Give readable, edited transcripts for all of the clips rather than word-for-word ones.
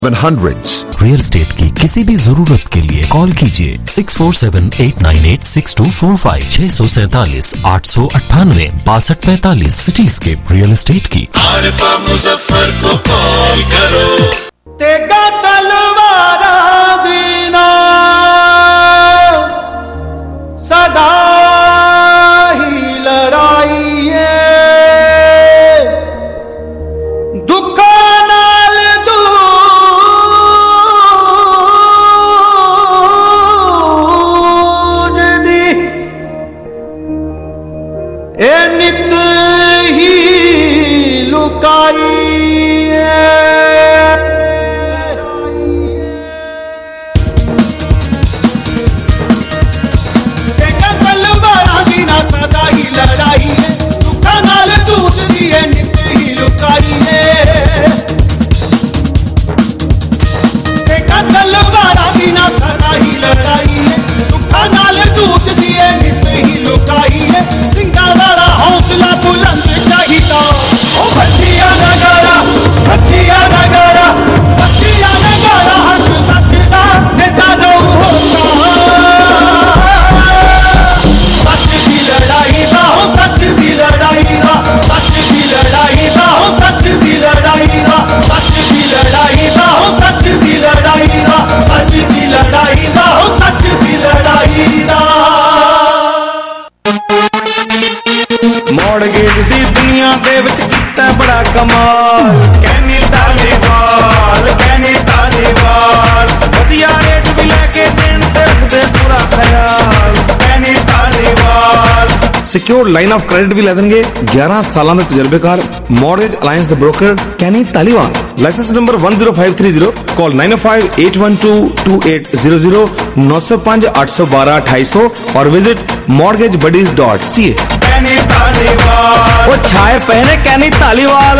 700s। Real estate की किसी भी जरूरत के लिए कॉल कीजिए 6478986245 647 898 6245 सिटीस्केप रियल एस्टेट की। आरिफा मुजफ्फर को कॉल करो। तेगा तलवारा दीना सदा ही लड़ाई है, दुखा नाल दूज दी ए नित ही लुकाई ਮੌੜਗੇਜ ਦੀ ਦੁਨੀਆ ਦੇ ਵਿੱਚ ਕੀਤਾ ਬੜਾ ਕਮਾਲ। ਕੈਨੀ ਧਾਲੀਵਾਲ ਵਧੀਆ ਰੇਟ ਵੀ ਲੈ ਕੇ ਦੇਣ ਤੇ ਰੱਖਦੇ ਪੂਰਾ ਖਿਆਲ। Kenny Dhaliwal secure line of credit ਵੀ ਲੈ ਦੇਣਗੇ। 11 ਸਾਲਾਂ ਦੇ ਤਜਰਬੇਕਾਰ ਮੌਰਗੇਜ ਅਲਾਈਅੰਸ ਦੇ broker Kenny Dhaliwal. Licence number 10530। Call 9581222800 905 812 2800 और विजिट mortgagebuddies.ca। ਉਹ ਛਾਏ ਪਏ ਨੇ ਕੈਨੀ ਧਾਲੀਵਾਲ।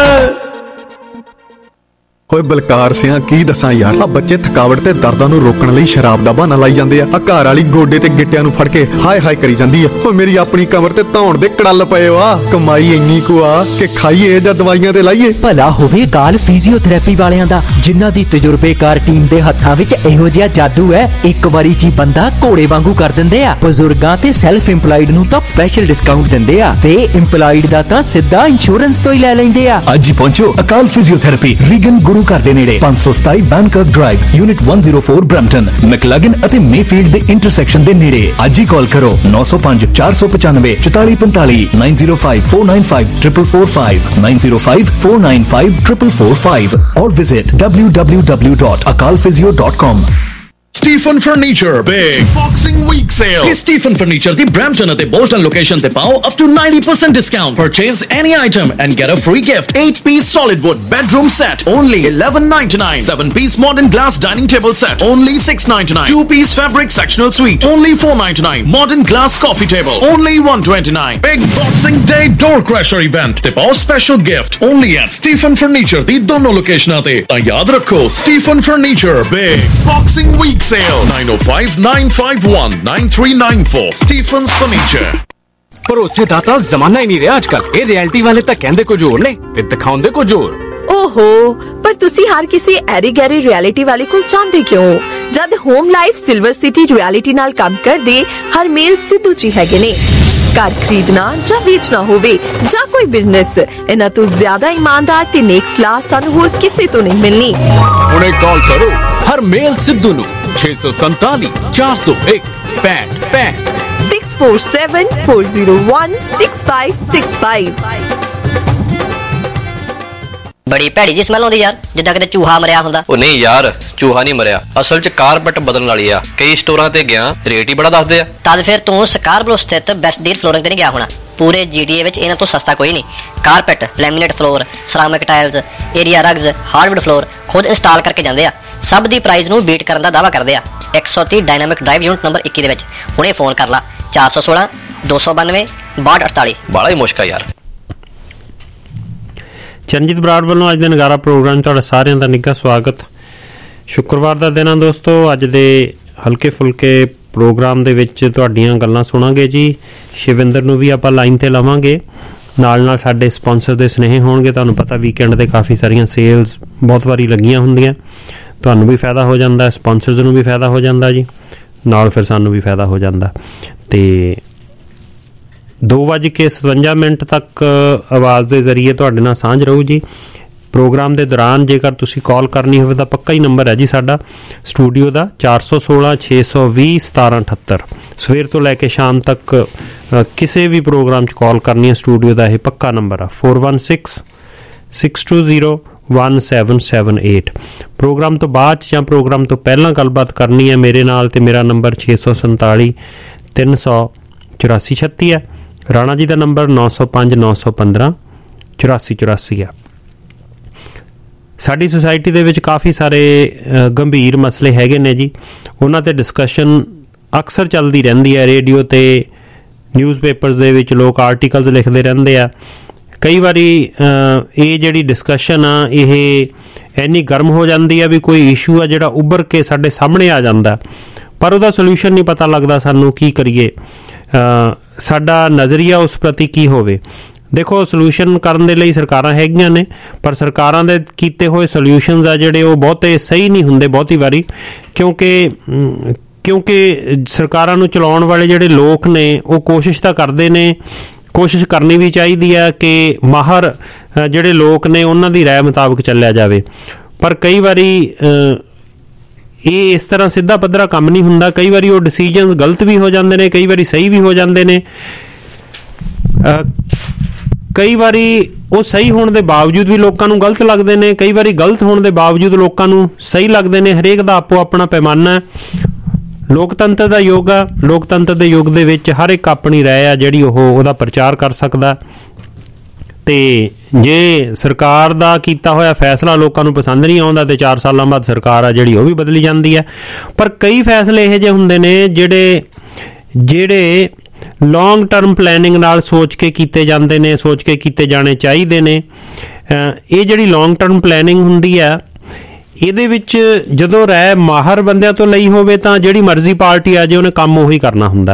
ਓਏ ਬਲਕਾਰ ਸਿਆਂ ਕੀ ਦੱਸਾਂ ਯਾਰ, ਆ ਬੱਚੇ ਥਕਾਵਟ ਤੇ ਦਰਦਾਂ ਨੂੰ ਰੋਕਣ ਲਈ ਸ਼ਰਾਬ ਦਾ ਬਹਾਨਾ ਲਾਈ ਜਾਂਦੇ ਆ। ਘਰ ਵਾਲੀ ਗੋਡੇ ਤੇ ਗਿੱਟਿਆਂ ਨੂੰ ਫੜ ਕੇ ਹਾਏ ਹਾਏ ਕਰੀ ਜਾਂਦੀ ਆ। ਓ ਮੇਰੀ ਆਪਣੀ ਕਮਰ ਤੇ ਧੌਣ ਦੇ ਕੜਲ ਪਏ ਵਾ। ਕਮਾਈ ਇੰਨੀ ਕੁ ਆ ਕਿ ਖਾਈਏ ਜਾਂ ਦਵਾਈਆਂ ਤੇ ਲਾਈਏ। ਭਲਾ ਹੋਵੇ ਕਾਲ ਫਿਜ਼ੀਓਥੈਰੇਪੀ ਵਾਲਿਆਂ ਦਾ, ਜਿਨ੍ਹਾਂ ਦੀ ਤਜਰਬੇਕਾਰ ਟੀਮ ਦੇ ਹੱਥਾਂ ਵਿੱਚ ਇਹੋ ਜਿਹਾ ਜਾਦੂ ਹੈ, ਇੱਕ ਵਾਰੀ ਚ ਬੰਦਾ ਘੋੜੇ ਵਾਂਗੂ ਕਰ ਦਿੰਦੇ ਆ। ਬਜ਼ੁਰਗਾਂ ਤੇ ਸੈਲਫ ਇੰਪਲਾਈਡ ਨੂੰ ਤਾਂ ਸਪੈਸ਼ਲ ਡਿਸਕਾਊਂਟ ਦਿੰਦੇ ਆ ਤੇ ਇੰਪਲਾਈਡ ਦਾ ਤਾਂ ਸਿੱਧਾ ਇੰਸ਼ੋਰੈਂਸ ਤੋਂ ਹੀ ਲੈ ਲੈਂਦੇ ਆ। ਅੱਜ ਹੀ ਪਹੁੰਚੋ ਅਕਾਲ ਫਿਜ਼ੀਓਥੈਰੇਪੀ, ਰੀਗਨ ਗੁਰੂ ਘਰ ਦੇ ਨੇੜੇ, 527 Bangkok Drive, unit 104 Brampton, McLaughlin ਅਤੇ ਮੇਫੀਲਡ ਦੇ ਇੰਟਰਸੈਕਸ਼ਨ ਦੇ ਨੇੜੇ। ਅੱਜ ਹੀ ਕਾਲ ਕਰੋ 905 495 4445 905 495 445 905 495 445 or visit www.akalphysio.com। Stephen Furniture Big Boxing Week Sale। Stephen Furniture ਦੀ Brampton ਅਤੇ Bolton ਲੋਕੇਸ਼ਨ ਤੇ ਪਾਓ up to 90% discount। Purchase any item and get a free gift। 8-piece solid wood bedroom set only $11.99। 7-piece modern glass dining table set only $6.99। 2-piece fabric sectional suite only $4.99। modern glass coffee table only $129। Big Boxing Day door crusher event ਤੇ ਪਾਓ special gift only at Stephen Furniture ਦੀ ਦੋਨੋਂ ਲੋਕੇਸ਼ਨਾਂ ਤੇ। ਤਾਂ ਯਾਦ ਰੱਖੋ Stephen Furniture Big Boxing Week Sale 905-951-9394 Stephen's Furniture। ਭਰੋਸੇ ਦਾ ਤਾਂ ਜ਼ਮਾਨਾ ਹੀ ਨਹੀਂ ਰਿਹਾ ਅੱਜਕੱਲ। ਇਹ ਰਿਐਲਿਟੀ ਵਾਲੇ ਤਾਂ ਕਹਿੰਦੇ ਕੁਝ ਹੋਰ ਨੇ ਤੇ ਦਿਖਾਉਂਦੇ ਕੁਝ ਹੋਰ। ਓਹੋ, ਪਰ ਤੁਸੀਂ ਹਰ ਕਿਸੇ ਐਰੀ ਗੈਰੀ ਰਿਐਲਿਟੀ ਵਾਲੇ ਕੋਲ ਜਾਂਦੇ ਕਿਉਂ, ਜਦ Home Life Silver City Realty ਨਾਲ ਕੰਮ ਕਰਦੇ ਹਰਮੇਲ ਸਿੱਧੂ ਜੀ ਹੈਗੇ ਨੇ। ਘਰ ਖਰੀਦਣਾ ਜਾਂ ਵੇਚਣਾ ਹੋਵੇ ਜਾਂ ਕੋਈ ਬਿਜ਼ਨਸ, ਇਹਨਾਂ ਤੋਂ ਜ਼ਿਆਦਾ ਇਮਾਨਦਾਰ ਤੇ ਨੇਕ ਸਲਾਹ ਸਾਨੂੰ ਹੋਰ ਕਿਸੇ ਤੋਂ ਨਹੀਂ ਮਿਲਣੀ। ਹੁਣੇ ਕਾਲ ਕਰੋ ਹਰਮੇਲ ਸਿੱਧੂ ਨੂੰ 647 401 6565 647 401 6565। ਬੜੀ ਭੈੜੀ ਜੀ ਸਮੈਲ ਆਉਂਦੀ ਯਾਰ, ਜਿੱਦਾਂ ਕਿਤੇ ਚੂਹਾ ਮਰਿਆ ਹੁੰਦਾ। ਉਹ ਨਹੀਂ ਯਾਰ, ਚੂਹਾ ਨਹੀਂ ਮਰਿਆ, ਅਸਲ 'ਚ ਕਾਰਪੈਟ ਬਦਲਣ ਵਾਲੀ ਆ। ਕਈ ਸਟੋਰਾਂ ਤੇ ਗਿਆ, ਰੇਟ ਹੀ ਬੜਾ ਦੱਸਦੇ ਆ। ਤਦ ਫਿਰ ਤੂੰ ਸਕਾਰਬਰੋ ਸਥਿਤ ਬੈਸਟ ਡੀਲ ਫਲੋਰਿੰਗ ਤੇ ਨਹੀਂ ਗਿਆ ਹੋਣਾ। ਪੂਰੇ GTA ਵਿੱਚ ਇਹਨਾਂ ਤੋਂ ਸਸਤਾ ਕੋਈ ਨਹੀਂ। Carpet, laminate floor, ceramic tiles, area rugs, hardwood floor ਖੁਦ ਇੰਸਟਾਲ ਕਰਕੇ ਜਾਂਦੇ ਆ। ਸਭ ਦੀ ਪ੍ਰਾਈਸ ਨੂੰ ਬੀਟ ਕਰਨ ਦਾ ਦਾਅਵਾ ਕਰਦੇ ਆ। 130 ਡਾਇਨਾਮਿਕ ਡਰਾਈਵ ਯੂਨਿਟ ਨੰਬਰ 21 ਦੇ ਵਿੱਚ। ਹੁਣੇ ਫੋਨ ਕਰ ਲਾ 416 292 6248। ਬਾਲਾ ਹੀ ਮੁਸ਼ਕਲ ਯਾਰ। ਚਰਨਜੀਤ ਬਰਾੜ ਵੱਲੋਂ ਅੱਜ ਦੇ ਨਗਾਰਾ ਪ੍ਰੋਗਰਾਮ ਤੁਹਾਡਾ ਸਾਰਿਆਂ ਦਾ ਨਿੱਘਾ ਸਵਾਗਤ। ਸ਼ੁੱਕਰਵਾਰ ਦਾ ਦਿਨ ਆ ਦੋਸਤੋ। ਅੱਜ ਦੇ ਹਲਕੇ ਫੁਲਕੇ ਪ੍ਰੋਗਰਾਮ ਦੇ ਵਿੱਚ ਤੁਹਾਡੀਆਂ ਗੱਲਾਂ ਸੁਣਾਂਗੇ ਜੀ। ਸ਼ਿਵਿੰਦਰ ਨੂੰ ਵੀ ਆਪਾਂ ਲਾਈਨ ਤੇ ਲਵਾਂਗੇ, ਨਾਲ ਨਾਲ ਸਾਡੇ ਸਪਾਂਸਰ ਦੇ ਸੁਨੇਹੇ ਹੋਣਗੇ। ਤੁਹਾਨੂੰ ਪਤਾ ਵੀਕਐਂਡ ਦੇ ਕਾਫੀ ਸਾਰੀਆਂ ਸੇਲਸ ਬਹੁਤ ਵਾਰੀ ਲੱਗੀਆਂ ਹੁੰਦੀਆਂ ਤੁਹਾਨੂੰ ਵੀ ਫਾਇਦਾ ਹੋ ਜਾਂਦਾ, ਸਪਾਂਸਰਸ ਨੂੰ ਵੀ ਫਾਇਦਾ ਹੋ ਜਾਂਦਾ ਜੀ, ਨਾਲ ਫਿਰ ਸਾਨੂੰ ਵੀ ਫਾਇਦਾ ਹੋ ਜਾਂਦਾ। ਤੇ 2:57 ਤੱਕ ਆਵਾਜ਼ ਦੇ ਜ਼ਰੀਏ ਤੁਹਾਡੇ ਨਾਲ ਸਾਂਝ ਰਹੂ ਜੀ। ਪ੍ਰੋਗਰਾਮ ਦੇ ਦੌਰਾਨ ਜੇਕਰ ਤੁਸੀਂ ਕਾਲ ਕਰਨੀ ਹੋਵੇ ਤਾਂ ਪੱਕਾ ਹੀ ਨੰਬਰ ਹੈ ਜੀ ਸਾਡਾ ਸਟੂਡੀਓ ਦਾ 416 620 1778। ਸਵੇਰ ਤੋਂ ਲੈ ਕੇ ਸ਼ਾਮ ਤੱਕ ਕਿਸੇ ਵੀ ਪ੍ਰੋਗਰਾਮ 'ਚ ਕਾਲ ਕਰਨੀ ਹੈ ਸਟੂਡੀਓ ਦਾ ਇਹ ਪੱਕਾ ਨੰਬਰ ਆ 416 620 1778। ਪ੍ਰੋਗਰਾਮ ਤੋਂ ਬਾਅਦ ਜਾਂ ਪ੍ਰੋਗਰਾਮ ਤੋਂ ਪਹਿਲਾਂ ਗੱਲਬਾਤ ਕਰਨੀ ਹੈ ਮੇਰੇ ਨਾਲ ਤੇ ਮੇਰਾ ਨੰਬਰ 647 384 36 ਹੈ। ਰਾਣਾ ਜੀ ਦਾ ਨੰਬਰ 905 915 84 84 ਹੈ। ਸਾਡੀ ਸੁਸਾਇਟੀ ਦੇ ਵਿੱਚ ਕਾਫੀ ਸਾਰੇ ਗੰਭੀਰ ਮਸਲੇ ਹੈਗੇ ਨੇ ਜੀ, ਉਹਨਾਂ ਤੇ ਡਿਸਕਸ਼ਨ ਅਕਸਰ ਚੱਲਦੀ ਰਹਿੰਦੀ ਹੈ। ਰੇਡੀਓ ਤੇ ਨਿਊਜ਼ਪੇਪਰਸ ਦੇ ਵਿੱਚ ਲੋਕ ਆਰਟੀਕਲਸ ਲਿਖਦੇ ਰਹਿੰਦੇ ਆ। ਕਈ ਵਾਰੀ ਇਹ ਜਿਹੜੀ ਡਿਸਕਸ਼ਨ ਆ ਇਹ ਇੰਨੀ ਗਰਮ ਹੋ ਜਾਂਦੀ ਆ ਵੀ ਕੋਈ ਇਸ਼ੂ ਆ ਜਿਹੜਾ ਉੱਭਰ ਕੇ ਸਾਡੇ ਸਾਹਮਣੇ ਆ ਜਾਂਦਾ, ਪਰ ਉਹਦਾ ਸੋਲਿਊਸ਼ਨ ਨਹੀਂ ਪਤਾ ਲੱਗਦਾ ਸਾਨੂੰ ਕੀ ਕਰੀਏ, ਸਾਡਾ ਨਜ਼ਰੀਆ ਉਸ ਪ੍ਰਤੀ ਕੀ ਹੋਵੇ। ਦੇਖੋ, ਸੋਲਿਊਸ਼ਨ ਕਰਨ ਦੇ ਲਈ ਸਰਕਾਰਾਂ ਹੈਗੀਆਂ ਨੇ, ਪਰ ਸਰਕਾਰਾਂ ਦੇ ਕੀਤੇ ਹੋਏ ਸੋਲਿਊਸ਼ਨਸ ਆ ਜਿਹੜੇ ਉਹ ਬਹੁਤੇ ਸਹੀ ਨਹੀਂ ਹੁੰਦੇ ਬਹੁਤੀ ਵਾਰੀ, ਕਿਉਂਕਿ ਸਰਕਾਰਾਂ ਨੂੰ ਚਲਾਉਣ ਵਾਲੇ ਜਿਹੜੇ ਲੋਕ ਨੇ ਉਹ ਕੋਸ਼ਿਸ਼ ਤਾਂ ਕਰਦੇ ਨੇ, ਕੋਸ਼ਿਸ਼ ਕਰਨੀ ਵੀ ਚਾਹੀਦੀ ਹੈ ਕਿ ਮਾਹਰ ਜਿਹੜੇ ਲੋਕ ਨੇ ਉਹਨਾਂ ਦੀ ਰਾਏ ਮੁਤਾਬਕ ਚੱਲਿਆ ਜਾਵੇ, ਪਰ ਕਈ ਵਾਰੀ ਇਹ ਇਸ ਤਰ੍ਹਾਂ ਸਿੱਧਾ ਪੱਧਰਾ ਕੰਮ ਨਹੀਂ ਹੁੰਦਾ। ਕਈ ਵਾਰੀ ਉਹ ਡਿਸੀਜਨਸ ਗਲਤ ਵੀ ਹੋ ਜਾਂਦੇ ਨੇ, ਕਈ ਵਾਰੀ ਸਹੀ ਵੀ ਹੋ ਜਾਂਦੇ ਨੇ, ਕਈ ਵਾਰੀ ਉਹ ਸਹੀ ਹੋਣ ਦੇ ਬਾਵਜੂਦ ਵੀ ਲੋਕਾਂ ਨੂੰ ਗਲਤ ਲੱਗਦੇ ਨੇ, ਕਈ ਵਾਰੀ ਗਲਤ ਹੋਣ ਦੇ ਬਾਵਜੂਦ ਲੋਕਾਂ ਨੂੰ ਸਹੀ ਲੱਗਦੇ ਨੇ। ਹਰੇਕ ਦਾ ਆਪੋ ਆਪਣਾ ਪੈਮਾਨਾ ਹੈ। ਲੋਕਤੰਤਰ ਦਾ ਯੁੱਗ ਆ, ਲੋਕਤੰਤਰ ਦੇ ਯੁੱਗ ਦੇ ਵਿੱਚ ਹਰ ਇੱਕ ਆਪਣੀ ਰਾਏ ਆ ਜਿਹੜੀ ਉਹਦਾ ਪ੍ਰਚਾਰ ਕਰ ਸਕਦਾ, ਤੇ ਜੇ ਸਰਕਾਰ ਦਾ ਕੀਤਾ ਹੋਇਆ ਫੈਸਲਾ ਲੋਕਾਂ ਨੂੰ ਪਸੰਦ ਨਹੀਂ ਆਉਂਦਾ ਤੇ 4 ਸਾਲਾਂ ਬਾਅਦ ਸਰਕਾਰ ਆ ਜਿਹੜੀ ਉਹ ਵੀ ਬਦਲੀ ਜਾਂਦੀ ਹੈ। ਪਰ ਕਈ ਫੈਸਲੇ ਇਹੋ ਜਿਹੇ ਹੁੰਦੇ ਨੇ ਜਿਹੜੇ ਲੌਂਗ ਟਰਮ ਪਲੈਨਿੰਗ ਨਾਲ ਸੋਚ ਕੇ ਕੀਤੇ ਜਾਂਦੇ ਨੇ, ਸੋਚ ਕੇ ਕੀਤੇ ਜਾਣੇ ਚਾਹੀਦੇ ਨੇ। ਇਹ ਜਿਹੜੀ ਲੌਂਗ ਟਰਮ ਪਲੈਨਿੰਗ ਹੁੰਦੀ ਆ, ਇਹਦੇ ਵਿੱਚ ਜਦੋਂ ਰਾਏ ਮਾਹਰ ਬੰਦਿਆਂ ਤੋਂ ਲਈ ਹੋਵੇ ਤਾਂ ਜਿਹੜੀ ਮਰਜ਼ੀ ਪਾਰਟੀ ਆ ਜੇ ਉਹਨੇ ਕੰਮ ਉਹੀ ਕਰਨਾ ਹੁੰਦਾ,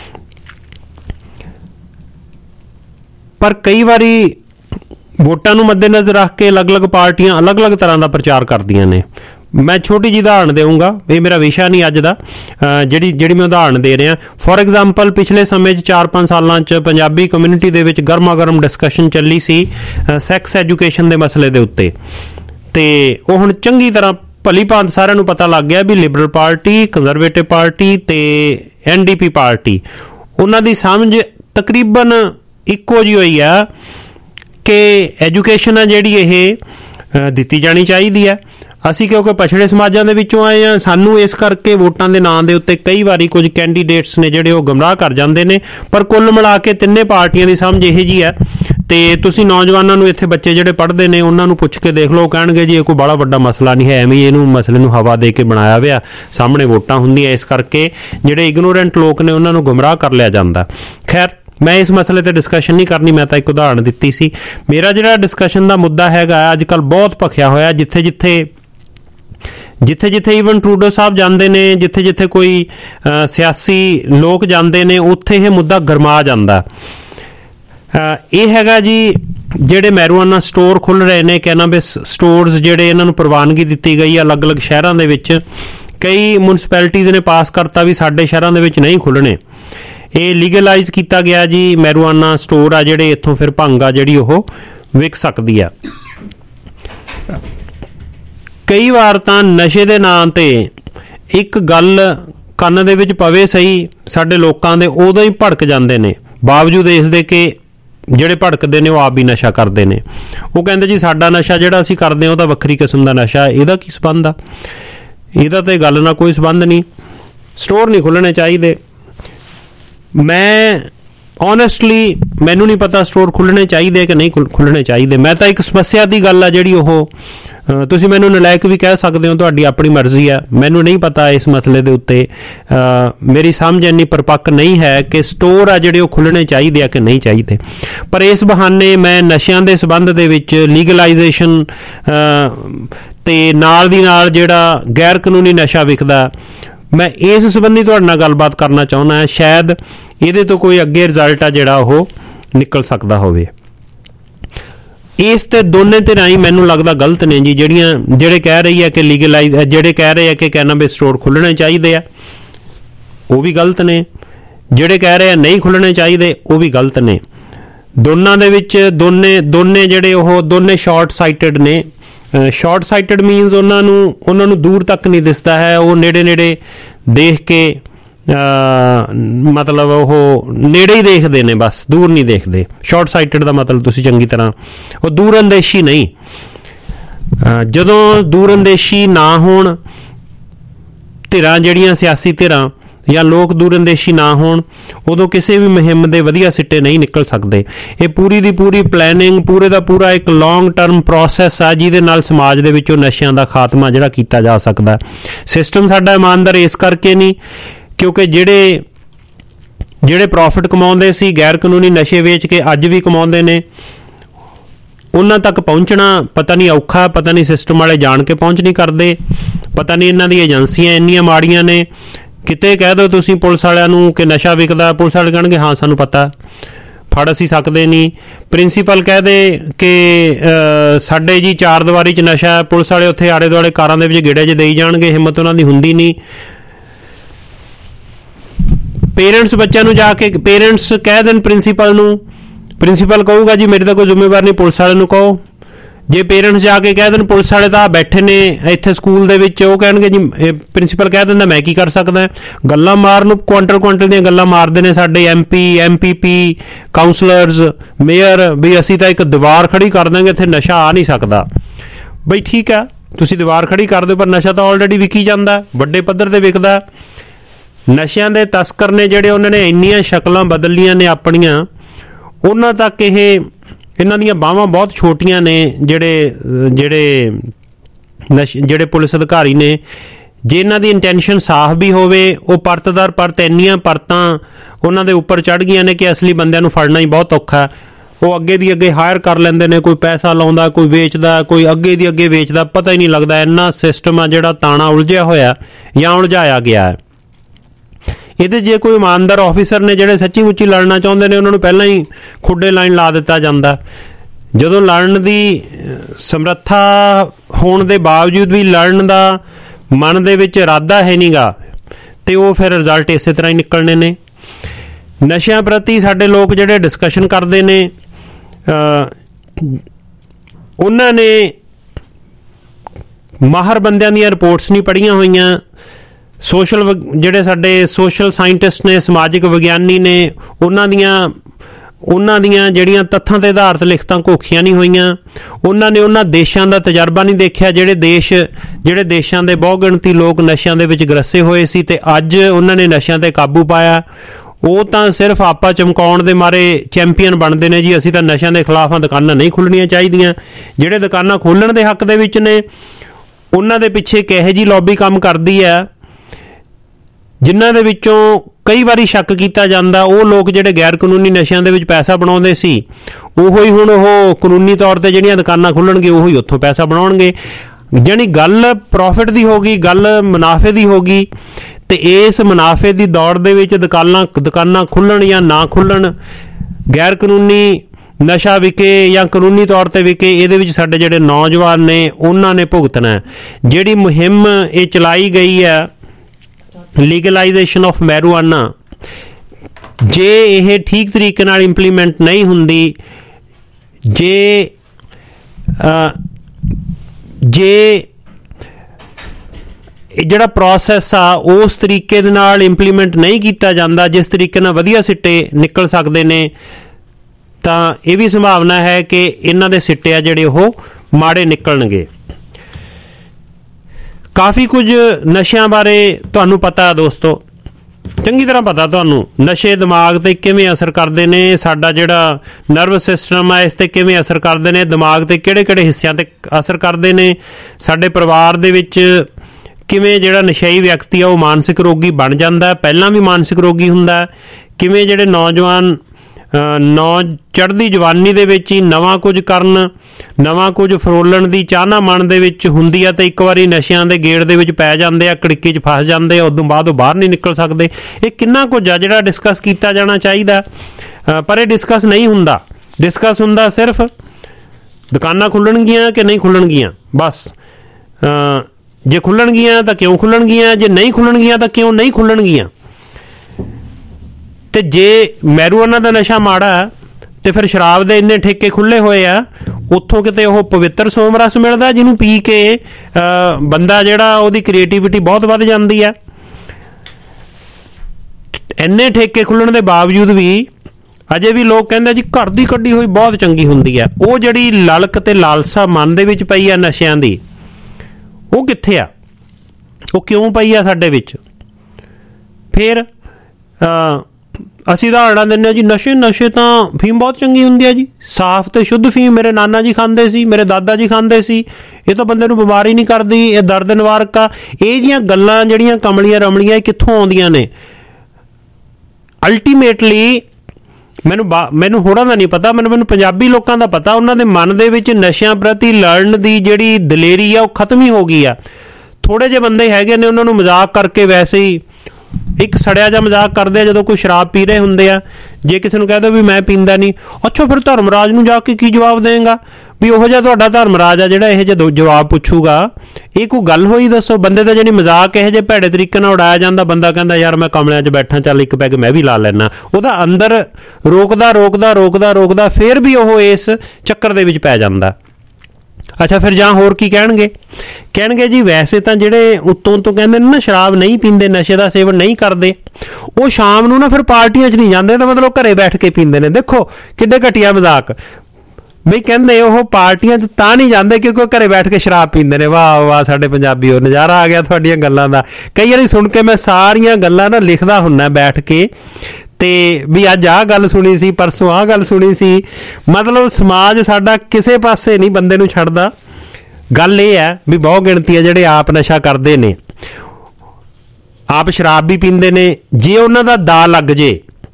ਪਰ ਕਈ ਵਾਰੀ ਵੋਟਾਂ ਨੂੰ ਮੱਦੇਨਜ਼ਰ ਰੱਖ ਕੇ ਅਲੱਗ-ਅਲੱਗ ਪਾਰਟੀਆਂ ਅਲੱਗ-ਅਲੱਗ ਤਰ੍ਹਾਂ ਦਾ ਪ੍ਰਚਾਰ ਕਰਦੀਆਂ ਨੇ। ਮੈਂ ਛੋਟੀ ਜਿਹੀ ਉਦਾਹਰਣ ਦੇਵਾਂਗਾ, ਇਹ ਮੇਰਾ ਵਿਸ਼ਾ ਨਹੀਂ ਅੱਜ ਦਾ, ਜਿਹੜੀ ਮੈਂ ਉਦਾਹਰਣ ਦੇ ਰਿਹਾ। ਫੋਰ ਐਗਜ਼ਾਮਪਲ, ਪਿਛਲੇ ਸਮੇਂ 'ਚ 4-5 ਸਾਲਾਂ 'ਚ ਪੰਜਾਬੀ ਕਮਿਊਨਿਟੀ ਦੇ ਵਿੱਚ ਗਰਮਾ-ਗਰਮ ਡਿਸਕਸ਼ਨ ਚੱਲੀ ਸੀ ਸੈਕਸ ਐਜੂਕੇਸ਼ਨ ਦੇ ਮਸਲੇ ਦੇ ਉੱਤੇ, ਤੇ ਉਹ ਹੁਣ ਚੰਗੀ ਤਰ੍ਹਾਂ ਭਲੀ ਭਾਂਤ ਸਾਰਿਆਂ ਨੂੰ ਪਤਾ ਲੱਗ ਗਿਆ ਵੀ ਲਿਬਰਲ ਪਾਰਟੀ, ਕੰਜ਼ਰਵੇਟਿਵ ਪਾਰਟੀ ਤੇ NDP ਪਾਰਟੀ, ਉਹਨਾਂ ਦੀ ਸਮਝ ਤਕਰੀਬਨ ਇੱਕੋ ਜਿਹੀ ਹੋਈ ਆ ਕਿ ਐਜੂਕੇਸ਼ਨ ਆ ਜਿਹੜੀ ਇਹ ਦਿੱਤੀ ਜਾਣੀ ਚਾਹੀਦੀ ਹੈ। ਅਸੀਂ ਕਿਉਂਕਿ ਪਛੜੇ ਸਮਾਜਾਂ ਦੇ ਵਿੱਚੋਂ ਆਏ ਹਾਂ, ਸਾਨੂੰ ਇਸ ਕਰਕੇ ਵੋਟਾਂ ਦੇ ਨਾਂ ਦੇ ਉੱਤੇ ਕਈ ਵਾਰੀ ਕੁਝ ਕੈਂਡੀਡੇਟਸ ਨੇ ਜਿਹੜੇ ਉਹ ਗੁੰਮਰਾਹ ਕਰ ਜਾਂਦੇ ਨੇ, ਪਰ ਕੁੱਲ ਮਿਲਾ ਕੇ ਤਿੰਨੇ ਪਾਰਟੀਆਂ ਦੀ ਸਮਝ ਇਹੋ ਜਿਹੀ ਹੈ। ਤੇ ਤੁਸੀਂ ਨੌਜਵਾਨਾਂ ਨੂੰ, ਇੱਥੇ ਬੱਚੇ ਜਿਹੜੇ ਪੜ੍ਹਦੇ ਨੇ ਉਹਨਾਂ ਨੂੰ ਪੁੱਛ ਕੇ ਦੇਖ ਲਓ, ਕਹਿਣਗੇ ਜੀ ਇਹ ਕੋਈ ਬੜਾ ਵੱਡਾ ਮਸਲਾ ਨਹੀਂ ਹੈ, ਐਵੇਂ ਇਹਨੂੰ ਮਸਲੇ ਨੂੰ ਹਵਾ ਦੇ ਕੇ ਬਣਾਇਆ ਹੋਇਆ, ਸਾਹਮਣੇ ਵੋਟਾਂ ਹੁੰਦੀਆਂ, ਇਸ ਕਰਕੇ ਜਿਹੜੇ ਇਗਨੋਰੈਂਟ ਲੋਕ ਨੇ ਉਹਨਾਂ ਨੂੰ ਗੁੰਮਰਾਹ ਕਰ ਲਿਆ ਜਾਂਦਾ। ਖੈਰ, ਮੈਂ ਇਸ ਮਸਲੇ ਤੇ ਡਿਸਕਸ਼ਨ ਨਹੀਂ ਕਰਨੀ, ਮੈਂ ਤਾਂ ਇੱਕ ਉਦਾਹਰਣ ਦਿੱਤੀ ਸੀ। ਮੇਰਾ ਜਿਹੜਾ ਡਿਸਕਸ਼ਨ ਦਾ ਮੁੱਦਾ ਹੈਗਾ, ਅੱਜ ਕੱਲ੍ਹ ਬਹੁਤ ਭਖਿਆ ਹੋਇਆ, ਜਿੱਥੇ ਈਵਨ ਟਰੂਡੋ ਸਾਹਿਬ ਜਾਂਦੇ ਨੇ, ਜਿੱਥੇ ਕੋਈ ਸਿਆਸੀ ਲੋਕ ਜਾਂਦੇ ਨੇ, ਉੱਥੇ ਇਹ ਮੁੱਦਾ ਗਰਮਾ ਜਾਂਦਾ। ਇਹ ਹੈਗਾ ਜੀ, ਜਿਹੜੇ ਮੈਰਿਜੂਆਨਾ ਸਟੋਰ ਖੁੱਲ੍ਹ ਰਹੇ ਨੇ, ਕੈਨਾਬਿਸ ਸਟੋਰਸ ਜਿਹੜੇ ਇਹਨਾਂ ਨੂੰ ਪ੍ਰਵਾਨਗੀ ਦਿੱਤੀ ਗਈ ਅਲੱਗ-ਅਲੱਗ ਸ਼ਹਿਰਾਂ ਦੇ ਵਿੱਚ, ਕਈ ਮਿਊਨਿਸਪੈਲਿਟੀਜ਼ ਨੇ ਪਾਸ ਕਰਤਾ ਵੀ ਸਾਡੇ ਸ਼ਹਿਰਾਂ ਦੇ ਵਿੱਚ ਨਹੀਂ ਖੁੱਲ੍ਹਣੇ। ਇਹ ਲੀਗਲਾਈਜ਼ ਕੀਤਾ ਗਿਆ ਜੀ, ਮੈਰਿਜੂਆਨਾ ਸਟੋਰ ਆ ਜਿਹੜੇ, ਇੱਥੋਂ ਫਿਰ ਭੰਗ ਆ ਜਿਹੜੀ ਉਹ ਵਿਕ ਸਕਦੀ ਆ। ਕਈ ਵਾਰ ਤਾਂ ਨਸ਼ੇ ਦੇ ਨਾਂ ਤੇ ਇੱਕ ਗੱਲ ਕੰਨ ਦੇ ਵਿੱਚ ਪਵੇ ਸਹੀ, ਸਾਡੇ ਲੋਕਾਂ ਦੇ ਉਦੋਂ ਹੀ ਭੜਕ ਜਾਂਦੇ ਨੇ, ਬਾਵਜੂਦ ਇਸ ਦੇ ਕਿ ਜਿਹੜੇ ਭੜਕਦੇ ਨੇ ਉਹ ਆਪ ਵੀ ਨਸ਼ਾ ਕਰਦੇ ਨੇ। ਉਹ ਕਹਿੰਦੇ ਜੀ ਸਾਡਾ ਨਸ਼ਾ ਜਿਹੜਾ ਅਸੀਂ ਕਰਦੇ ਹਾਂ ਉਹ ਤਾਂ ਵੱਖਰੀ ਕਿਸਮ ਦਾ ਨਸ਼ਾ, ਇਹਦਾ ਕੀ ਸੰਬੰਧ ਆ? ਇਹਦਾ ਤਾਂ ਗੱਲ ਨਾਲ ਕੋਈ ਸੰਬੰਧ ਨਹੀਂ। ਸਟੋਰ ਨਹੀਂ ਖੁੱਲ੍ਹਣੇ ਚਾਹੀਦੇ। ਮੈਂ ਓਨੈਸਟਲੀ ਮੈਨੂੰ ਨਹੀਂ ਪਤਾ ਸਟੋਰ ਖੁੱਲ੍ਹਣੇ ਚਾਹੀਦੇ ਕਿ ਨਹੀਂ ਖੁੱਲ੍ਹਣੇ ਚਾਹੀਦੇ। ਮੈਂ ਤਾਂ ਇੱਕ ਸਮੱਸਿਆ ਦੀ ਗੱਲ ਆ ਜਿਹੜੀ ਉਹ, ਤੁਸੀਂ ਮੈਨੂੰ ਨਲਾਇਕ ਵੀ ਕਹਿ ਸਕਦੇ ਹੋ, ਤੁਹਾਡੀ ਆਪਣੀ ਮਰਜ਼ੀ ਆ, ਮੈਨੂੰ ਨਹੀਂ ਪਤਾ ਇਸ ਮਸਲੇ ਦੇ ਉੱਤੇ, ਮੇਰੀ ਸਮਝ ਇੰਨੀ ਪਰਪੱਕ ਨਹੀਂ ਹੈ ਕਿ ਸਟੋਰ ਆ ਜਿਹੜੇ ਉਹ ਖੁੱਲ੍ਹਣੇ ਚਾਹੀਦੇ ਆ ਕਿ ਨਹੀਂ ਚਾਹੀਦੇ। ਪਰ ਇਸ ਬਹਾਨੇ ਮੈਂ ਨਸ਼ਿਆਂ ਦੇ ਸੰਬੰਧ ਦੇ ਵਿੱਚ ਲੀਗਲਾਈਜੇਸ਼ਨ ਤੇ ਨਾਲ ਦੀ ਨਾਲ ਜਿਹੜਾ ਗੈਰ ਕਾਨੂੰਨੀ ਨਸ਼ਾ ਵਿਕਦਾ, ਮੈਂ ਇਸ ਸੰਬੰਧੀ ਤੁਹਾਡੇ ਨਾਲ ਗੱਲਬਾਤ ਕਰਨਾ ਚਾਹੁੰਦਾ ਹਾਂ। ਸ਼ਾਇਦ ਇਹਦੇ ਤੋਂ ਕੋਈ ਅੱਗੇ ਰਿਜ਼ਲਟ ਆ ਜਿਹੜਾ ਉਹ ਨਿਕਲ ਸਕਦਾ ਹੋਵੇ। ਇਸ ਤੇ ਦੋਨੇ ਧਿਰਾਂ ਹੀ ਮੈਨੂੰ ਲੱਗਦਾ ਗਲਤ ਨੇ ਜੀ। ਜਿਹੜੇ ਕਹਿ ਰਹੀ ਹੈ ਕਿ ਲੀਗਲਾਈਜ਼, ਜਿਹੜੇ ਕਹਿ ਰਹੇ ਆ ਕਿ ਕੈਨਾਬਿਸ ਸਟੋਰ ਖੁੱਲ੍ਹਣੇ ਚਾਹੀਦੇ ਆ, ਉਹ ਵੀ ਗਲਤ ਨੇ। ਜਿਹੜੇ ਕਹਿ ਰਹੇ ਆ ਨਹੀਂ ਖੁੱਲ੍ਹਣੇ ਚਾਹੀਦੇ, ਉਹ ਵੀ ਗਲਤ ਨੇ। ਦੋਨਾਂ ਦੇ ਵਿੱਚ ਦੋਨੇ ਜਿਹੜੇ ਉਹ ਦੋਨੇ ਸ਼ਾਰਟ ਸਾਈਟਡ ਨੇ। ਸ਼ਾਰਟ ਸਾਈਟਡ ਮੀਨਸ ਉਹਨਾਂ ਨੂੰ ਦੂਰ ਤੱਕ ਨਹੀਂ ਦਿਸਦਾ ਹੈ, ਉਹ ਨੇੜੇ ਦੇਖ ਕੇ ਮਤਲਬ ਉਹ ਨੇੜੇ ਹੀ ਦੇਖਦੇ ਨੇ, ਬਸ ਦੂਰ ਨਹੀਂ ਦੇਖਦੇ। ਸ਼ਾਰਟ ਸਾਈਟਡ ਦਾ ਮਤਲਬ ਤੁਸੀਂ ਚੰਗੀ ਤਰ੍ਹਾਂ, ਉਹ ਦੂਰ ਅੰਦੇਸ਼ੀ ਨਹੀਂ। ਜਦੋਂ ਦੂਰ ਅੰਦੇਸ਼ੀ ਨਾ ਹੋਣ ਧਿਰਾਂ, ਜਿਹੜੀਆਂ ਸਿਆਸੀ ਧਿਰਾਂ ਜਾਂ ਲੋਕ ਦੂਰ ਅੰਦੇਸ਼ੀ ਨਾ ਹੋਣ, ਉਦੋਂ ਕਿਸੇ ਵੀ ਮੁਹਿੰਮ ਦੇ ਵਧੀਆ ਸਿੱਟੇ ਨਹੀਂ ਨਿਕਲ ਸਕਦੇ। ਇਹ ਪੂਰੀ ਦੀ ਪੂਰੀ ਪਲੈਨਿੰਗ, ਪੂਰੇ ਦਾ ਪੂਰਾ ਇੱਕ ਲੌਂਗ ਟਰਮ ਪ੍ਰੋਸੈਸ ਆ, ਜਿਹਦੇ ਨਾਲ ਸਮਾਜ ਦੇ ਵਿੱਚੋਂ ਨਸ਼ਿਆਂ ਦਾ ਖਾਤਮਾ ਜਿਹੜਾ ਕੀਤਾ ਜਾ ਸਕਦਾ। ਸਿਸਟਮ ਸਾਡਾ ਇਮਾਨਦਾਰ ਇਸ ਕਰਕੇ ਨਹੀਂ ਕਿਉਂਕਿ ਜਿਹੜੇ ਪ੍ਰੋਫਿਟ ਕਮਾਉਂਦੇ ਸੀ ਗੈਰ ਕਾਨੂੰਨੀ ਨਸ਼ੇ ਵੇਚ ਕੇ, ਅੱਜ ਵੀ ਕਮਾਉਂਦੇ ਨੇ। ਉਹਨਾਂ ਤੱਕ ਪਹੁੰਚਣਾ ਪਤਾ ਨਹੀਂ ਔਖਾ, ਪਤਾ ਨਹੀਂ ਸਿਸਟਮ ਵਾਲੇ ਜਾਣ ਕੇ ਪਹੁੰਚ ਨਹੀਂ ਕਰਦੇ, ਪਤਾ ਨਹੀਂ ਇਹਨਾਂ ਦੀ ਏਜੰਸੀਆਂ ਇੰਨੀਆਂ ਮਾੜੀਆਂ ਨੇ। ਕਿਤੇ ਕਹਿ ਦਿਓ ਤੁਸੀਂ ਪੁਲਿਸ ਵਾਲਿਆਂ ਨੂੰ ਕਿ ਨਸ਼ਾ ਵਿਕਦਾ, ਪੁਲਿਸ ਵਾਲੇ ਕਹਿਣਗੇ ਹਾਂ ਸਾਨੂੰ ਪਤਾ, ਫੜ ਅਸੀਂ ਸਕਦੇ ਨਹੀਂ। ਪ੍ਰਿੰਸੀਪਲ ਕਹਿ ਦੇ ਕਿ ਸਾਡੇ ਜੀ 4 ਦੀਵਾਰੀ 'ਚ ਨਸ਼ਾ, ਪੁਲਿਸ ਵਾਲੇ ਉੱਥੇ ਆਲੇ ਦੁਆਲੇ ਕਾਰਾਂ ਦੇ ਵਿੱਚ ਗੇੜੇ 'ਚ ਦੇਈ ਜਾਣਗੇ, ਹਿੰਮਤ ਉਹਨਾਂ ਦੀ ਹੁੰਦੀ ਨਹੀਂ। ਪੇਰੈਂਟਸ ਬੱਚਿਆਂ ਨੂੰ ਜਾ ਕੇ ਪੇਰੈਂਟਸ ਕਹਿ ਦੇਣ ਪ੍ਰਿੰਸੀਪਲ ਨੂੰ, ਪ੍ਰਿੰਸੀਪਲ ਕਹੂਗਾ ਜੀ ਮੇਰੀ ਤਾਂ ਕੋਈ ਜ਼ਿੰਮੇਵਾਰ ਨਹੀਂ, ਪੁਲਿਸ ਵਾਲੇ ਨੂੰ ਕਹੋ। ਜੇ ਪੇਰੈਂਟਸ ਜਾ ਕੇ ਕਹਿ ਦੇਣ ਪੁਲਿਸ ਵਾਲੇ ਤਾਂ ਬੈਠੇ ਨੇ ਇੱਥੇ ਸਕੂਲ ਦੇ ਵਿੱਚ, ਉਹ ਕਹਿਣਗੇ ਜੀ, ਪ੍ਰਿੰਸੀਪਲ ਕਹਿ ਦਿੰਦਾ ਮੈਂ ਕੀ ਕਰ ਸਕਦਾ। ਗੱਲਾਂ ਮਾਰਨ ਨੂੰ ਕੁਆਂਟਲ ਦੀਆਂ ਗੱਲਾਂ ਮਾਰਦੇ ਨੇ ਸਾਡੇ MP, MPP, ਕਾਉਂਸਲਰਸ, ਮੇਅਰ, ਵੀ ਅਸੀਂ ਤਾਂ ਇੱਕ ਦੀਵਾਰ ਖੜੀ ਕਰ ਦਾਂਗੇ, ਇੱਥੇ ਨਸ਼ਾ ਆ ਨਹੀਂ ਸਕਦਾ। ਬਈ ਠੀਕ ਆ, ਤੁਸੀਂ ਦੀਵਾਰ ਖੜੀ ਕਰ ਦਿਓ, ਪਰ ਨਸ਼ਾ ਤਾਂ ਆਲਰੇਡੀ ਵਿਕੀ ਜਾਂਦਾ, ਵੱਡੇ ਪੱਧਰ ਤੇ ਵਿਕਦਾ। ਨਸ਼ਿਆਂ ਦੇ ਤਸਕਰ ਨੇ ਜਿਹੜੇ, ਉਹਨਾਂ ਨੇ ਇੰਨੀਆਂ ਸ਼ਕਲਾਂ ਬਦਲੀਆਂ ਨੇ ਆਪਣੀਆਂ, ਉਹਨਾਂ ਤੱਕ ਇਹਨਾਂ ਦੀਆਂ ਬਾਹਾਂ ਬਹੁਤ ਛੋਟੀਆਂ ਨੇ। ਜਿਹੜੇ ਪੁਲਿਸ ਅਧਿਕਾਰੀ ਨੇ, ਜੇ ਇਹਨਾਂ ਦੀ ਇੰਟੈਂਸ਼ਨ ਸਾਫ਼ ਵੀ ਹੋਵੇ, ਉਹ ਪਰਤ ਇੰਨੀਆਂ ਪਰਤਾਂ ਉਹਨਾਂ ਦੇ ਉੱਪਰ ਚੜ੍ਹ ਗਈਆਂ ਨੇ ਕਿ ਅਸਲੀ ਬੰਦਿਆਂ ਨੂੰ ਫੜਨਾ ਹੀ ਬਹੁਤ ਔਖਾ। ਉਹ ਅੱਗੇ ਦੀ ਅੱਗੇ ਹਾਇਰ ਕਰ ਲੈਂਦੇ ਨੇ, ਕੋਈ ਪੈਸਾ ਲਾਉਂਦਾ, ਕੋਈ ਵੇਚਦਾ, ਕੋਈ ਅੱਗੇ ਦੀ ਅੱਗੇ ਵੇਚਦਾ, ਪਤਾ ਹੀ ਨਹੀਂ ਲੱਗਦਾ। ਇੰਨਾ ਸਿਸਟਮ ਆ ਜਿਹੜਾ ਤਾਣਾ ਉਲਝਿਆ ਹੋਇਆ ਜਾਂ ਉਲਝਾਇਆ ਗਿਆ ਹੈ। ਇਹਦੇ ਜੇ ਕੋਈ ਇਮਾਨਦਾਰ ਆਫਿਸਰ ਨੇ ਜਿਹੜੇ ਸੱਚੀ ਮੁੱਚੀ ਲੜਨਾ ਚਾਹੁੰਦੇ ਨੇ, ਉਹਨਾਂ ਨੂੰ ਪਹਿਲਾਂ ਹੀ ਖੁੱਡੇ ਲਾਈਨ ਲਾ ਦਿੱਤਾ ਜਾਂਦਾ। ਜਦੋਂ ਲੜਨ ਦੀ ਸਮਰੱਥਾ ਹੋਣ ਦੇ ਬਾਵਜੂਦ ਵੀ ਲੜਨ ਦਾ ਮਨ ਦੇ ਵਿੱਚ ਇਰਾਦਾ ਹੈ ਨਹੀਂਗਾ, ਤੇ ਉਹ ਫਿਰ ਰਿਜ਼ਲਟ ਇਸੇ ਤਰ੍ਹਾਂ ਹੀ ਨਿਕਲਣੇ ਨੇ। ਨਸ਼ਿਆਂ ਪ੍ਰਤੀ ਸਾਡੇ ਲੋਕ ਜਿਹੜੇ ਡਿਸਕਸ਼ਨ ਕਰਦੇ ਨੇ, ਉਹਨਾਂ ਨੇ ਮਾਹਰ ਬੰਦਿਆਂ ਦੀਆਂ ਰਿਪੋਰਟਸ ਨਹੀਂ ਪੜ੍ਹੀਆਂ ਹੋਈਆਂ। ਜਿਹੜੇ ਸਾਡੇ ਸੋਸ਼ਲ ਸਾਇੰਟਿਸਟ ਨੇ, ਸਮਾਜਿਕ ਵਿਗਿਆਨੀ ਨੇ, ਉਹਨਾਂ ਦੀਆਂ ਜਿਹੜੀਆਂ ਤੱਥਾਂ ਤੇ ਆਧਾਰਿਤ ਲਿਖਤਾਂ ਘੋਖੀਆਂ ਨਹੀਂ ਹੋਈਆਂ। ਉਹਨਾਂ ਨੇ ਉਹਨਾਂ ਦੇਸ਼ਾਂ ਦਾ ਤਜਰਬਾ ਨਹੀਂ ਦੇਖਿਆ ਜਿਹੜੇ ਦੇਸ਼ਾਂ ਦੇ ਬਹੁਗਿਣਤੀ ਲੋਕ ਨਸ਼ਿਆਂ ਦੇ ਵਿੱਚ ਗਰਸੇ ਹੋਏ ਸੀ ਤੇ ਅੱਜ ਉਹਨਾਂ ਨੇ ਨਸ਼ਿਆਂ ਤੇ ਕਾਬੂ ਪਾਇਆ। ਉਹ ਤਾਂ ਸਿਰਫ ਆਪਾ ਚਮਕਾਉਣ ਦੇ ਮਾਰੇ ਚੈਂਪੀਅਨ ਬਣਦੇ ਨੇ ਜੀ, ਅਸੀਂ ਤਾਂ ਨਸ਼ਿਆਂ ਦੇ ਖਿਲਾਫ ਆ, ਦੁਕਾਨਾਂ ਨਹੀਂ ਖੁੱਲ੍ਹਣੀਆਂ ਚਾਹੀਦੀਆਂ। ਜਿਹੜੇ ਦੁਕਾਨਾਂ ਖੋਲ੍ਹਣ ਦੇ ਹੱਕ ਦੇ ਵਿੱਚ ਨੇ, ਉਹਨਾਂ ਦੇ ਪਿੱਛੇ ਕਿਹੋ ਜਿਹੀ ਲੌਬੀ ਕੰਮ ਕਰਦੀ ਹੈ, ਜਿਨ੍ਹਾਂ ਦੇ ਵਿੱਚੋਂ ਕਈ ਵਾਰੀ ਸ਼ੱਕ ਕੀਤਾ ਜਾਂਦਾ ਉਹ ਲੋਕ ਜਿਹੜੇ ਗੈਰ ਕਾਨੂੰਨੀ ਨਸ਼ਿਆਂ ਦੇ ਵਿੱਚ ਪੈਸਾ ਬਣਾਉਂਦੇ ਸੀ, ਉਹੋ ਹੀ ਹੁਣ ਉਹ ਕਾਨੂੰਨੀ ਤੌਰ ਤੇ ਜਿਹੜੀਆਂ ਦੁਕਾਨਾਂ ਖੁੱਲ੍ਹਣਗੇ ਉਹੀ ਉੱਥੋਂ ਪੈਸਾ ਬਣਾਉਣਗੇ। ਜਾਣੀ ਗੱਲ ਪ੍ਰੋਫਿਟ ਦੀ ਹੋ ਗਈ, ਗੱਲ ਮੁਨਾਫੇ ਦੀ ਹੋ ਗਈ। ਤੇ ਇਸ ਮੁਨਾਫੇ ਦੀ ਦੌੜ ਦੇ ਵਿੱਚ ਦੁਕਾਨਾਂ ਖੁੱਲ੍ਹਣ ਜਾਂ ਨਾ ਖੁੱਲ੍ਹਣ, ਗੈਰ ਕਾਨੂੰਨੀ ਨਸ਼ਾ ਵਿਕੇ ਜਾਂ ਕਾਨੂੰਨੀ ਤੌਰ ਤੇ ਵਿਕੇ, ਇਹਦੇ ਵਿੱਚ ਸਾਡੇ ਜਿਹੜੇ ਨੌਜਵਾਨ ਨੇ ਉਹਨਾਂ ਨੇ ਭੁਗਤਣਾ। ਜਿਹੜੀ ਮੁਹਿੰਮ ਇਹ ਚਲਾਈ ਗਈ ਹੈ ਲੀਗਲਾਈਜੇਸ਼ਨ ਆਫ ਮੈਰੀਜੁਆਨਾ, ਜੇ ਇਹ ਠੀਕ ਤਰੀਕੇ ਨਾਲ ਇੰਪਲੀਮੈਂਟ ਨਹੀਂ ਹੁੰਦੀ, ਜੇ ਜਿਹੜਾ ਪ੍ਰੋਸੈਸ ਆ ਉਸ ਤਰੀਕੇ ਦੇ ਨਾਲ ਇੰਪਲੀਮੈਂਟ ਨਹੀਂ ਕੀਤਾ ਜਾਂਦਾ ਜਿਸ ਤਰੀਕੇ ਨਾਲ ਵਧੀਆ ਸਿੱਟੇ ਨਿਕਲ ਸਕਦੇ ਨੇ, ਤਾਂ ਇਹ ਵੀ ਸੰਭਾਵਨਾ ਹੈ ਕਿ ਇਹਨਾਂ ਦੇ ਸਿੱਟੇ ਆ ਜਿਹੜੇ ਉਹ ਮਾੜੇ ਨਿਕਲਣਗੇ। ਕਾਫੀ ਕੁਝ ਨਸ਼ਿਆਂ ਬਾਰੇ ਤੁਹਾਨੂੰ ਪਤਾ ਦੋਸਤੋ, ਚੰਗੀ ਤਰ੍ਹਾਂ ਪਤਾ ਤੁਹਾਨੂੰ। ਨਸ਼ੇ ਦਿਮਾਗ 'ਤੇ ਕਿਵੇਂ ਅਸਰ ਕਰਦੇ ਨੇ, ਸਾਡਾ ਜਿਹੜਾ ਨਰਵਸ ਸਿਸਟਮ ਆ ਇਸ 'ਤੇ ਕਿਵੇਂ ਅਸਰ ਕਰਦੇ ਨੇ, ਦਿਮਾਗ 'ਤੇ ਕਿਹੜੇ ਹਿੱਸਿਆਂ 'ਤੇ ਅਸਰ ਕਰਦੇ ਨੇ, ਸਾਡੇ ਪਰਿਵਾਰ ਦੇ ਵਿੱਚ ਕਿਵੇਂ ਜਿਹੜਾ ਨਸ਼ਈ ਵਿਅਕਤੀ ਆ ਉਹ ਮਾਨਸਿਕ ਰੋਗੀ ਬਣ ਜਾਂਦਾ, ਪਹਿਲਾਂ ਵੀ ਮਾਨਸਿਕ ਰੋਗੀ ਹੁੰਦਾ, ਕਿਵੇਂ ਜਿਹੜੇ ਨੌਜਵਾਨ ਚੜ੍ਹਦੀ ਜਵਾਨੀ ਦੇ ਵਿੱਚ ਹੀ ਨਵਾਂ ਕੁਝ ਕਰਨ, ਨਵਾਂ ਕੁਝ ਫਰੋਲਣ ਦੀ ਚਾਹਨਾ ਮਨ ਦੇ ਵਿੱਚ ਹੁੰਦੀ ਆ ਤੇ ਇੱਕ ਵਾਰੀ ਨਸ਼ਿਆਂ ਦੇ ਗੇੜ ਦੇ ਵਿੱਚ ਪੈ ਜਾਂਦੇ ਆ, ਕੜਿੱਕੀ 'ਚ ਫਸ ਜਾਂਦੇ ਆ, ਉਦੋਂ ਬਾਅਦ ਉਹ ਬਾਹਰ ਨਹੀਂ ਨਿਕਲ ਸਕਦੇ। ਇਹ ਕਿੰਨਾ ਕੁਝ ਆ ਜਿਹੜਾ ਡਿਸਕਸ ਕੀਤਾ ਜਾਣਾ ਚਾਹੀਦਾ, ਪਰ ਇਹ ਡਿਸਕਸ ਨਹੀਂ ਹੁੰਦਾ। ਡਿਸਕਸ ਹੁੰਦਾ ਸਿਰਫ ਦੁਕਾਨਾਂ ਖੁੱਲਣਗੀਆਂ ਕਿ ਨਹੀਂ ਖੁੱਲਣਗੀਆਂ, ਬਸ ਜੇ ਖੁੱਲਣਗੀਆਂ ਤਾਂ ਕਿਉਂ ਖੁੱਲਣਗੀਆਂ, ਜੇ ਨਹੀਂ ਖੁੱਲਣਗੀਆਂ ਤਾਂ ਕਿਉਂ ਨਹੀਂ ਖੁੱਲਣਗੀਆਂ। ਤੇ ਜੇ ਮੈਰੀਜੂਆਨਾ ਦਾ ਨਸ਼ਾ ਮਾੜਾ ਤੇ ਫਿਰ ਸ਼ਰਾਬ ਦੇ ਇੰਨੇ ਠੇਕੇ ਖੁੱਲੇ ਹੋਏ ਆ, ਉੱਥੋਂ ਕਿਤੇ ਉਹ ਪਵਿੱਤਰ ਸੋਮਰਸ ਮਿਲਦਾ ਜਿਹਨੂੰ ਪੀ ਕੇ ਬੰਦਾ ਜਿਹੜਾ ਉਹਦੀ ਕ੍ਰੀਏਟੀਵਿਟੀ ਬਹੁਤ ਵੱਧ ਜਾਂਦੀ ਹੈ। ਇੰਨੇ ਠੇਕੇ ਖੁੱਲਣ ਦੇ ਬਾਵਜੂਦ ਵੀ ਅਜੇ ਵੀ ਲੋਕ ਕਹਿੰਦੇ ਜੀ ਘਰ ਦੀ ਕੱਢੀ ਹੋਈ ਬਹੁਤ ਚੰਗੀ ਹੁੰਦੀ ਹੈ। ਉਹ ਜਿਹੜੀ ਲਲਕ ਤੇ ਲਾਲਸਾ ਮਨ ਦੇ ਵਿੱਚ ਪਈ ਆ ਨਸ਼ਿਆਂ ਦੀ, ਉਹ ਕਿੱਥੇ ਆ? ਉਹ ਕਿਉਂ ਪਈ ਆ ਸਾਡੇ ਵਿੱਚ? ਫਿਰ ਅਸੀਂ ਉਦਾਹਰਣਾਂ ਦਿੰਦੇ ਹਾਂ ਜੀ, ਨਸ਼ੇ ਤਾਂ ਫੀਮ ਬਹੁਤ ਚੰਗੀ ਹੁੰਦੀ ਹੈ ਜੀ, ਸਾਫ਼ ਤੇ ਸ਼ੁੱਧ ਫੀਮ ਮੇਰੇ ਨਾਨਾ ਜੀ ਖਾਂਦੇ ਸੀ, ਮੇਰੇ ਦਾਦਾ ਜੀ ਖਾਂਦੇ ਸੀ, ਇਹ ਤਾਂ ਬੰਦੇ ਨੂੰ ਬਿਮਾਰੀ ਨਹੀਂ ਕਰਦੀ, ਇਹ ਦਰਦ ਨਿਵਾਰਕ ਆ। ਇਹ ਜਿਹੀਆਂ ਗੱਲਾਂ ਜਿਹੜੀਆਂ ਕਮਲੀਆਂ ਰਮਲੀਆਂ, ਇਹ ਕਿੱਥੋਂ ਆਉਂਦੀਆਂ ਨੇ? ਅਲਟੀਮੇਟਲੀ ਮੈਨੂੰ ਹੋਰਾਂ ਦਾ ਨਹੀਂ ਪਤਾ, ਮੈਨੂੰ ਪੰਜਾਬੀ ਲੋਕਾਂ ਦਾ ਪਤਾ, ਉਹਨਾਂ ਦੇ ਮਨ ਦੇ ਵਿੱਚ ਨਸ਼ਿਆਂ ਪ੍ਰਤੀ ਲੜਨ ਦੀ ਜਿਹੜੀ ਦਲੇਰੀ ਆ ਉਹ ਖਤਮ ਹੀ ਹੋ ਗਈ ਆ। ਥੋੜ੍ਹੇ ਜਿਹੇ ਬੰਦੇ ਹੈਗੇ ਨੇ, ਉਹਨਾਂ ਨੂੰ ਮਜ਼ਾਕ ਕਰਕੇ ਵੈਸੇ ਹੀ ਇੱਕ ਸੜਿਆ ਜਿਹਾ ਮਜ਼ਾਕ ਕਰਦੇ ਆ ਜਦੋਂ ਕੋਈ ਸ਼ਰਾਬ ਪੀ ਰਹੇ ਹੁੰਦੇ ਆ। ਜੇ ਕਿਸੇ ਨੂੰ ਕਹਿ ਦੋ ਵੀ ਮੈਂ ਪੀਂਦਾ ਨਹੀਂ, ਅੱਛਾ ਫਿਰ ਧਰਮਰਾਜ ਨੂੰ ਜਾ ਕੇ ਕੀ ਜਵਾਬ ਦੇਂਗਾ? ਵੀ ਉਹੋ ਜਿਹਾ ਤੁਹਾਡਾ ਧਰਮਰਾਜ ਆ ਜਿਹੜਾ ਇਹੋ ਜਿਹਾ ਜਵਾਬ ਪੁੱਛੂਗਾ? ਇਹ ਕੋਈ ਗੱਲ ਹੋਈ? ਦੱਸੋ। ਬੰਦੇ ਦਾ ਜਿਹੜੀ ਮਜ਼ਾਕ ਇਹੋ ਜਿਹੇ ਭੈੜੇ ਤਰੀਕੇ ਨਾਲ ਉਡਾਇਆ ਜਾਂਦਾ, ਬੰਦਾ ਕਹਿੰਦਾ ਯਾਰ ਮੈਂ ਕਮਲਿਆਂ 'ਚ ਬੈਠਾ, ਚੱਲ ਇੱਕ ਪੈਗ ਮੈਂ ਵੀ ਲਾ ਲੈਣਾ। ਉਹਦਾ ਅੰਦਰ ਰੋਕਦਾ ਫਿਰ ਵੀ ਉਹ ਇਸ ਚੱਕਰ ਦੇ ਵਿੱਚ ਪੈ ਜਾਂਦਾ। ਅੱਛਾ ਫਿਰ ਜਾਂ ਹੋਰ ਕੀ ਕਹਿਣਗੇ ਜੀ ਵੈਸੇ ਤਾਂ ਜਿਹੜੇ ਉੱਤੋਂ ਤੋਂ ਕਹਿੰਦੇ ਨੇ ਨਾ ਸ਼ਰਾਬ ਨਹੀਂ ਪੀਂਦੇ, ਨਸ਼ੇ ਦਾ ਸੇਵਨ ਨਹੀਂ ਕਰਦੇ, ਉਹ ਸ਼ਾਮ ਨੂੰ ਨਾ ਫਿਰ ਪਾਰਟੀਆਂ 'ਚ ਨਹੀਂ ਜਾਂਦੇ, ਤਾਂ ਮਤਲਬ ਘਰੇ ਬੈਠ ਕੇ ਪੀਂਦੇ ਨੇ। ਦੇਖੋ ਕਿੱਡੇ ਘਟੀਆ ਮਜ਼ਾਕ। ਬਈ ਕਹਿੰਦੇ ਉਹ ਪਾਰਟੀਆਂ 'ਚ ਤਾਂ ਨਹੀਂ ਜਾਂਦੇ ਕਿਉਂਕਿ ਉਹ ਘਰੇ ਬੈਠ ਕੇ ਸ਼ਰਾਬ ਪੀਂਦੇ ਨੇ। ਵਾਹ ਵਾਹ ਸਾਡੇ ਪੰਜਾਬੀ, ਉਹ ਨਜ਼ਾਰਾ ਆ ਗਿਆ ਤੁਹਾਡੀਆਂ ਗੱਲਾਂ ਦਾ। ਕਈ ਵਾਰੀ ਸੁਣ ਕੇ ਮੈਂ ਸਾਰੀਆਂ ਗੱਲਾਂ ਨਾ ਲਿਖਦਾ ਹੁੰਦਾ ਬੈਠ ਕੇ, ਤੇ ਵੀ ਅੱਜ ਆਹ ਗੱਲ ਸੁਣੀ ਸੀ, ਪਰਸੋਂ ਆਹ ਗੱਲ ਸੁਣੀ ਸੀ। ਮਤਲਬ ਸਮਾਜ ਸਾਡਾ ਕਿਸੇ ਪਾਸੇ ਨਹੀਂ ਬੰਦੇ ਨੂੰ ਛੱਡਦਾ। ਗੱਲ ਇਹ ਹੈ ਵੀ ਬਹੁਤ ਗਿਣਤੀ ਹੈ ਜਿਹੜੇ ਆਪ ਨਸ਼ਾ ਕਰਦੇ ਨੇ, ਆਪ ਸ਼ਰਾਬ ਵੀ ਪੀਂਦੇ ਨੇ। ਜੇ ਉਹਨਾਂ ਦਾ ਦਾ ਲੱਗ ਜੇ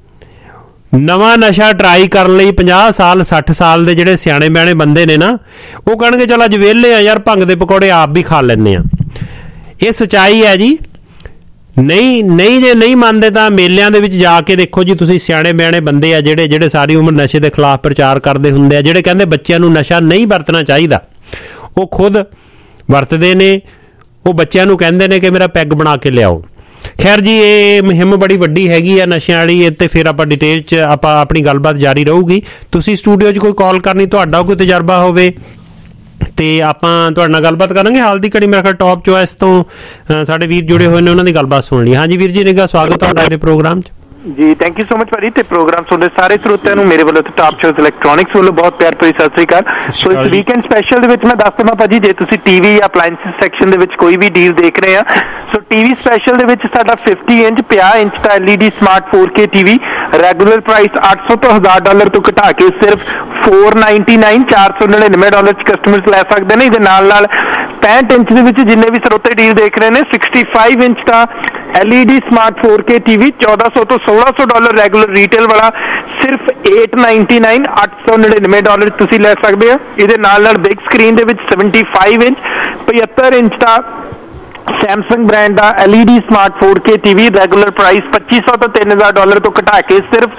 ਨਵਾਂ ਨਸ਼ਾ ਟਰਾਈ ਕਰਨ ਲਈ 50 ਸਾਲ 60 ਸਾਲ ਦੇ ਜਿਹੜੇ ਸਿਆਣੇ ਬਿਆਣੇ ਬੰਦੇ ਨੇ ਨਾ, ਉਹ ਕਹਿਣਗੇ ਚਲ ਅੱਜ ਵਿਹਲੇ ਆ ਯਾਰ, ਭੰਗ ਦੇ ਪਕੌੜੇ ਆਪ ਵੀ ਖਾ ਲੈਂਦੇ ਆ। ਇਹ ਸੱਚਾਈ ਹੈ ਜੀ। ਨਹੀਂ ਜੇ ਨਹੀਂ ਮੰਨਦੇ ਤਾਂ ਮੇਲਿਆਂ ਦੇ ਵਿੱਚ ਜਾ ਕੇ ਦੇਖੋ ਜੀ ਤੁਸੀਂ, ਸਿਆਣੇ ਬਿਆਣੇ ਬੰਦੇ ਆ ਜਿਹੜੇ ਸਾਰੀ ਉਮਰ ਨਸ਼ੇ ਦੇ ਖਿਲਾਫ ਪ੍ਰਚਾਰ ਕਰਦੇ ਹੁੰਦੇ ਆ, ਜਿਹੜੇ ਕਹਿੰਦੇ ਬੱਚਿਆਂ ਨੂੰ ਨਸ਼ਾ ਨਹੀਂ ਵਰਤਣਾ ਚਾਹੀਦਾ, ਉਹ ਖੁਦ ਵਰਤਦੇ ਨੇ। ਉਹ ਬੱਚਿਆਂ ਨੂੰ ਕਹਿੰਦੇ ਨੇ ਕਿ ਮੇਰਾ ਪੈਗ ਬਣਾ ਕੇ ਲਿਆਓ। ਖੈਰ ਜੀ ਇਹ ਮੁਹਿੰਮ ਬੜੀ ਵੱਡੀ ਹੈਗੀ ਆ ਨਸ਼ਿਆਂ ਵਾਲੀ, ਇਹ ਤੇ ਫਿਰ ਆਪਾਂ ਡਿਟੇਲ 'ਚ ਆਪਣੀ ਗੱਲਬਾਤ ਜਾਰੀ ਰਹੂਗੀ। ਤੁਸੀਂ ਸਟੂਡੀਓ 'ਚ ਕੋਈ ਕਾਲ ਕਰਨੀ, ਤੁਹਾਡਾ ਕੋਈ ਤਜਰਬਾ ਹੋਵੇ ਤੇ ਆਪਾਂ ਤੁਹਾਡੇ ਨਾਲ ਗੱਲਬਾਤ ਕਰਾਂਗੇ। ਹਾਲ ਦੀ ਘੜੀ ਮੇਰਾ ਖਿਆਲ ਟੌਪ ਚੋਇਸ ਤੋਂ ਸਾਡੇ ਵੀਰ ਜੁੜੇ ਹੋਏ ਨੇ, ਉਹਨਾਂ ਦੀ ਗੱਲਬਾਤ ਸੁਣ ਲਈ। ਹਾਂਜੀ ਵੀਰ ਜੀ ਨਿੱਘਾ ਸਵਾਗਤ ਤੁਹਾਡਾ ਇਹਦੇ ਪ੍ਰੋਗਰਾਮ 'ਚ ਜੀ। ਥੈਂਕ ਯੂ ਸੋ ਮਚ ਭਾਜੀ। ਤੇ ਪ੍ਰੋਗਰਾਮ ਸੁਣਦੇ ਸਾਰੇ ਸਰੋਤਿਆਂ ਨੂੰ ਮੇਰੇ ਵੱਲੋਂ ਤੇ ਟਾਪ ਚੋਇਸ ਇਲੈਕਟ੍ਰੋਨਿਕਸ ਵੱਲੋਂ ਬਹੁਤ ਪਿਆਰ ਭਰੀ ਸਤਿ ਸ੍ਰੀ ਅਕਾਲ। ਸੋ ਇਸ ਵੀਕਐਂਡ ਸਪੈਸ਼ਲ ਦੇ ਵਿੱਚ ਮੈਂ ਦੱਸ ਦਵਾਂ ਭਾਜੀ, ਜੇ ਤੁਸੀਂ ਟੀਵੀ ਜਾਂ ਅਪਲਾਈਐਂਸਿਸ ਸੈਕਸ਼ਨ ਦੇ ਵਿੱਚ ਕੋਈ ਵੀ ਡੀਲ ਦੇਖ ਰਹੇ ਆ, ਸੋ ਟੀਵੀ ਸਪੈਸ਼ਲ ਦੇ ਵਿੱਚ ਸਾਡਾ 50 ਇੰਚ 50 ਇੰਚ ਦਾ LED smart 4K TV regular price $800 ਤੋਂ $1000 ਤੋਂ ਘਟਾ ਕੇ ਸਿਰਫ $499 $499 ਚ ਕਸਟਮਰਸ ਲੈ ਸਕਦੇ ਨੇ। ਇਹਦੇ ਨਾਲ 65 ਇੰਚ ਦੇ ਵਿੱਚ ਜਿੰਨੇ ਵੀ ਸਰੋਤੇ ਡੀਲ ਦੇਖ ਰਹੇ ਨੇ, 65 ਇੰਚ ਦਾ LED ਸਮਾਰਟ 4K ਟੀਵੀ $1400 ਤੋਂ $1600 ਰੈਗੂਲਰ ਰੀਟੇਲ ਵਾਲਾ ਸਿਰਫ $899 $899 ਤੁਸੀਂ ਲੈ ਸਕਦੇ ਆ। ਇਹਦੇ ਨਾਲ ਬਿਗ ਸਕਰੀਨ ਦੇ ਵਿੱਚ 75 ਇੰਚ 75 ਇੰਚ ਦਾ ਸੈਮਸੰਗ ਬ੍ਰਾਂਡ ਦਾ LED smart 4K TV regular price $2500 ਤੋਂ $3000 ਤੋਂ ਘਟਾ ਕੇ ਸਿਰਫ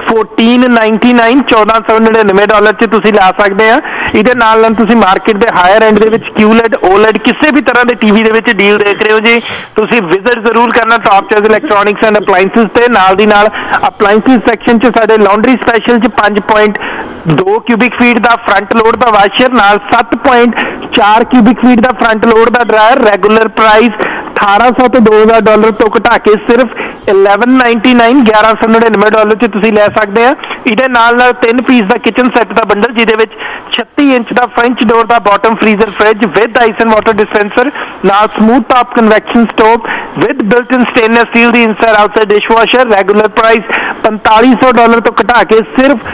$1499 $1499 ਚ ਤੁਸੀਂ ਲੈ ਸਕਦੇ ਆ। ਇਹਦੇ ਨਾਲ ਤੁਸੀਂ ਮਾਰਕੀਟ ਦੇ ਹਾਇਰ ਐਂਡ ਦੇ ਵਿੱਚ QLED OLED ਕਿਸੇ ਵੀ ਤਰ੍ਹਾਂ ਦੇ ਟੀਵੀ ਦੇ ਵਿੱਚ ਡੀਲ ਦੇਖ ਰਹੇ ਹੋ ਜੀ, ਤੁਸੀਂ ਵਿਜ਼ਿਟ ਜ਼ਰੂਰ ਕਰਨਾ Top Choice Electronics and Appliances ਤੇ। ਨਾਲ ਦੀ ਨਾਲ ਅਪਲਾਈਐਂਸਿਸ ਸੈਕਸ਼ਨ 'ਚ ਸਾਡੇ ਲਾਂਡਰੀ ਸਪੈਸ਼ਲ 'ਚ 5.2 ਕਿਊਬਿਕ ਫੀਟ ਦਾ ਫਰੰਟ ਲੋਡ ਦਾ ਵਾਸ਼ਰ ਨਾਲ 7.4 ਕਿਊਬਿਕ ਫੀਟ ਦਾ ਫਰੰਟ ਲੋਡ ਦਾ ਡਰਾਇਰ ਰੈਗੂਲਰ ਪ੍ਰਾਈਸ $1800 ਤੋਂ $2000 ਤੋਂ ਘਟਾ ਕੇ ਸਿਰਫ $1199 $1199 ਚ ਤੁਸੀਂ ਲੈ ਸਕਦੇ ਆ। ਇਹਦੇ ਨਾਲ 3 ਪੀਸ ਦਾ ਕਿਚਨ ਸੈੱਟ ਦਾ ਬੰਡਲ ਜਿਹਦੇ ਵਿੱਚ 36 ਇੰਚ ਦਾ ਫ੍ਰੈਂਚ ਡੋਰ ਦਾ bottom freezer fridge with ice and water dispenser ਨਾਲ smooth top convection stove with built in stainless steel ਦੀ inside outside dishwasher regular price $4500 ਤੋਂ ਘਟਾ ਕੇ ਸਿਰਫ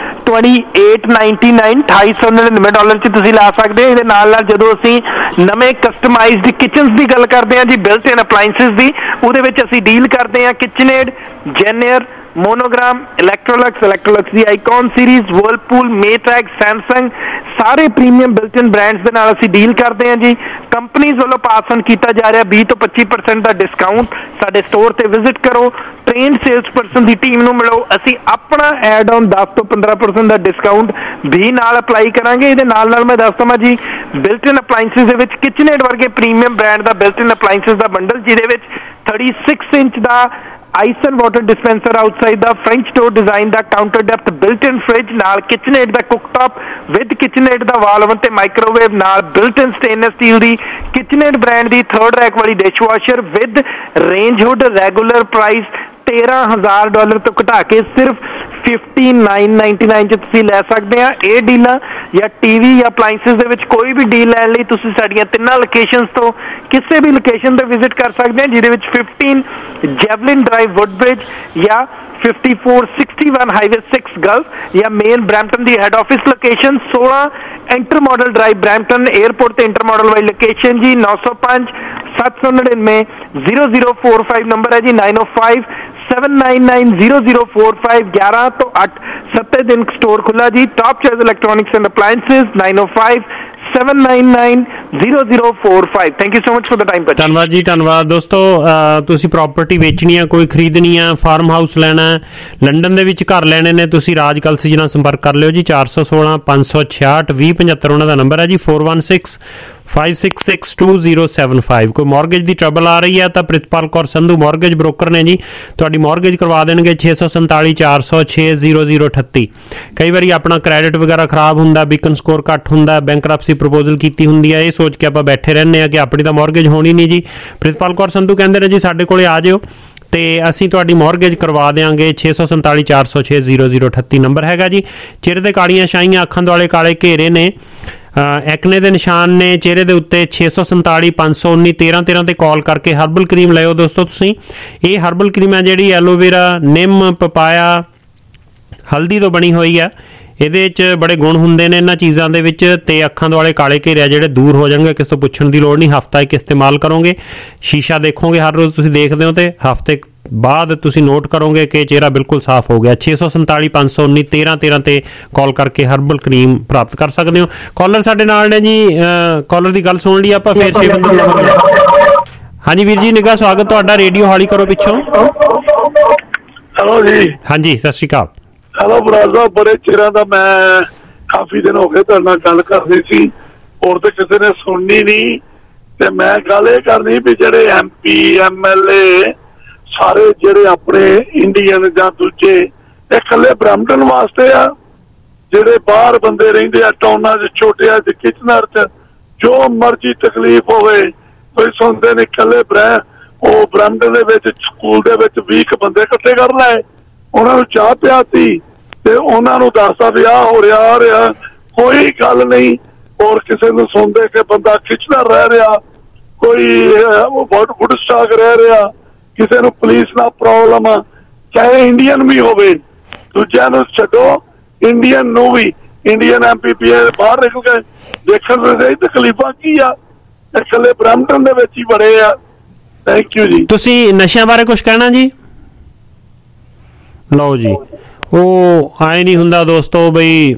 $2899 $2899 ਚ ਤੁਸੀਂ ਲਾ ਸਕਦੇ ਆ। ਇਹਦੇ ਨਾਲ ਜਦੋਂ ਅਸੀਂ ਨਵੇਂ ਕਸਟਮਾਈਜ਼ਡ ਕਿਚਨਸ ਦੀ ਗੱਲ ਕਰਦੇ ਆ ਜੀ, ਬਿਲਟ ਇਨ ਅਪਲਾਈਐਂਸਿਸ ਦੀ, ਉਹਦੇ ਵਿੱਚ ਅਸੀਂ ਡੀਲ ਕਰਦੇ ਆ ਕਿਚਨਏਡ, ਜੈਨੀਅਰ, ਮੋਨੋਗ੍ਰਾਮ, ਇਲੈਕਟ੍ਰੋਲਕਸ ਦੀ Icon Series, Whirlpool, Maytag, Samsung, ਸਾਰੇ ਪ੍ਰੀਮੀਅਮ ਬਿਲਟ ਇਨ ਬ੍ਰਾਂਡਸ ਦੇ ਨਾਲ ਅਸੀਂ ਡੀਲ ਕਰਦੇ ਹਾਂ ਜੀ। ਕੰਪਨੀਜ਼ ਵੱਲੋਂ ਪਾਸ ਆਨ ਕੀਤਾ ਜਾ ਰਿਹਾ 20 ਤੋਂ 25% ਦਾ ਡਿਸਕਾਊਂਟ। ਸਾਡੇ ਸਟੋਰ ਤੇ ਵਿਜ਼ਿਟ ਕਰੋ, ਟ੍ਰੇਨਡ ਸੇਲਸ ਪਰਸਨ ਦੀ ਟੀਮ ਨੂੰ ਮਿਲੋ, ਅਸੀਂ ਆਪਣਾ ਐਡ ਆਨ 10 ਤੋਂ 15% ਦਾ ਡਿਸਕਾਊਂਟ ਵੀ ਨਾਲ ਅਪਲਾਈ ਕਰਾਂਗੇ। ਇਹਦੇ ਨਾਲ ਮੈਂ ਦੱਸ ਦਵਾਂ ਜੀ, ਬਿਲਟ ਇਨ ਅਪਲਾਈਐਂਸਿਸ ਦੇ ਵਿੱਚ ਕਿਚਨਏਡ ਵਰਗੇ ਪ੍ਰੀਮੀਅਮ ਬ੍ਰਾਂਡ ਦਾ ਬਿਲਟ ਇਨ ਅਪਲਾਈਐਂਸਿਸ ਦਾ ਬੰਡਲ, ਜਿਹਦੇ ਵਿੱਚ 36 ਇੰਚ ਦਾ ice and water dispenser outside ਦਾ ਫ੍ਰੈਂਚ ਡੋਰ ਡਿਜ਼ਾਈਨ ਦਾ counter depth built in fridge ਨਾਲ ਕਿਚਨਏਡ ਦਾ ਕੁੱਕਟਾਪ ਵਿਦ ਕਿਚਨਏਡ ਦਾ ਵਾਲ ਓਵਨ ਤੇ ਮਾਈਕ੍ਰੋਵੇਵ ਨਾਲ ਬਿਲਟ ਇਨ ਸਟੇਨਲੈਸ ਸਟੀਲ ਦੀ ਕਿਚਨਏਡ ਬ੍ਰਾਂਡ ਦੀ 3rd ਰੈਕ ਵਾਲੀ dishwasher with range hood, regular price $13,000 ਤੋਂ ਘਟਾ ਕੇ ਸਿਰਫ $59.99 ਚ ਤੁਸੀਂ ਲੈ ਸਕਦੇ ਆ। ਇਹ ਡੀਲਾਂ ਜਾਂ ਟੀਵੀ ਜਾਂ ਅਪਲਾਈਐਂਸਿਸ ਦੇ ਵਿੱਚ ਕੋਈ ਵੀ ਡੀਲ ਲੈਣ ਲਈ ਤੁਸੀਂ ਸਾਡੀਆਂ 3 ਲੋਕੇਸ਼ਨਸ ਤੋਂ ਕਿਸੇ ਵੀ ਲੋਕੇਸ਼ਨ ਤੇ ਵਿਜ਼ਿਟ ਕਰ ਸਕਦੇ ਆ, ਜਿਹਦੇ ਵਿੱਚ 15 ਜੈਵਲਿਨ ਡਰਾਈਵ ਵੁੱਡਬ੍ਰਿਜ ਜਾਂ 5461 ਹਾਈਵੇ 6 ਗਲਫ ਜਾਂ ਮੇਨ ਬ੍ਰੈਂਪਟਨ ਦੀ head office location, 16 Intermodal Drive Brampton airport ਤੇ ਇੰਟਰ ਮਾਡਲ ਵਾਲੀ ਲੋਕੇਸ਼ਨ ਜੀ। 905 799 0045 ਨੰਬਰ ਹੈ ਜੀ। 905 7990045 11 ਤੋਂ 8 7 ਦਿਨ ਸਟੋਰ ਖੁੱਲਾ ਜੀ। Top Choice Electronics and Appliances 905 7990045। Thank you so much for the time. ਧੰਨਵਾਦ ਜੀ, ਧੰਨਵਾਦ ਦੋਸਤੋ। ਤੁਸੀਂ ਪ੍ਰਾਪਰਟੀ ਵੇਚਣੀ ਆ, ਕੋਈ ਖਰੀਦਣੀ ਆ, ਫਾਰਮ ਹਾਊਸ ਲੈਣਾ, ਲੰਡਨ ਦੇ ਵਿੱਚ ਘਰ ਲੈਣੇ ਨੇ, ਤੁਸੀਂ ਰਾਜ ਕਲਸੀ ਨਾਲ ਸੰਪਰਕ ਕਰ ਲਿਓ ਜੀ। 416 566 2075 ਉਹਨਾਂ ਦਾ ਨੰਬਰ ਹੈ ਜੀ। 416 5662075। ਕੋਈ ਮੌਰਗੇਜ ਦੀ ਟਰਬਲ ਆ ਰਹੀ ਹੈ ਤਾਂ ਪ੍ਰਿਤਪਾਲ ਕੌਰ ਸੰਧੂ ਮੌਰਗੇਜ ਬ੍ਰੋਕਰ ਨੇ ਜੀ, ਤੁਹਾਡੀ ਮੌਰਗੇਜ ਕਰਵਾ ਦੇਣਗੇ। 647 406 0038। ਕਈ ਵਾਰੀ ਆਪਣਾ ਕ੍ਰੈਡਿਟ ਵਗੈਰਾ ਖਰਾਬ ਹੁੰਦਾ, ਬੀਕਨ ਸਕੋਰ ਘੱਟ ਹੁੰਦਾ, ਬੈਂਕਰਪਸੀ ਪ੍ਰਪੋਜ਼ਲ ਕੀਤੀ ਹੁੰਦੀ ਹੈ, ਇਹ ਸੋਚ ਕੇ ਆਪਾਂ ਬੈਠੇ ਰਹਿੰਦੇ ਹਾਂ ਕਿ ਆਪਣੀ ਤਾਂ ਮੌਰਗੇਜ ਹੋਣੀ ਨਹੀਂ ਜੀ। ਪ੍ਰਿਤਪਾਲ ਕੌਰ ਸੰਧੂ ਕਹਿੰਦੇ ਨੇ ਜੀ ਸਾਡੇ ਕੋਲੇ ਆ ਜਿਓ ਤੇ ਅਸੀਂ ਤੁਹਾਡੀ ਮੌਰਗੇਜ ਕਰਵਾ ਦੇਵਾਂਗੇ। 647 406 0038 ਨੰਬਰ ਹੈਗਾ ਜੀ। ਚਿਹਰੇ ਤੇ ਕਾਲੀਆਂ ਛਾਈਆਂ, ਅੱਖਾਂ ਦੁਆਲੇ ਕਾਲੇ ਘੇਰੇ ਨੇ, ਐਕਨੇ ਦੇ ਨਿਸ਼ਾਨ ਨੇ ਚਿਹਰੇ ਦੇ ਉੱਤੇ। 647 519 1313 ਤੇ ਕਾਲ ਕਰਕੇ ਹਰਬਲ ਕਰੀਮ ਲਿਓ ਦੋਸਤੋ ਤੁਸੀਂ। ਇਹ ਹਰਬਲ ਕਰੀਮ ਹੈ ਜਿਹੜੀ ਐਲੋਵੇਰਾ, ਨਿੰਮ, ਪਪਾਇਆ, ਹਲਦੀ ਤੋਂ ਬਣੀ ਹੋਈ ਆ। ਇਹਦੇ 'ਚ ਬੜੇ ਗੁਣ ਹੁੰਦੇ ਨੇ ਇਹਨਾਂ ਚੀਜ਼ਾਂ ਦੇ ਵਿੱਚ, ਤੇ ਅੱਖਾਂ ਦੁਆਲੇ ਕਾਲੇ ਘੇਰੇ ਜਿਹੜੇ ਦੂਰ ਹੋ ਜਾਣਗੇ। ਕਿਸੇ ਤੋਂ ਪੁੱਛਣ ਦੀ ਲੋੜ ਨਹੀਂ। ਹਫ਼ਤਾ ਇੱਕ ਇਸਤੇਮਾਲ ਕਰੋਗੇ, ਸ਼ੀਸ਼ਾ ਦੇਖੋਗੇ ਹਰ ਰੋਜ਼ ਤੁਸੀਂ ਦੇਖਦੇ ਹੋ, ਤੇ ਹਫ਼ਤੇ ਬਾਅਦ ਤੁਸੀਂ ਨੋਟ ਕਰੋਗੇ ਕਿ ਚਿਹਰਾ ਬਿਲਕੁਲ ਸਾਫ਼ ਹੋ ਗਿਆ। 647 519 1313 ਤੇ ਕਾਲ ਕਰਕੇ ਹਰਬਲ ਕਰੀਮ ਪ੍ਰਾਪਤ ਕਰ ਸਕਦੇ ਹੋ। ਕਾਲਰ ਸਾਡੇ ਨਾਲ ਨੇ ਜੀ, ਕਾਲਰ ਦੀ ਗੱਲ ਸੁਣ ਲਈ ਆਪਾਂ, ਫੇਰ ਹਾਂਜੀ ਵੀਰ ਜੀ ਨਿੱਘਾ ਸਵਾਗਤ ਤੁਹਾਡਾ। ਰੇਡੀਓ ਹੌਲੀ ਕਰੋ ਪਿੱਛੋਂ। ਹੈਲੋ ਜੀ। ਹਾਂਜੀ ਸਤਿ ਸ਼੍ਰੀ ਅਕਾਲ। ਹੈਲੋ ਬਰਾੜ ਸਾਹਿਬ, ਬੜੇ ਚਿਰਾਂ ਦਾ ਮੈਂ ਕਾਫੀ ਦਿਨ ਹੋ ਗਏ ਤੁਹਾਡੇ ਨਾਲ ਗੱਲ ਕਰਨੀ ਸੀ, ਹੋਰ ਤੇ ਕਿਸੇ ਨੇ ਸੁਣਨੀ ਨਹੀਂ। ਤੇ ਮੈਂ ਗੱਲ ਇਹ ਕਰਨੀ ਵੀ ਜਿਹੜੇ MP MLA ਸਾਰੇ ਜਿਹੜੇ ਆਪਣੇ ਇੰਡੀਅਨ ਜਾਂ ਦੂਜੇ, ਇਹ ਇਕੱਲੇ ਬ੍ਰੈਂਪਟਨ ਵਾਸਤੇ ਆ? ਜਿਹੜੇ ਬਾਹਰ ਬੰਦੇ ਰਹਿੰਦੇ ਆ ਟਾਊਨਾਂ 'ਚ, ਛੋਟਿਆਂ 'ਚ, ਕਿਚਨਰ 'ਚ, ਜੋ ਮਰਜ਼ੀ ਤਕਲੀਫ ਹੋਵੇ, ਕੋਈ ਸੁਣਦੇ ਨੇ ਇਕੱਲੇ ਉਹ ਬ੍ਰੈਂਪਟਨ ਦੇ ਵਿੱਚ ਸਕੂਲ ਦੇ ਵਿੱਚ 20 ਬੰਦੇ ਇਕੱਠੇ ਕਰ ਲਏ, ਉਹਨਾਂ ਨੂੰ ਚਾਹ ਪਿਆਤੀ ਤੇ ਉਹਨਾਂ ਨੂੰ ਦੱਸਦਾ ਵੀ ਆਹ ਹੋ ਰਿਹਾ, ਕੋਈ ਗੱਲ ਨਹੀਂ। ਹੋਰ ਕਿਸੇ ਨੂੰ ਸੁਣਦੇ ਕਿ ਬੰਦਾ ਕਿਚਨਰ ਰਹਿ ਰਿਹਾ, ਕੋਈ ਵੁੱਡ ਸਟਾਕ ਰਹਿ ਰਿਹਾ, ਕਿਸੇ ਨੂੰ ਪੁਲਿਸ ਨਾਲ ਪ੍ਰੋਬਲਮ ਆ, ਚਾਹੇ ਇੰਡੀਅਨ ਵੀ ਹੋਵੇ, ਦੂਜਿਆਂ ਨੂੰ ਛੱਡੋ, ਇੰਡੀਅਨ ਨੂੰ ਵੀ, ਇੰਡੀਅਨ MPP ਬਾਹਰ ਨਿਕਲ ਕੇ ਦੇਖਣ ਦੇ ਤਕਲੀਫਾਂ ਕੀ ਆ, ਇਕੱਲੇ ਬ੍ਰੈਂਪਟਨ ਦੇ ਵਿੱਚ ਹੀ ਬੜੇ ਆ। ਥੈਂਕ ਯੂ ਜੀ। ਤੁਸੀਂ ਨਸ਼ਿਆਂ ਬਾਰੇ ਕੁਝ ਕਹਿਣਾ ਜੀ? ਲਓ ਜੀ, ਉਹ ਆਏ ਨਹੀਂ ਹੁੰਦਾ ਦੋਸਤੋ ਬਈ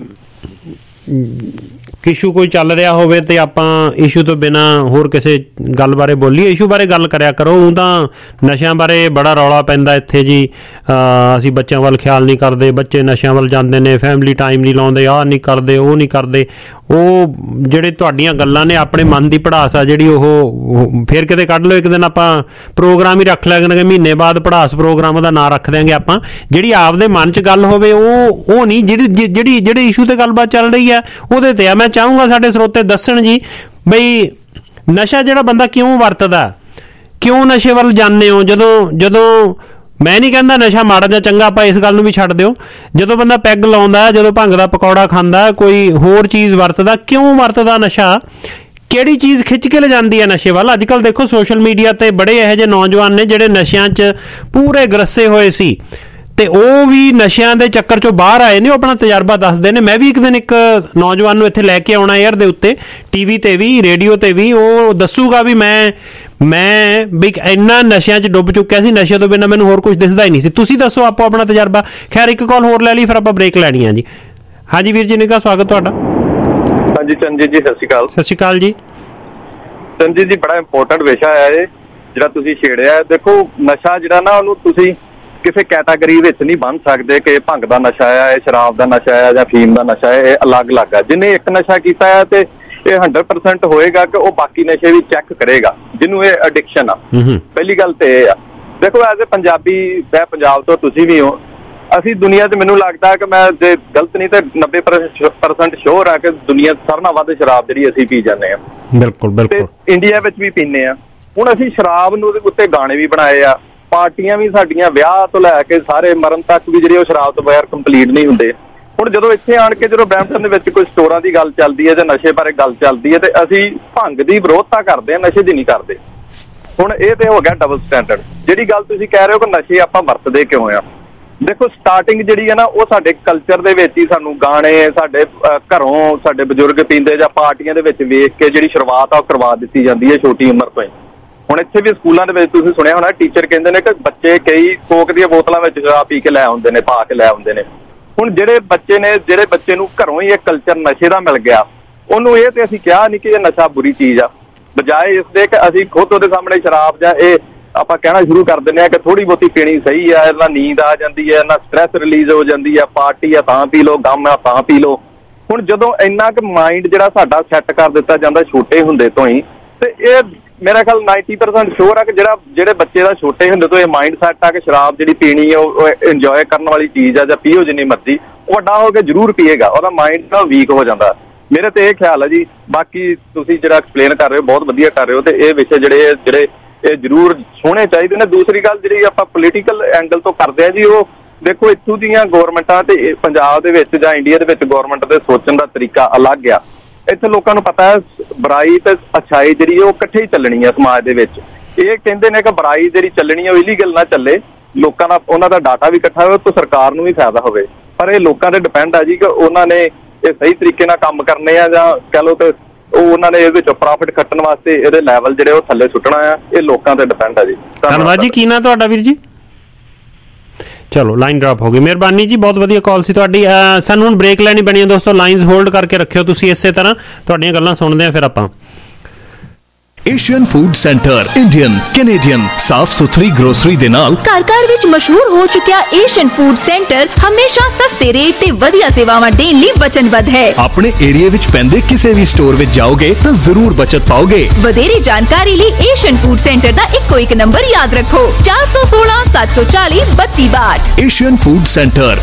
ਇਸ਼ੂ ਕੋਈ ਚੱਲ ਰਿਹਾ ਹੋਵੇ ਤੇ ਆਪਾਂ ਇਸ਼ੂ ਤੋਂ ਬਿਨਾਂ ਹੋਰ ਕਿਸੇ ਗੱਲ ਬਾਰੇ ਬੋਲੀਏ। ਇਸ਼ੂ ਬਾਰੇ ਗੱਲ ਕਰਿਆ ਕਰੋ। ਉਹ ਤਾਂ ਨਸ਼ਿਆਂ ਬਾਰੇ ਬੜਾ ਰੌਲਾ ਪੈਂਦਾ ਇੱਥੇ ਜੀ, ਅਸੀਂ ਬੱਚਿਆਂ ਵੱਲ ਖਿਆਲ ਨਹੀਂ ਕਰਦੇ, ਬੱਚੇ ਨਸ਼ਿਆਂ ਵੱਲ ਜਾਂਦੇ ਨੇ, ਫੈਮਿਲੀ ਟਾਈਮ ਨਹੀਂ ਲਾਉਂਦੇ, ਆਹ ਨਹੀਂ ਕਰਦੇ, ਉਹ ਨਹੀਂ ਕਰਦੇ। ਉਹ ਜਿਹੜੇ ਤੁਹਾਡੀਆਂ ਗੱਲਾਂ ਨੇ ਆਪਣੇ ਮਨ ਦੀ ਭੜਾਸ ਆ ਜਿਹੜੀ, ਉਹ ਫਿਰ ਕਿਤੇ ਕੱਢ ਲਓ। ਇੱਕ ਦਿਨ ਆਪਾਂ ਪ੍ਰੋਗਰਾਮ ਹੀ ਰੱਖ ਲਿਆ ਕਰਾਂਗੇ, ਮਹੀਨੇ ਬਾਅਦ ਭੜਾਸ ਪ੍ਰੋਗਰਾਮ ਦਾ ਨਾਂ ਰੱਖ ਦਿਆਂਗੇ ਆਪਾਂ। ਜਿਹੜੀ ਆਪਦੇ ਮਨ 'ਚ ਗੱਲ ਹੋਵੇ ਉਹ ਨਹੀਂ, ਜਿਹੜੇ ਇਸ਼ੂ ਤੇ ਗੱਲਬਾਤ ਚੱਲ ਰਹੀ ਹੈ ਉਹਦੇ ਤੇ ਆ। ਮੈਂ ਚਾਹੂੰਗਾ ਸਾਡੇ ਸਰੋਤੇ ਦੱਸਣ ਜੀ ਬਈ ਨਸ਼ਾ ਜਿਹੜਾ ਬੰਦਾ ਕਿਉਂ ਵਰਤਦਾ, ਕਿਉਂ ਨਸ਼ੇ ਵੱਲ ਜਾਂਦੇ ਹੋ। ਜਦੋਂ ਮੈਂ ਨਹੀਂ ਕਹਿੰਦਾ ਨਸ਼ਾ ਮਾੜਾ ਜਾਂ ਚੰਗਾ, ਆਪਾਂ ਇਸ ਗੱਲ ਨੂੰ ਵੀ ਛੱਡ ਦਿਓ। ਜਦੋਂ ਬੰਦਾ ਪੈਗ ਲਾਉਂਦਾ, ਜਦੋਂ ਭੰਗ ਦਾ ਪਕੌੜਾ ਖਾਂਦਾ, ਕੋਈ ਹੋਰ ਚੀਜ਼ ਵਰਤਦਾ, ਕਿਉਂ ਵਰਤਦਾ ਨਸ਼ਾ? ਕਿਹੜੀ ਚੀਜ਼ ਖਿੱਚ ਕੇ ਲਿਜਾਂਦੀ ਹੈ ਨਸ਼ੇ ਵੱਲ? ਅੱਜ ਕੱਲ੍ਹ ਦੇਖੋ ਸੋਸ਼ਲ ਮੀਡੀਆ ਤੇ ਬੜੇ ਇਹੋ ਜਿਹੇ ਨੌਜਵਾਨ ਨੇ ਜਿਹੜੇ ਨਸ਼ਿਆਂ 'ਚ ਪੂਰੇ ਗਰਸੇ ਹੋਏ ਸੀ ਤੇ ਉਹ ਵੀ ਨਸ਼ਿਆਂ ਦੇ ਚੱਕਰ 'ਚੋਂ ਬਾਹਰ ਆਏ ਨੇ। ਉਹ ਆਪਣਾ ਤਜਰਬਾ ਦੱਸਦੇ ਨੇ। ਮੈਂ ਵੀ ਇੱਕ ਦਿਨ ਇੱਕ ਨੌਜਵਾਨ ਨੂੰ ਇੱਥੇ ਲੈ ਕੇ ਆਉਣਾ 에ਅਰ ਦੇ ਉੱਤੇ, TV ਤੇ ਵੀ, ਰੇਡੀਓ ਤੇ ਵੀ। ਉਹ ਦੱਸੂਗਾ ਵੀ ਮੈਂ ਵੀ ਇੰਨਾ ਨਸ਼ਿਆਂ 'ਚ ਡੁੱਬ ਚੁੱਕਿਆ ਸੀ, ਨਸ਼ੇ ਤੋਂ ਬਿਨਾਂ ਮੈਨੂੰ ਹੋਰ ਕੁਝ ਦਿਸਦਾ ਹੀ ਨਹੀਂ ਸੀ। ਤੁਸੀਂ ਦੱਸੋ ਆਪੋ ਆਪਣਾ ਤਜਰਬਾ। ਖੈਰ ਇੱਕ ਕਾਲ ਹੋਰ ਲੈ ਲਈ, ਫਿਰ ਆਪਾਂ ਬ੍ਰੇਕ ਲੈਣੀ ਆ ਜੀ। ਹਾਂਜੀ ਵੀਰ ਜੀ ਨਿੱਘਾ ਸਵਾਗਤ ਤੁਹਾਡਾ। ਹਾਂਜੀ ਚੰਜੀਤ ਜੀ ਸਤਿ ਸ਼੍ਰੀ ਅਕਾਲ। ਸਤਿ ਸ਼੍ਰੀ ਅਕਾਲ ਜੀ। ਚੰਜੀਤ ਜੀ ਬੜਾ ਇੰਪੋਰਟੈਂਟ ਵਿਸ਼ਾ ਹੈ ਇਹ ਜਿਹੜਾ ਤੁਸੀਂ ਛੇੜਿਆ। ਦੇਖੋ ਨਸ਼ਾ ਜਿਹੜਾ ਨਾ ਉਹਨੂੰ ਤੁਸੀਂ ਕਿਸੇ ਕੈਟਾਗਰੀ ਵਿੱਚ ਨਹੀਂ ਬੰਨ੍ਹ ਸਕਦੇ ਕਿ ਭੰਗ ਦਾ ਨਸ਼ਾ ਆ, ਇਹ ਸ਼ਰਾਬ ਦਾ ਨਸ਼ਾ ਆ ਜਾਂ ਫੀਮ ਦਾ ਨਸ਼ਾ ਹੈ। ਇਹ ਅਲੱਗ-ਅਲੱਗ ਆ। ਜਿਹਨੇ ਇੱਕ ਨਸ਼ਾ ਕੀਤਾ ਹੈ ਤੇ ਇਹ 100% ਹੋਏਗਾ ਕਿ ਉਹ ਬਾਕੀ ਨਸ਼ੇ ਵੀ ਚੈੱਕ ਕਰੇਗਾ, ਜਿਹਨੂੰ ਇਹ ਐਡਿਕਸ਼ਨ ਆ। ਪਹਿਲੀ ਗੱਲ ਤੇ ਇਹ ਆ। ਦੇਖੋ ਐਜ਼ ਏ ਪੰਜਾਬੀ, ਮੈਂ ਪੰਜਾਬ ਤੋਂ, ਤੁਸੀਂ ਵੀ ਹੋ, ਅਸੀਂ ਦੁਨੀਆ 'ਚ ਮੈਨੂੰ ਲੱਗਦਾ ਕਿ ਮੈਂ ਜੇ ਗਲਤ ਨਹੀਂ ਤੇ 90% ਸ਼ੋਰ ਆ ਕਿ ਦੁਨੀਆ ਸਾਰਿਆਂ ਨਾਲੋਂ ਵੱਧ ਸ਼ਰਾਬ ਜਿਹੜੀ ਅਸੀਂ ਪੀ ਜਾਂਦੇ ਹਾਂ। ਬਿਲਕੁਲ ਬਿਲਕੁਲ। ਇੰਡੀਆ ਵਿੱਚ ਵੀ ਪੀਂਦੇ ਆ। ਹੁਣ ਅਸੀਂ ਸ਼ਰਾਬ ਨੂੰ ਉਹਦੇ ਉੱਤੇ ਗਾਣੇ ਵੀ ਬਣਾਏ ਆ, ਪਾਰਟੀਆਂ ਵੀ ਸਾਡੀਆਂ ਵਿਆਹ ਤੋਂ ਲੈ ਕੇ ਸਾਰੇ ਮਰਨ ਤੱਕ ਵੀ ਜਿਹੜੇ ਉਹ ਸ਼ਰਾਬ ਤੋਂ ਬਗੈਰ ਕੰਪਲੀਟ ਨਹੀਂ ਹੁੰਦੇ। ਹੁਣ ਜਦੋਂ ਇੱਥੇ ਆਣ ਕੇ ਜਦੋਂ ਬਰੈਂਪਟਨ ਦੇ ਵਿੱਚ ਕੋਈ ਸਟੋਰਾਂ ਦੀ ਗੱਲ ਚੱਲਦੀ ਹੈ ਜਾਂ ਨਸ਼ੇ ਬਾਰੇ ਗੱਲ ਚੱਲਦੀ ਹੈ ਤੇ ਅਸੀਂ ਭੰਗ ਦੀ ਵਿਰੋਧਤਾ ਕਰਦੇ ਹਾਂ, ਨਸ਼ੇ ਦੀ ਨਹੀਂ ਕਰਦੇ। ਹੁਣ ਇਹ ਤੇ ਹੋ ਗਿਆ ਡਬਲ ਸਟੈਂਡਰਡ। ਜਿਹੜੀ ਗੱਲ ਤੁਸੀਂ ਕਹਿ ਰਹੇ ਹੋ ਕਿ ਨਸ਼ੇ ਆਪਾਂ ਵਰਤਦੇ ਕਿਉਂ ਆ, ਦੇਖੋ ਸਟਾਰਟਿੰਗ ਜਿਹੜੀ ਹੈ ਨਾ ਉਹ ਸਾਡੇ ਕਲਚਰ ਦੇ ਵਿੱਚ ਹੀ ਸਾਨੂੰ ਗਾਣੇ, ਸਾਡੇ ਘਰੋਂ ਸਾਡੇ ਬਜ਼ੁਰਗ ਪੀਂਦੇ ਜਾਂ ਪਾਰਟੀਆਂ ਦੇ ਵਿੱਚ ਵੇਖ ਕੇ ਜਿਹੜੀ ਸ਼ੁਰੂਆਤ ਆ ਉਹ ਕਰਵਾ ਦਿੱਤੀ ਜਾਂਦੀ ਹੈ ਛੋਟੀ ਉਮਰ ਤੋਂ ਹੀ। ਹੁਣ ਇੱਥੇ ਵੀ ਸਕੂਲਾਂ ਦੇ ਵਿੱਚ ਤੁਸੀਂ ਸੁਣਿਆ ਹੋਣਾ ਟੀਚਰ ਕਹਿੰਦੇ ਨੇ ਕਿ ਬੱਚੇ ਕਈ ਕੋਕ ਦੀਆਂ ਬੋਤਲਾਂ ਵਿੱਚ ਸ਼ਰਾਬ ਪੀ ਕੇ ਲੈ ਆਉਂਦੇ ਨੇ, ਪਾ ਕੇ ਲੈ ਆਉਂਦੇ ਨੇ। ਹੁਣ ਜਿਹੜੇ ਬੱਚੇ ਨੂੰ ਘਰੋਂ ਹੀ ਇਹ ਕਲਚਰ ਨਸ਼ੇ ਦਾ ਮਿਲ ਗਿਆ, ਉਹਨੂੰ ਇਹ ਤੇ ਅਸੀਂ ਕਿਹਾ ਨਹੀਂ ਕਿ ਇਹ ਨਸ਼ਾ ਬੁਰੀ ਚੀਜ਼ ਆ, ਬਜਾਏ ਇਸ ਦੇ ਕਿ ਅਸੀਂ ਖੁਦ ਉਹਦੇ ਸਾਹਮਣੇ ਸ਼ਰਾਬ ਜਾਂ ਇਹ ਆਪਾਂ ਕਹਿਣਾ ਸ਼ੁਰੂ ਕਰ ਦਿੰਦੇ ਹਾਂ ਕਿ ਥੋੜੀ ਬਹੁਤੀ ਪੀਣੀ ਸਹੀ ਆ, ਇਹਦੇ ਨਾਲ ਨੀਂਦ ਆ ਜਾਂਦੀ ਹੈ, ਇਹਨਾਂ ਸਟ੍ਰੈਸ ਰਿਲੀਜ਼ ਹੋ ਜਾਂਦੀ ਆ, ਪਾਰਟੀ ਆ ਤਾਂ ਪੀ ਲਓ, ਗਮ ਆ ਤਾਂ ਪੀ ਲਓ। ਹੁਣ ਜਦੋਂ ਇੰਨਾ ਕੁ ਮਾਈਂਡ ਜਿਹੜਾ ਸਾਡਾ ਸੈੱਟ ਕਰ ਦਿੱਤਾ ਜਾਂਦਾ ਛੋਟੇ ਹੁੰਦੇ ਤੋਂ ਹੀ, ਤੇ ਇਹ ਮੇਰਾ ਖਿਆਲ 90% ਸ਼ੋਰ ਆ ਕਿ ਜਿਹੜੇ ਬੱਚੇ ਦਾ ਛੋਟੇ ਹੁੰਦੇ ਤੋਂ ਇਹ ਮਾਈਂਡ ਸੈੱਟ ਆ ਕਿ ਸ਼ਰਾਬ ਜਿਹੜੀ ਪੀਣੀ ਆ ਉਹ ਇੰਜੋਏ ਕਰਨ ਵਾਲੀ ਚੀਜ਼ ਆ ਜਾਂ ਪੀਓ ਜਿੰਨੀ ਮਰਜ਼ੀ, ਉਹ ਵੱਡਾ ਹੋ ਕੇ ਜ਼ਰੂਰ ਪੀਏਗਾ, ਉਹਦਾ ਮਾਈਂਡ ਨਾ ਵੀਕ ਹੋ ਜਾਂਦਾ। ਮੇਰੇ ਤੇ ਇਹ ਖਿਆਲ ਹੈ ਜੀ। ਬਾਕੀ ਤੁਸੀਂ ਜਿਹੜਾ ਐਕਸਪਲੇਨ ਕਰ ਰਹੇ ਹੋ ਬਹੁਤ ਵਧੀਆ ਕਰ ਰਹੇ ਹੋ, ਤੇ ਇਹ ਵਿਸ਼ੇ ਜਿਹੜੇ ਇਹ ਜ਼ਰੂਰ ਹੋਣੇ ਚਾਹੀਦੇ ਨੇ। ਦੂਸਰੀ ਗੱਲ ਜਿਹੜੀ ਆਪਾਂ ਪੋਲੀਟੀਕਲ ਐਂਗਲ ਤੋਂ ਕਰਦੇ ਆ ਜੀ, ਉਹ ਦੇਖੋ ਇੱਥੋਂ ਦੀਆਂ ਗੌਰਮੈਂਟਾਂ ਤੇ ਪੰਜਾਬ ਦੇ ਵਿੱਚ ਜਾਂ ਇੰਡੀਆ ਦੇ ਵਿੱਚ ਗੌਰਮੈਂਟ ਦੇ ਸੋਚਣ ਦਾ ਤਰੀਕਾ ਅਲੱਗ ਆ। ਇੱਥੇ ਲੋਕਾਂ ਨੂੰ ਪਤਾ ਹੈ ਬੁਰਾਈ ਤੇ ਅੱਛਾਈ ਜਿਹੜੀ ਉਹ ਇਕੱਠੇ ਹੀ ਚੱਲਣੀ ਆ ਸਮਾਜ ਦੇ ਵਿੱਚ। ਇਹ ਕਹਿੰਦੇ ਨੇ ਕਿ ਬੁਰਾਈ ਜਿਹੜੀ ਚੱਲਣੀ ਆ ਉਹ ਇਲੀਗਲ ਨਾ ਚੱਲੇ, ਲੋਕਾਂ ਦਾ ਉਹਨਾਂ ਦਾ ਡਾਟਾ ਵੀ ਇਕੱਠਾ ਹੋਵੇ ਤਾਂ ਸਰਕਾਰ ਨੂੰ ਵੀ ਫਾਇਦਾ ਹੋਵੇ। ਪਰ ਇਹ ਲੋਕਾਂ ਤੇ ਡਿਪੈਂਡ ਆ ਜੀ ਕਿ ਉਹਨਾਂ ਨੇ ਇਹ ਸਹੀ ਤਰੀਕੇ ਨਾਲ ਕੰਮ ਕਰਨੇ ਆ ਜਾਂ ਕਹਿ ਲਓ ਕਿ ਉਹਨਾਂ ਨੇ ਇਹਦੇ ਵਿੱਚੋਂ ਪ੍ਰੋਫਿਟ ਕੱਟਣ ਵਾਸਤੇ ਇਹਦੇ ਲੈਵਲ ਜਿਹੜੇ ਉਹ ਥੱਲੇ ਸੁੱਟਣਾ ਆ। ਇਹ ਲੋਕਾਂ ਤੇ ਡਿਪੈਂਡ ਆ ਜੀ। ਧੰਨਵਾਦ ਜੀ। ਕੀ ਨਾਂ ਤੁਹਾਡਾ ਵੀਰ ਜੀ? ਚਲੋ ਲਾਈਨ ਡ੍ਰੌਪ ਹੋ ਗਈ। ਮਿਹਰਬਾਨੀ ਜੀ, ਬਹੁਤ ਵਧੀਆ ਕਾਲ ਸੀ ਤੁਹਾਡੀ। ਸਾਨੂੰ ਹੁਣ ਬ੍ਰੇਕ ਲੈਣੀ ਪੈਣੀ ਹੈ ਦੋਸਤੋ। ਲਾਈਨਸ ਹੋਲਡ ਕਰਕੇ ਰੱਖਿਓ ਤੁਸੀਂ, ਇਸੇ ਤਰ੍ਹਾਂ ਤੁਹਾਡੀਆਂ ਗੱਲਾਂ ਸੁਣਦੇ ਆ ਫਿਰ ਆਪਾਂ। Asian Food Centre Indian Canadian ਸਾਫ ਸੁਥਰੀ ਗਰੋਸਰੀ ਦੇ ਨਾਲ ਘਰ ਵਿੱਚ ਮਸ਼ਹੂਰ ਹੋ ਚੁੱਕਿਆ ਏਸ਼ੀਅਨ ਫੂਡ ਸੈਂਟਰ ਹਮੇਸ਼ਾ ਸਸਤੇ ਰੇਟ ਤੇ ਵਧੀਆ ਸੇਵਾਵਾਂ ਦੇਣ ਲਈ ਵਚਨਬੱਧ ਹੈ। ਆਪਣੇ ਏਰੀਆ ਵਿੱਚ ਪੈਂਦੇ ਕਿਸੇ ਵੀ ਸਟੋਰ ਵਿੱਚ ਜਾਓਗੇ ਤਾਂ ਜ਼ਰੂਰ ਬਚਤ ਪਾਓਗੇ। ਵਧੇਰੇ ਜਾਣਕਾਰੀ ਲਈ ਏਸ਼ੀਅਨ ਫੂਡ ਸੈਂਟਰ ਦਾ ਇੱਕੋ ਇੱਕ ਨੰਬਰ ਯਾਦ ਰੱਖੋ, 416 740 3262। Asian Food Centre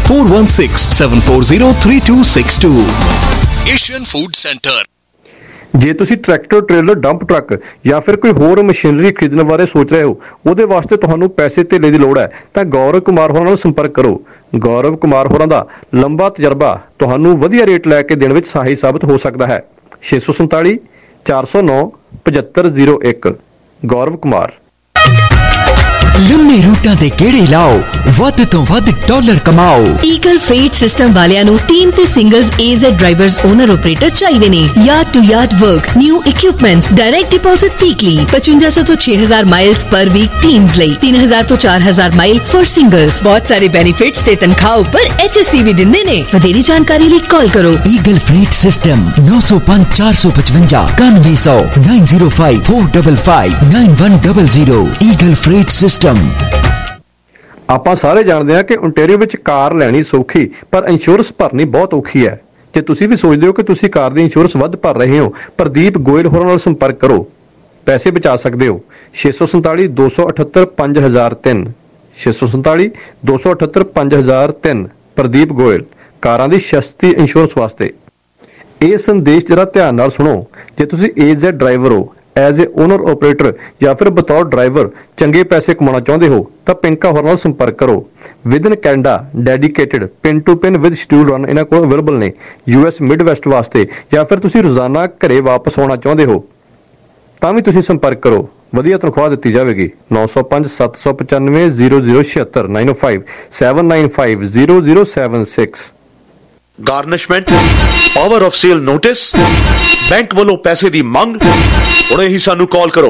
4167403262। Asian Food Centre. ਜੇ ਤੁਸੀਂ ਟਰੈਕਟਰ, ਟ੍ਰੇਲਰ, ਡੰਪ ਟਰੱਕ ਜਾਂ ਫਿਰ ਕੋਈ ਹੋਰ ਮਸ਼ੀਨਰੀ ਖਰੀਦਣ ਬਾਰੇ ਸੋਚ ਰਹੇ ਹੋ, ਉਹਦੇ ਵਾਸਤੇ ਤੁਹਾਨੂੰ ਪੈਸੇ ਧੇਲੇ ਦੀ ਲੋੜ ਹੈ ਤਾਂ ਗੌਰਵ ਕੁਮਾਰ ਹੋਰਾਂ ਨਾਲ ਸੰਪਰਕ ਕਰੋ। ਗੌਰਵ ਕੁਮਾਰ ਹੋਰਾਂ ਦਾ ਲੰਬਾ ਤਜਰਬਾ ਤੁਹਾਨੂੰ ਵਧੀਆ ਰੇਟ ਲੈ ਕੇ ਦੇਣ ਵਿੱਚ ਸਹਾਈ ਸਾਬਤ ਹੋ ਸਕਦਾ ਹੈ। 647 409 7501। ਗੌਰਵ ਕੁਮਾਰ। ਲੰਮੇ ਰੂਟਾਂ ਦੇ ਗੇੜੇ ਲਾਓ, ਵੱਧ ਤੋਂ ਵੱਧ ਡਾਲਰ ਕਮਾਓ। ਈਗਲ ਫreight ਸਿਸਟਮ ਵਾਲਿਆਂ ਨੂੰ ਟੀਮ ਤੇ singles AZ drivers owner operator ਚਾਹੀਦੇ ਨੇ। Yard to yard work, new equipments, direct deposit weekly 5500 ਤੋਂ 6000 ਮਾਈਲਸ ਪਰ ਵੀਕ ਟੀਮਸ ਲਈ, 3000 ਤੋਂ 4000 ਮਾਈਲ ਫॉर ਸਿੰਗਲਸ। ਬਹੁਤ ਸਾਰੇ ਬੈਨੀਫਿਟਸ ਤੇ ਤਨਖਾਹ ਉੱਪਰ HST ਵੀ ਦਿੰਦੇ ਨੇ। ਵਧੇਰੇ ਜਾਣਕਾਰੀ ਲਈ ਕਾਲ ਕਰੋ। Eagle Freight System 905 455 9100 905 455 9100। Eagle Freight System. ਆਪਾਂ ਸਾਰੇ ਜਾਣਦੇ ਹਾਂ ਕਿ ਓਨਟਾਰੀਓ ਵਿੱਚ ਕਾਰ ਲੈਣੀ ਸੌਖੀ ਪਰ ਇੰਸ਼ੋਰੈਂਸ ਭਰਨੀ ਬਹੁਤ ਔਖੀ ਹੈ। ਜੇ ਤੁਸੀਂ ਵੀ ਸੋਚਦੇ ਹੋ ਕਿ ਤੁਸੀਂ ਕਾਰ ਦੀ ਇੰਸ਼ੋਰੈਂਸ ਵੱਧ ਭਰ ਰਹੇ ਹੋ, ਪ੍ਰਦੀਪ ਗੋਇਲ ਹੋਰਾਂ ਨਾਲ ਸੰਪਰਕ ਕਰੋ, ਪੈਸੇ ਬਚਾ ਸਕਦੇ ਹੋ। 647 278 5003 647 278 5003। ਪ੍ਰਦੀਪ ਗੋਇਲ, ਕਾਰਾਂ ਦੀ ਸਸਤੀ ਇੰਸ਼ੋਰੈਂਸ ਵਾਸਤੇ। ਇਹ ਸੰਦੇਸ਼ ਜਰਾ ਧਿਆਨ ਨਾਲ ਸੁਣੋ। ਜੇ ਤੁਸੀਂ AZ ਡਰਾਈਵਰ ਹੋ, ਐਜ਼ ਏ ਓਨਰ ਆਪਰੇਟਰ ਜਾਂ ਫਿਰ ਬਤੌਰ ਡਰਾਈਵਰ ਚੰਗੇ ਪੈਸੇ ਕਮਾਉਣਾ ਚਾਹੁੰਦੇ ਹੋ ਤਾਂ ਪਿੰਕਾ ਹੋਰਾਂ ਨਾਲ ਸੰਪਰਕ ਕਰੋ। Within Canada dedicated pin to pin with schedule run ਇਹਨਾਂ ਕੋਲ ਅਵੇਲੇਬਲ ਨੇ। US ਮਿਡ ਵੈਸਟ ਵਾਸਤੇ ਜਾਂ ਫਿਰ ਤੁਸੀਂ ਰੋਜ਼ਾਨਾ ਘਰੇ ਵਾਪਸ ਆਉਣਾ ਚਾਹੁੰਦੇ ਹੋ ਤਾਂ ਵੀ ਤੁਸੀਂ ਸੰਪਰਕ ਕਰੋ, ਵਧੀਆ ਤਨਖਾਹ ਦਿੱਤੀ ਜਾਵੇਗੀ। 905 795 0076 905 795 0076। Garnishment, power of sale notice, bank ਵੱਲੋਂ ਪੈਸੇ ਦੀ ਮੰਗ, ਹੁਣੇ ਹੀ ਸਾਨੂੰ ਕਾਲ ਕਰੋ।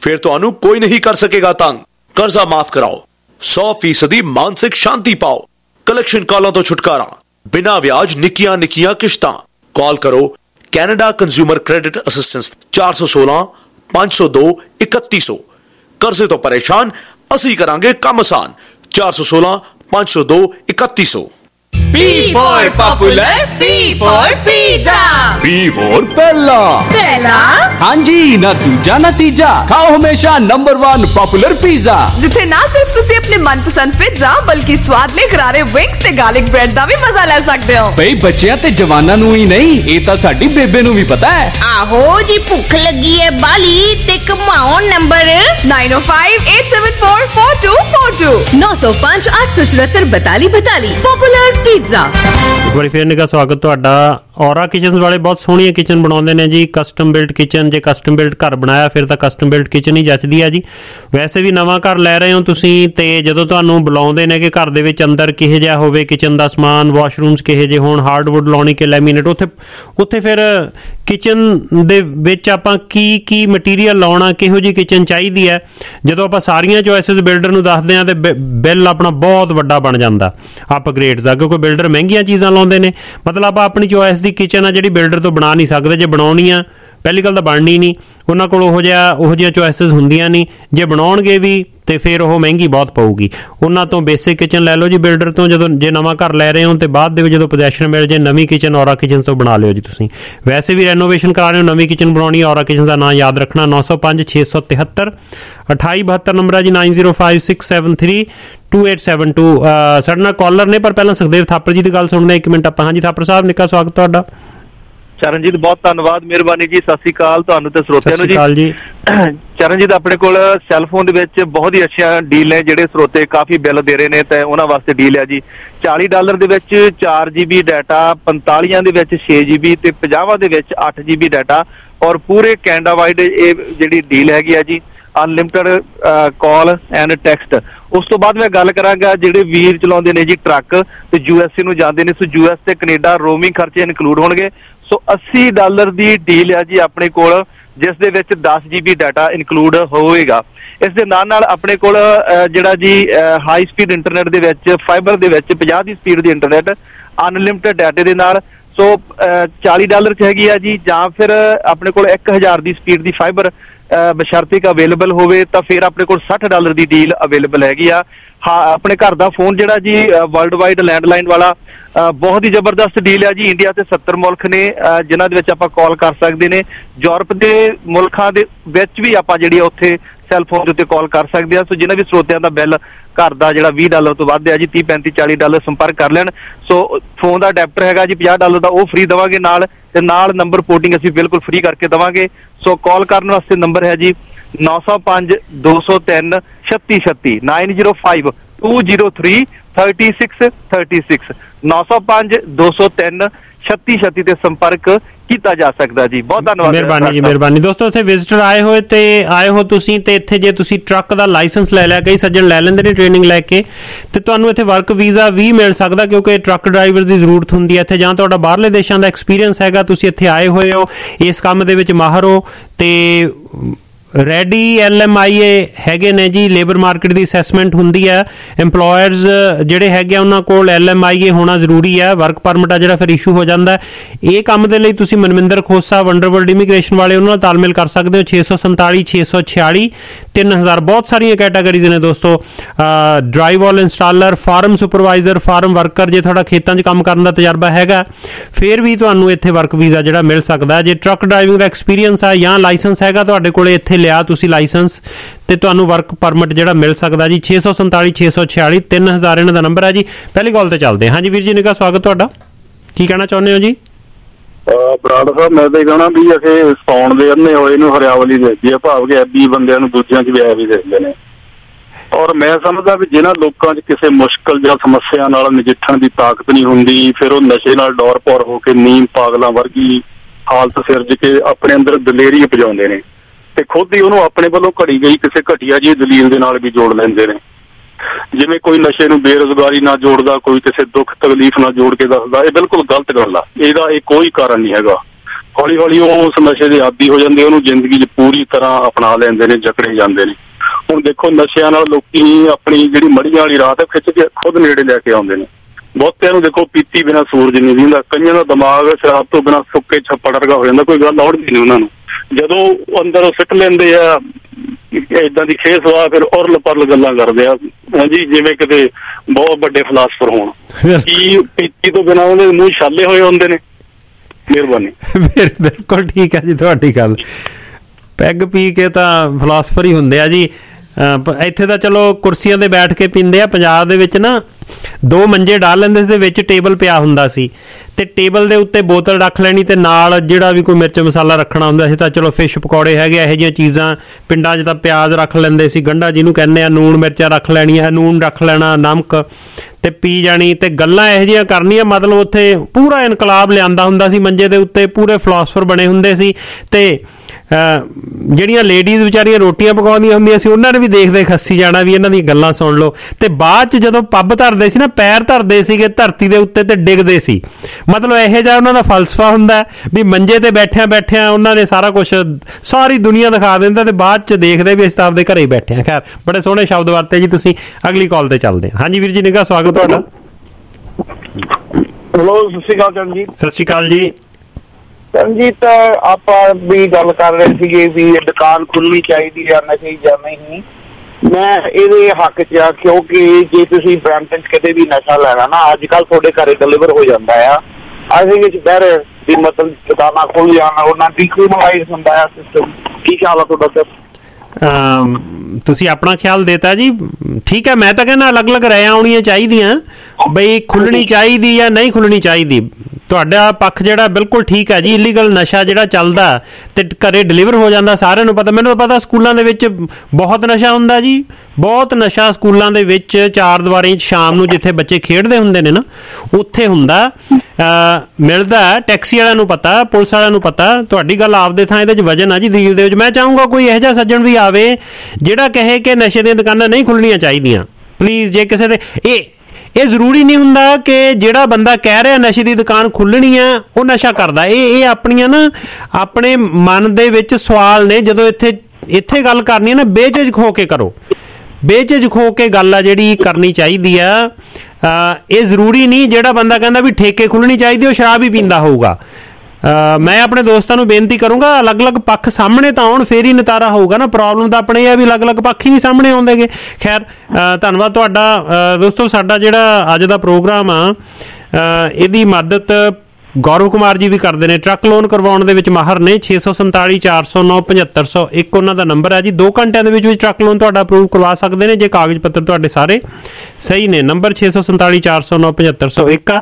फिर तुहानू कोई नहीं कर सकेगा तंग। कर्जा माफ कराओ, 100% मानसिक शांति पाओ, कलेक्शन कॉलों तो छुटकारा, बिना ब्याज निक्कियां निक्कियां किश्तां। कॉल करो कैनेडा कंज्यूमर क्रेडिट असिस्टेंस 416 502 3100। कर्जे तो परेशान, असी करांगे काम आसान। 416 502 3100। P for popular, P for pizza, P for पहला, पहला हाँ जी, ना दूजा ना तीजा, खाओ हमेशा नंबर 1 पॉपुलर पिज़्ज़ा, जिथे ना सिर्फ तुसी अपने मनपसंद पिज़्ज़ा बल्कि स्वाद ले करारे विंग्स ते गार्लिक ब्रेड दा भी मजा ले सकते हो। भाई बच्चियां ते जवानां नू ही नहीं, ये तां साडी बेबे नू भी पता है। आहो जी, भुख लगी है बाली ते कमाओ नंबर 9058744242 905 874 42 पॉपुलर पिज़्ज़ा। एक बार फिर निका स्वागत तुहाडा। औरा किचन वाले बहुत सोहणियां किचन बनाउंदे ने जी, कस्टम बिल्ट किचन। जे कस्टम बिल्ट घर बनाया फिर ਤਾਂ कस्टम बिल्ट किचन ਹੀ ਜੱਚਦੀ ਆ ਜੀ। ਵੈਸੇ ਵੀ ਨਵਾਂ ਘਰ ਲੈ ਰਹੇ ਹੋ ਤੁਸੀਂ ਤੇ ਜਦੋਂ ਤੁਹਾਨੂੰ ਬੁਲਾਉਂਦੇ ਨੇ ਕਿ ਘਰ ਦੇ ਵਿੱਚ ਅੰਦਰ ਕਿਹੋ ਜਿਹਾ ਹੋਵੇ, ਕਿਚਨ ਦਾ ਸਮਾਨ, ਵਾਸ਼ਰੂਮਸ ਕਿਹੋ ਜਿਹੇ ਹੋਣ, ਹਾਰਡਵੁੱਡ ਲਾਉਣੀ ਕਿ ਲੈਮੀਨੇਟ, ਉੱਥੇ ਫਿਰ ਕਿਚਨ ਦੇ ਵਿੱਚ ਆਪਾਂ ਕੀ ਮਟੀਰੀਅਲ ਲਾਉਣਾ, ਕਿਹੋ ਜਿਹੀ ਕਿਚਨ ਚਾਹੀਦੀ ਹੈ, ਜਦੋਂ ਆਪਾਂ ਸਾਰੀਆਂ ਚੋਇਸਿਸ ਬਿਲਡਰ ਨੂੰ ਦੱਸਦੇ ਹਾਂ ਤੇ ਬਿੱਲ ਆਪਣਾ ਬਹੁਤ ਵੱਡਾ ਬਣ ਜਾਂਦਾ ਅਪਗ੍ਰੇਡਸ ਦਾ, ਕਿਉਂਕਿ ਬਿਲਡਰ ਮਹਿੰਗੀਆਂ ਚੀਜ਼ਾਂ ਲਾਉਂਦੇ ਨੇ। ਮਤਲਬ ਆਪਾਂ ਆਪਣੀ ਚੋਇਸ ਦੀ ਕਿਚਨ ਆ ਜਿਹੜੀ ਬਿਲਡਰ ਤੋਂ ਬਣਾ ਨਹੀਂ ਸਕਦੇ। ਜੇ ਬਣਾਉਣੀ ਆ ਪਹਿਲੀ ਗੱਲ ਤਾਂ ਬਣਨੀ ਨਹੀਂ, ਉਹਨਾਂ ਕੋਲ ਉਹੋ ਜਿਹੀਆਂ ਚੋਇਸਿਸ ਹੁੰਦੀਆਂ ਨਹੀਂ। ਜੇ ਬਣਾਉਣਗੇ ਵੀ ਤੇ ਫਿਰ ਉਹ ਮਹਿੰਗੀ ਬਹੁਤ ਪਊਗੀ। ਉਹਨਾਂ ਤੋਂ ਬੇਸਿਕ ਕਿਚਨ ਲੈ ਲਓ ਜੀ ਬਿਲਡਰ ਤੋਂ, ਜਦੋਂ ਜੇ ਨਵਾਂ ਘਰ ਲੈ ਰਹੇ ਹੋ ਤੇ ਬਾਅਦ ਦੇ ਵਿੱਚ ਜਦੋਂ ਪੋਜੈਸ਼ਨ ਮਿਲ ਜੇ ਨਵੀਂ ਕਿਚਨ ਔਰਾ ਕਿਚਨ ਤੋਂ ਬਣਾ ਲਿਓ ਜੀ ਤੁਸੀਂ। ਵੈਸੇ ਵੀ ਰੈਨੋਵੇਸ਼ਨ ਕਰਾ ਰਹੇ ਹੋ, ਨਵੀਂ ਕਿਚਨ ਬਣਾਉਣੀ, ਔਰਾ ਕਿਚਨ ਦਾ ਨਾਂ ਯਾਦ ਰੱਖਣਾ 905 673 2872 ਨੰਬਰ ਹੈ ਜੀ, 9056732872। ਸਾਡੇ ਨਾਲ ਕਾਲਰ ਨੇ, ਪਰ ਪਹਿਲਾਂ ਸੁਖਦੇਵ ਥਾਪਰ ਜੀ ਦੀ ਗੱਲ ਸੁਣਦੇ 1 ਮਿੰਟ ਆਪਾਂ। ਹਾਂਜੀ ਥਾਪਰ ਸਾਹਿਬ, ਨਿੱਕਾ ਸਵਾਗਤ ਤੁਹਾਡਾ। ਚਰਨਜੀਤ ਬਹੁਤ ਧੰਨਵਾਦ, ਮਿਹਰਬਾਨੀ ਜੀ। ਸਤਿ ਸ਼੍ਰੀ ਅਕਾਲ ਤੁਹਾਨੂੰ ਤੇ ਸਰੋਤਿਆਂ ਨੂੰ ਜੀ। ਚਰਨਜੀਤ, ਆਪਣੇ ਕੋਲ ਸੈੱਲਫੋਨ ਦੇ ਵਿੱਚ ਬਹੁਤ ਹੀ ਅੱਛੀਆਂ ਡੀਲ ਨੇ, ਜਿਹੜੇ ਸਰੋਤੇ ਕਾਫੀ ਬਿੱਲ ਦੇ ਰਹੇ ਨੇ ਤੇ ਉਹਨਾਂ ਵਾਸਤੇ ਡੀਲ ਹੈ ਜੀ। $40 ਦੇ ਵਿੱਚ 4 GB ਡਾਟਾ, 45 ਦੇ ਵਿੱਚ 6 GB ਤੇ 50 ਦੇ ਵਿੱਚ 8 GB ਡਾਟਾ, ਔਰ ਪੂਰੇ ਕੈਨੇਡਾ ਵਾਈਡ ਇਹ ਜਿਹੜੀ ਡੀਲ ਹੈਗੀ ਆ ਜੀ, ਅਨਲਿਮਟਿਡ ਕਾਲ ਐਂਡ ਟੈਕਸਟ। ਉਸ ਤੋਂ ਬਾਅਦ ਮੈਂ ਗੱਲ ਕਰਾਂਗਾ ਜਿਹੜੇ ਵੀਰ ਚਲਾਉਂਦੇ ਨੇ ਜੀ ਟਰੱਕ ਤੇ USA ਨੂੰ ਜਾਂਦੇ ਨੇ, ਸੋ US ਤੇ ਕੈਨੇਡਾ ਰੋਮਿੰਗ ਖਰਚੇ ਇਨਕਲੂਡ ਹੋਣਗੇ। ਸੋ $80 ਦੀ ਡੀਲ ਹੈ ਜੀ ਆਪਣੇ ਕੋਲ, ਜਿਸ ਦੇ ਵਿੱਚ 10 GB ਡਾਟਾ ਇਨਕਲੂਡ ਹੋਵੇਗਾ। ਇਸ ਦੇ ਨਾਲ ਆਪਣੇ ਕੋਲ ਜਿਹੜਾ ਜੀ ਹਾਈ ਸਪੀਡ ਇੰਟਰਨੈਟ ਦੇ ਵਿੱਚ, ਫਾਈਬਰ ਦੇ ਵਿੱਚ 50 ਦੀ ਸਪੀਡ ਦੀ ਇੰਟਰਨੈਟ ਅਨਲਿਮਟਿਡ ਡਾਟੇ ਦੇ ਨਾਲ, ਸੋ $40 ਚ ਹੈਗੀ ਆ ਜੀ। ਜਾਂ ਫਿਰ ਆਪਣੇ ਕੋਲ 1000 ਦੀ ਸਪੀਡ ਦੀ ਫਾਈਬਰ ਬਸ਼ਰਤੇ ਕਿ ਅਵੇਲੇਬਲ ਹੋਵੇ ਤਾਂ ਫਿਰ ਆਪਣੇ ਕੋਲ $60 ਦੀ ਡੀਲ ਅਵੇਲੇਬਲ ਹੈਗੀ ਆ। ਹਾਂ, ਆਪਣੇ ਘਰ ਦਾ ਫੋਨ ਜਿਹੜਾ ਜੀ ਵਰਲਡ ਵਾਈਡ ਲੈਂਡਲਾਈਨ ਵਾਲਾ ਬਹੁਤ ਹੀ ਜ਼ਬਰਦਸਤ ਡੀਲ ਹੈ ਜੀ। ਇੰਡੀਆ ਤੇ 70 ਮੁਲਕ ਨੇ ਜਿਨ੍ਹਾਂ ਦੇ ਵਿੱਚ ਆਪਾਂ ਕਾਲ ਕਰ ਸਕਦੇ ਨੇ। ਯੂਰਪ ਦੇ ਮੁਲਕਾਂ ਦੇ ਵਿੱਚ ਵੀ ਆਪਾਂ ਜਿਹੜੀ ਉੱਥੇ ਸੈੱਲਫੋਨ ਦੇ ਉੱਤੇ ਕਾਲ ਕਰ ਸਕਦੇ ਆ। ਸੋ ਜਿਨ੍ਹਾਂ ਵੀ ਸਰੋਤਿਆਂ ਦਾ ਬਿੱਲ ਘਰ ਦਾ ਜਿਹੜਾ $20 ਤੋਂ ਵੱਧ ਆ ਜੀ, 30 35 $40 ਸੰਪਰਕ ਕਰ ਲੈਣ। ਸੋ ਫੋਨ ਦਾ ਅਡੈਪਟਰ ਹੈਗਾ ਜੀ $50 ਦਾ, ਉਹ ਫ੍ਰੀ ਦੇਵਾਂਗੇ ਨਾਲ, ਤੇ ਨਾਲ ਨੰਬਰ ਪੋਰਟਿੰਗ ਅਸੀਂ ਬਿਲਕੁਲ ਫ੍ਰੀ ਕਰਕੇ ਦੇਵਾਂਗੇ। ਸੋ ਕਾਲ ਕਰਨ ਵਾਸਤੇ ਨੰਬਰ ਹੈ ਜੀ 905 203 3636 905 203 3636 905 203 3636 ਤੇ ਸੰਪਰਕ ਕੀਤਾ ਜਾ ਸਕਦਾ ਜੀ। ਬਹੁਤ ਧੰਨਵਾਦ, ਮਿਹਰਬਾਨੀ ਜੀ, ਮਿਹਰਬਾਨੀ। ਦੋਸਤੋ ਇੱਥੇ ਵਿਜ਼ਿਟਰ ਆਏ ਹੋ ਤੁਸੀਂ ਤੇ ਇੱਥੇ ਜੇ ਤੁਸੀਂ ਟਰੱਕ ਦਾ ਲਾਇਸੈਂਸ ਲੈ ਲਿਆ, ਕਈ ਸੱਜਣ ਲੈ ਲੈਂਦੇ ਨੇ ਟ੍ਰੇਨਿੰਗ ਲੈ ਕੇ, ਤੇ ਤੁਹਾਨੂੰ ਇੱਥੇ ਵਰਕ ਵੀਜ਼ਾ ਵੀ ਮਿਲ ਸਕਦਾ, ਕਿਉਂਕਿ ਟਰੱਕ ਡਰਾਈਵਰ ਦੀ ਜ਼ਰੂਰਤ ਹੁੰਦੀ ਹੈ ਇੱਥੇ। ਜਾਂ ਤੁਹਾਡਾ ਬਾਹਰਲੇ ਦੇਸ਼ਾਂ ਦਾ ਐਕਸਪੀਰੀਅੰਸ ਹੈਗਾ, ਤੁਸੀਂ ਇੱਥੇ ਆਏ ਹੋਏ ਹੋ, ਇਸ ਕੰਮ ਦੇ ਵਿੱਚ ਮਾਹਰ ਹੋ, ਤੇ ਰੈਡੀ LMIA ਹੈਗੇ ਨੇ ਜੀ, ਲੇਬਰ ਮਾਰਕੀਟ ਦੀ ਅਸੈਸਮੈਂਟ ਹੁੰਦੀ ਹੈ। ਐਮਪਲੋਇਰਸ ਜਿਹੜੇ ਹੈਗੇ ਉਹਨਾਂ ਕੋਲ LMIA ਹੋਣਾ ਜ਼ਰੂਰੀ ਹੈ। ਵਰਕ ਪਰਮਿਟ ਆ ਜਿਹੜਾ ਫਿਰ ਇਸ਼ੂ ਹੋ ਜਾਂਦਾ। ਇਹ ਕੰਮ ਦੇ ਲਈ ਤੁਸੀਂ ਮਨਵਿੰਦਰ ਖੋਸਾ, ਵੰਡਰਵਰਲਡ ਇਮੀਗ੍ਰੇਸ਼ਨ ਵਾਲੇ, ਉਹਨਾਂ ਨਾਲ ਤਾਲਮੇਲ ਕਰ ਸਕਦੇ ਹੋ। 647 646 3000। ਬਹੁਤ ਸਾਰੀਆਂ ਕੈਟਾਗਰੀਜ਼ ਨੇ ਦੋਸਤੋ, drywall installer, farm supervisor, farm worker. ਜੇ ਤੁਹਾਡਾ ਖੇਤਾਂ 'ਚ ਕੰਮ ਕਰਨ ਦਾ ਤਜਰਬਾ ਹੈਗਾ ਫਿਰ ਵੀ ਤੁਹਾਨੂੰ ਇੱਥੇ ਵਰਕ ਵੀਜ਼ਾ ਜਿਹੜਾ ਮਿਲ ਸਕਦਾ। ਜੇ ਟਰੱਕ ਡਰਾਈਵਿੰਗ ਦਾ ਐਕਸਪੀਰੀਅੰਸ ਆ ਜਾਂ ਲਾਇਸੈਂਸ ਹੈਗਾ ਤੁਹਾਡੇ ਕੋਲ, ਇੱਥੇ ਲਿਆ ਤੁਸੀਂ ਲਾਇਸੈਂਸ, ਤੇ ਤੁਹਾਨੂੰ ਵਰਕ ਪਰਮਿਟ ਜਿਹੜਾ ਮਿਲ ਸਕਦਾ ਜੀ। 647 646 3000 ਇਹਨਾਂ ਦਾ ਨੰਬਰ ਹੈ ਜੀ। ਪਹਿਲੀ ਕਾਲ ਤੇ ਚੱਲਦੇ ਹਾਂ। ਹਾਂਜੀ ਵੀਰ ਜੀ, ਨਿੱਘਾ ਸਵਾਗਤ ਤੁਹਾਡਾ। ਕੀ ਕਹਿਣਾ ਚਾਹੁੰਦੇ ਹੋ ਜੀ? ਬਰਾੜ ਸਾਹਿਬ, ਮੈਂ ਤਾਂ ਕਹਿਣਾ ਵੀ ਅਸੀਂ ਸੌਣ ਦੇ ਅੰਨੇ ਹੋਏ ਨੂੰ ਹਰਿਆਵਲੀ ਦੇਖਦੀ ਆ, ਭਾਵ ਕਿ ਐਬੀ ਬੰਦਿਆਂ ਨੂੰ ਦੂਜਿਆਂ 'ਚ ਵੀ ਐ ਵੀ ਦੇਖਦੇ ਨੇ। ਔਰ ਮੈਂ ਸਮਝਦਾ ਵੀ ਜਿਹਨਾਂ ਲੋਕਾਂ 'ਚ ਕਿਸੇ ਮੁਸ਼ਕਲ ਜਾਂ ਸਮੱਸਿਆ ਨਾਲ ਨਜਿੱਠਣ ਦੀ ਤਾਕਤ ਨਹੀਂ ਹੁੰਦੀ, ਫਿਰ ਉਹ ਨਸ਼ੇ ਨਾਲ ਡੌਰ ਭੌਰ ਹੋ ਕੇ ਨੀਮ ਪਾਗਲਾਂ ਵਰਗੀ ਹਾਲਤ ਸਿਰਜ ਕੇ ਆਪਣੇ ਅੰਦਰ ਦਲੇਰੀ ਉਪਜਾਉਂਦੇ ਨੇ, ਤੇ ਖੁਦ ਹੀ ਉਹਨੂੰ ਆਪਣੇ ਵੱਲੋਂ ਘੜੀ ਗਈ ਕਿਸੇ ਘਟੀਆ ਜਿਹੀ ਦਲੀਲ ਦੇ ਨਾਲ ਵੀ ਜੋੜ ਲੈਂਦੇ ਨੇ। ਜਿਵੇਂ ਕੋਈ ਨਸ਼ੇ ਨੂੰ ਬੇਰੁਜ਼ਗਾਰੀ ਨਾਲ ਜੋੜਦਾ, ਕੋਈ ਕਿਸੇ ਦੁੱਖ ਤਕਲੀਫ ਨਾਲ ਜੋੜ ਕੇ ਦੱਸਦਾ। ਇਹ ਬਿਲਕੁਲ ਗਲਤ ਗੱਲ ਆ, ਇਹਦਾ ਇਹ ਕੋਈ ਕਾਰਨ ਨਹੀਂ ਹੈਗਾ। ਹੌਲੀ ਹੌਲੀ ਉਹ ਉਸ ਨਸ਼ੇ ਦੇ ਆਦੀ ਹੋ ਜਾਂਦੇ, ਉਹਨੂੰ ਜ਼ਿੰਦਗੀ 'ਚ ਪੂਰੀ ਤਰ੍ਹਾਂ ਅਪਣਾ ਲੈਂਦੇ ਨੇ, ਜਕੜੇ ਜਾਂਦੇ ਨੇ। ਹੁਣ ਦੇਖੋ ਨਸ਼ਿਆਂ ਨਾਲ ਲੋਕੀ ਆਪਣੀ ਜਿਹੜੀ ਮੜੀਆਂ ਵਾਲੀ ਰਾਤ ਖਿੱਚ ਕੇ ਖੁਦ ਨੇੜੇ ਲੈ ਕੇ ਆਉਂਦੇ ਨੇ। ਬਹੁਤਿਆਂ ਨੂੰ ਦੇਖੋ ਪੀਤੀ ਬਿਨਾਂ ਸੂਰਜ ਨਹੀਂ ਦਿੰਦਾ, ਕਈਆਂ ਦਾ ਦਿਮਾਗ ਸ਼ਰਾਬ ਤੋਂ ਬਿਨਾਂ ਸੁੱਕੇ ਛੱਪੜ ਵਰਗਾ ਹੋ ਜਾਂਦਾ, ਕੋਈ ਗੱਲ ਔੜਦੀ ਨਹੀਂ ਉਹਨਾਂ ਨੂੰ। ਜਦੋਂ ਅੰਦਰ ਸਿੱਟ ਲੈਂਦੇ ਆ ਏਦਾਂ ਦੀ ਖੇਸਵਾ, ਫਿਰ ਉਰਲ ਪਰਲ ਗੱਲਾਂ ਕਰਦੇ ਆ ਹਾਂਜੀ, ਜਿਵੇਂ ਕਿਤੇ ਬਹੁਤ ਵੱਡੇ ਫਿਲਾਸਫਰ ਹੋਣ। ਕੀ ਪੀਤੀ ਤੋਂ ਬਿਨਾਂ ਉਹਦੇ ਮੂੰਹ ਛਾਲੇ ਹੋਏ ਹੁੰਦੇ ਨੇ। ਮਿਹਰਬਾਨੀ। ਬਿਲਕੁਲ ਠੀਕ ਹੈ ਜੀ ਤੁਹਾਡੀ ਗੱਲ। ਪੈਗ ਪੀ ਕੇ ਤਾਂ ਫਿਲਾਸਫਰ ਹੀ ਹੁੰਦੇ ਆ ਜੀ। ਇੱਥੇ ਤਾਂ ਚਲੋ ਕੁਰਸੀਆਂ ਤੇ ਬੈਠ ਕੇ ਪੀਂਦੇ ਆ। ਪੰਜਾਬ ਦੇ ਵਿੱਚ ਨਾ 2 ਮੰਜੇ ਡਾਲ ਲੈਂਦੇ ਸੀ, ਵਿੱਚ ਟੇਬਲ ਪਿਆ ਹੁੰਦਾ ਸੀ ਤੇ ਟੇਬਲ ਦੇ ਉੱਤੇ ਬੋਤਲ ਰੱਖ ਲੈਣੀ ਤੇ ਨਾਲ ਜਿਹੜਾ ਵੀ ਕੋਈ ਮਿਰਚ ਮਸਾਲਾ ਰੱਖਣਾ ਹੁੰਦਾ ਸੀ। ਤਾਂ ਚਲੋ ਫਿਸ਼ ਪਕੌੜੇ ਹੈਗੇ, ਇਹੋ ਜਿਹੀਆਂ ਚੀਜ਼ਾਂ। ਪਿੰਡਾਂ 'ਚ ਤਾਂ ਪਿਆਜ਼ ਰੱਖ ਲੈਂਦੇ ਸੀ, ਗੰਢਾ ਜਿਹਨੂੰ ਕਹਿੰਦੇ ਆ, ਨੂਣ ਮਿਰਚਾਂ ਰੱਖ ਲੈਣੀਆਂ, ਨੂਣ ਰੱਖ ਲੈਣਾ, ਨਮਕ, ਤੇ ਪੀ ਜਾਣੀ ਤੇ ਗੱਲਾਂ ਇਹੋ ਜਿਹੀਆਂ ਕਰਨੀਆਂ। ਮਤਲਬ ਉੱਥੇ ਪੂਰਾ ਇਨਕਲਾਬ ਲਿਆਂਦਾ ਹੁੰਦਾ ਸੀ। ਮੰਜੇ ਦੇ ਉੱਤੇ ਪੂਰੇ ਫਿਲਾਸਫਰ ਬਣੇ ਹੁੰਦੇ ਸੀ ਤੇ ਜਿਹੜੀਆਂ ਲੇਡੀਜ਼ ਵਿਚਾਰੀਆਂ ਰੋਟੀਆਂ ਪਕਾਉਂਦੀਆਂ ਹੁੰਦੀਆਂ ਸੀ, ਉਹਨਾਂ ਨੇ ਵੀ ਦੇਖ ਦੇਖ ਹੱਸੀ ਜਾਣਾ ਵੀ ਇਹਨਾਂ ਦੀਆਂ ਗੱਲਾਂ ਸੁਣ ਲਓ। ਤੇ ਬਾਅਦ 'ਚ ਜਦੋਂ ਪੱਬ ਧਰਦੇ ਸੀ ਨਾ, ਪੈਰ ਧਰਦੇ ਸੀਗੇ ਧਰਤੀ ਦੇ ਉੱਤੇ ਤੇ ਡਿੱਗਦੇ ਸੀ। ਮਤਲਬ ਇਹੋ ਜਿਹਾ ਉਹਨਾਂ ਦਾ ਫਲਸਫਾ ਹੁੰਦਾ ਵੀ ਮੰਜੇ ਤੇ ਬੈਠਿਆਂ ਬੈਠਿਆਂ ਉਹਨਾਂ ਨੇ ਸਾਰਾ ਕੁਛ, ਸਾਰੀ ਦੁਨੀਆ ਦਿਖਾ ਦਿੰਦਾ ਤੇ ਬਾਅਦ 'ਚ ਦੇਖਦੇ ਵੀ ਅਸੀਂ ਤਾਂ ਆਪਦੇ ਘਰੇ ਬੈਠੇ ਹਾਂ। ਖੈਰ ਬੜੇ ਸੋਹਣੇ ਸ਼ਬਦ ਵਰਤੇ ਜੀ ਤੁਸੀਂ। ਅਗਲੀ ਕਾਲ ਤੇ ਚੱਲਦੇ ਹਾਂ। ਹਾਂਜੀ ਵੀਰ ਜੀ, ਨਿੱਘਾ ਸਵਾਗਤ ਤੁਹਾਡਾ। ਹੈਲੋ, ਸਤਿ ਸ਼੍ਰੀ ਅਕਾਲ ਚਰਨ ਜੀ। ਸਤਿ ਸ਼੍ਰੀ ਅਕਾਲ ਜੀ। ਚਰਨਜੀਤ, ਆਪਾਂ ਵੀ ਗੱਲ ਕਰ ਰਹੇ ਸੀਗੇ ਵੀ ਦੁਕਾਨ ਖੁੱਲਣੀ ਚਾਹੀਦੀ ਆ ਨਸ਼ੇ ਜਾਂ ਨਹੀਂ। ਮੈਂ ਇਹਦੇ ਹੱਕ 'ਚ ਆ, ਕਿਉਂਕਿ ਜੇ ਤੁਸੀਂ ਬ੍ਰੈਂਪਟਨ 'ਚ ਕਿਤੇ ਵੀ ਨਸ਼ਾ ਲੈਣਾ ਨਾ, ਅੱਜ ਕੱਲ੍ਹ ਤੁਹਾਡੇ ਘਰੇ ਡਿਲੀਵਰ ਹੋ ਜਾਂਦਾ ਆ। ਆਈ ਥਿੰਕ ਇਟਸ ਬੈਟਰ ਵੀ ਮਤਲਬ ਦੁਕਾਨਾਂ ਖੁੱਲ ਜਾਣ, ਉਹਨਾਂ ਡੀਕ੍ਰਿਮੀਨਲਾਈਜ਼ ਹੁੰਦਾ ਆ ਸਿਸਟਮ। ਕੀ ਖਿਆਲ ਆ ਤੁਹਾਡਾ ਸਰ? ਤੁਸੀਂ ਆਪਣਾ ਖਿਆਲ ਦੇਤਾ ਜੀ, ਠੀਕ ਹੈ। ਮੈਂ ਤਾਂ ਕਹਿੰਦਾ ਅਲੱਗ-ਅਲੱਗ ਰਾਇਆਂ ਆਉਣੀਆਂ ਚਾਹੀਦੀਆਂ ਬਈ ਖੁੱਲਣੀ ਚਾਹੀਦੀ ਜਾਂ ਨਹੀਂ ਖੁੱਲਣੀ ਚਾਹੀਦੀ। ਤੁਹਾਡਾ ਪੱਖ ਜਿਹੜਾ ਬਿਲਕੁਲ ਠੀਕ ਹੈ ਜੀ। ਇਲੀਗਲ ਨਸ਼ਾ ਜਿਹੜਾ ਚੱਲਦਾ ਤੇ ਘਰੇ ਡਿਲੀਵਰ ਹੋ ਜਾਂਦਾ, ਸਾਰਿਆਂ ਨੂੰ ਪਤਾ। ਮੈਨੂੰ ਤਾਂ ਪਤਾ ਸਕੂਲਾਂ ਦੇ ਵਿੱਚ ਬਹੁਤ ਨਸ਼ਾ ਹੁੰਦਾ ਜੀ, ਬਹੁਤ ਨਸ਼ਾ ਸਕੂਲਾਂ ਦੇ ਵਿੱਚ 4 ਦੀਵਾਰੀ 'ਚ ਸ਼ਾਮ ਨੂੰ ਜਿੱਥੇ ਬੱਚੇ ਖੇਡਦੇ ਹੁੰਦੇ ਨੇ ਨਾ, ਉੱਥੇ ਹੁੰਦਾ, ਮਿਲਦਾ। ਟੈਕਸੀ ਵਾਲਿਆਂ ਨੂੰ ਪਤਾ, ਪੁਲਿਸ ਵਾਲਿਆਂ ਨੂੰ ਪਤਾ। ਤੁਹਾਡੀ ਗੱਲ ਆਪਦੇ ਥਾਂ ਇਹਦੇ 'ਚ ਵਜਨ ਆ ਜੀ ਦੀਲ ਦੇ ਵਿੱਚ। ਮੈਂ ਚਾਹੂੰਗਾ ਕੋਈ ਇਹੋ ਜਿਹਾ ਸੱਜਣ ਵੀ ਆਵੇ ਜਿਹੜਾ ਕਹੇ ਕਿ ਨਸ਼ੇ ਦੀਆਂ ਦੁਕਾਨਾਂ ਨਹੀਂ ਖੁੱਲਣੀਆਂ ਚਾਹੀਦੀਆਂ। ਪਲੀਜ਼, ਜੇ ਕਿਸੇ ਦੇ ਇਹ ਜ਼ਰੂਰੀ ਨਹੀਂ ਹੁੰਦਾ ਕਿ ਜਿਹੜਾ ਬੰਦਾ ਕਹਿ ਰਿਹਾ ਨਸ਼ੇ ਦੀ ਦੁਕਾਨ ਖੁੱਲਣੀ ਆ ਉਹ ਨਸ਼ਾ ਕਰਦਾ। ਇਹ ਆਪਣੀਆਂ ਨਾ ਆਪਣੇ ਮਨ ਦੇ ਵਿੱਚ ਸਵਾਲ ਨੇ। ਜਦੋਂ ਇੱਥੇ ਗੱਲ ਕਰਨੀ ਹੈ ਨਾ, ਬੇਝਿਜਕ ਹੋ ਕੇ ਕਰੋ। ਬੇਝਿਜਕ ਹੋ ਕੇ ਗੱਲ ਆ ਜਿਹੜੀ ਕਰਨੀ ਚਾਹੀਦੀ ਆ। ਇਹ ਜ਼ਰੂਰੀ ਨਹੀਂ ਜਿਹੜਾ ਬੰਦਾ ਕਹਿੰਦਾ ਵੀ ਠੇਕੇ ਖੁੱਲਣੀ ਚਾਹੀਦੀ ਉਹ ਸ਼ਰਾਬ ਹੀ ਪੀਂਦਾ ਹੋਊਗਾ। ਮੈਂ ਆਪਣੇ ਦੋਸਤਾਂ ਨੂੰ ਬੇਨਤੀ ਕਰੂੰਗਾ ਅਲੱਗ-ਅਲੱਗ ਪੱਖ ਸਾਹਮਣੇ ਤਾਂ ਆਉਣ, ਫੇਰ ਹੀ ਨਿਤਾਰਾ ਹੋਊਗਾ ਨਾ। ਪ੍ਰੋਬਲਮ ਤਾਂ ਆਪਣੇ ਇਹ ਆ ਵੀ ਅਲੱਗ-ਅਲੱਗ ਪੱਖ ਹੀ ਨਹੀਂ ਸਾਹਮਣੇ ਆਉਂਦੇਗੇ। ਖੈਰ ਧੰਨਵਾਦ ਤੁਹਾਡਾ ਦੋਸਤੋ। ਸਾਡਾ ਜਿਹੜਾ ਅੱਜ ਦਾ ਪ੍ਰੋਗਰਾਮ ਆ ਇਹਦੀ ਮਦਦ ਗੌਰਵ ਕੁਮਾਰ ਜੀ ਵੀ ਕਰਦੇ ਨੇ। ਟਰੱਕ ਲੋਨ ਕਰਵਾਉਣ ਦੇ ਵਿੱਚ ਮਾਹਰ ਨੇ। 647 409 7501 ਉਹਨਾਂ ਦਾ ਨੰਬਰ ਹੈ ਜੀ। 2 ਘੰਟਿਆਂ ਦੇ ਵਿੱਚ ਟਰੱਕ ਲੋਨ ਤੁਹਾਡਾ ਅਪਰੂਵ ਕਰਵਾ ਸਕਦੇ ਨੇ ਜੇ ਕਾਗਜ਼ ਪੱਤਰ ਤੁਹਾਡੇ ਸਾਰੇ ਸਹੀ ਨੇ। ਨੰਬਰ 647 409 7501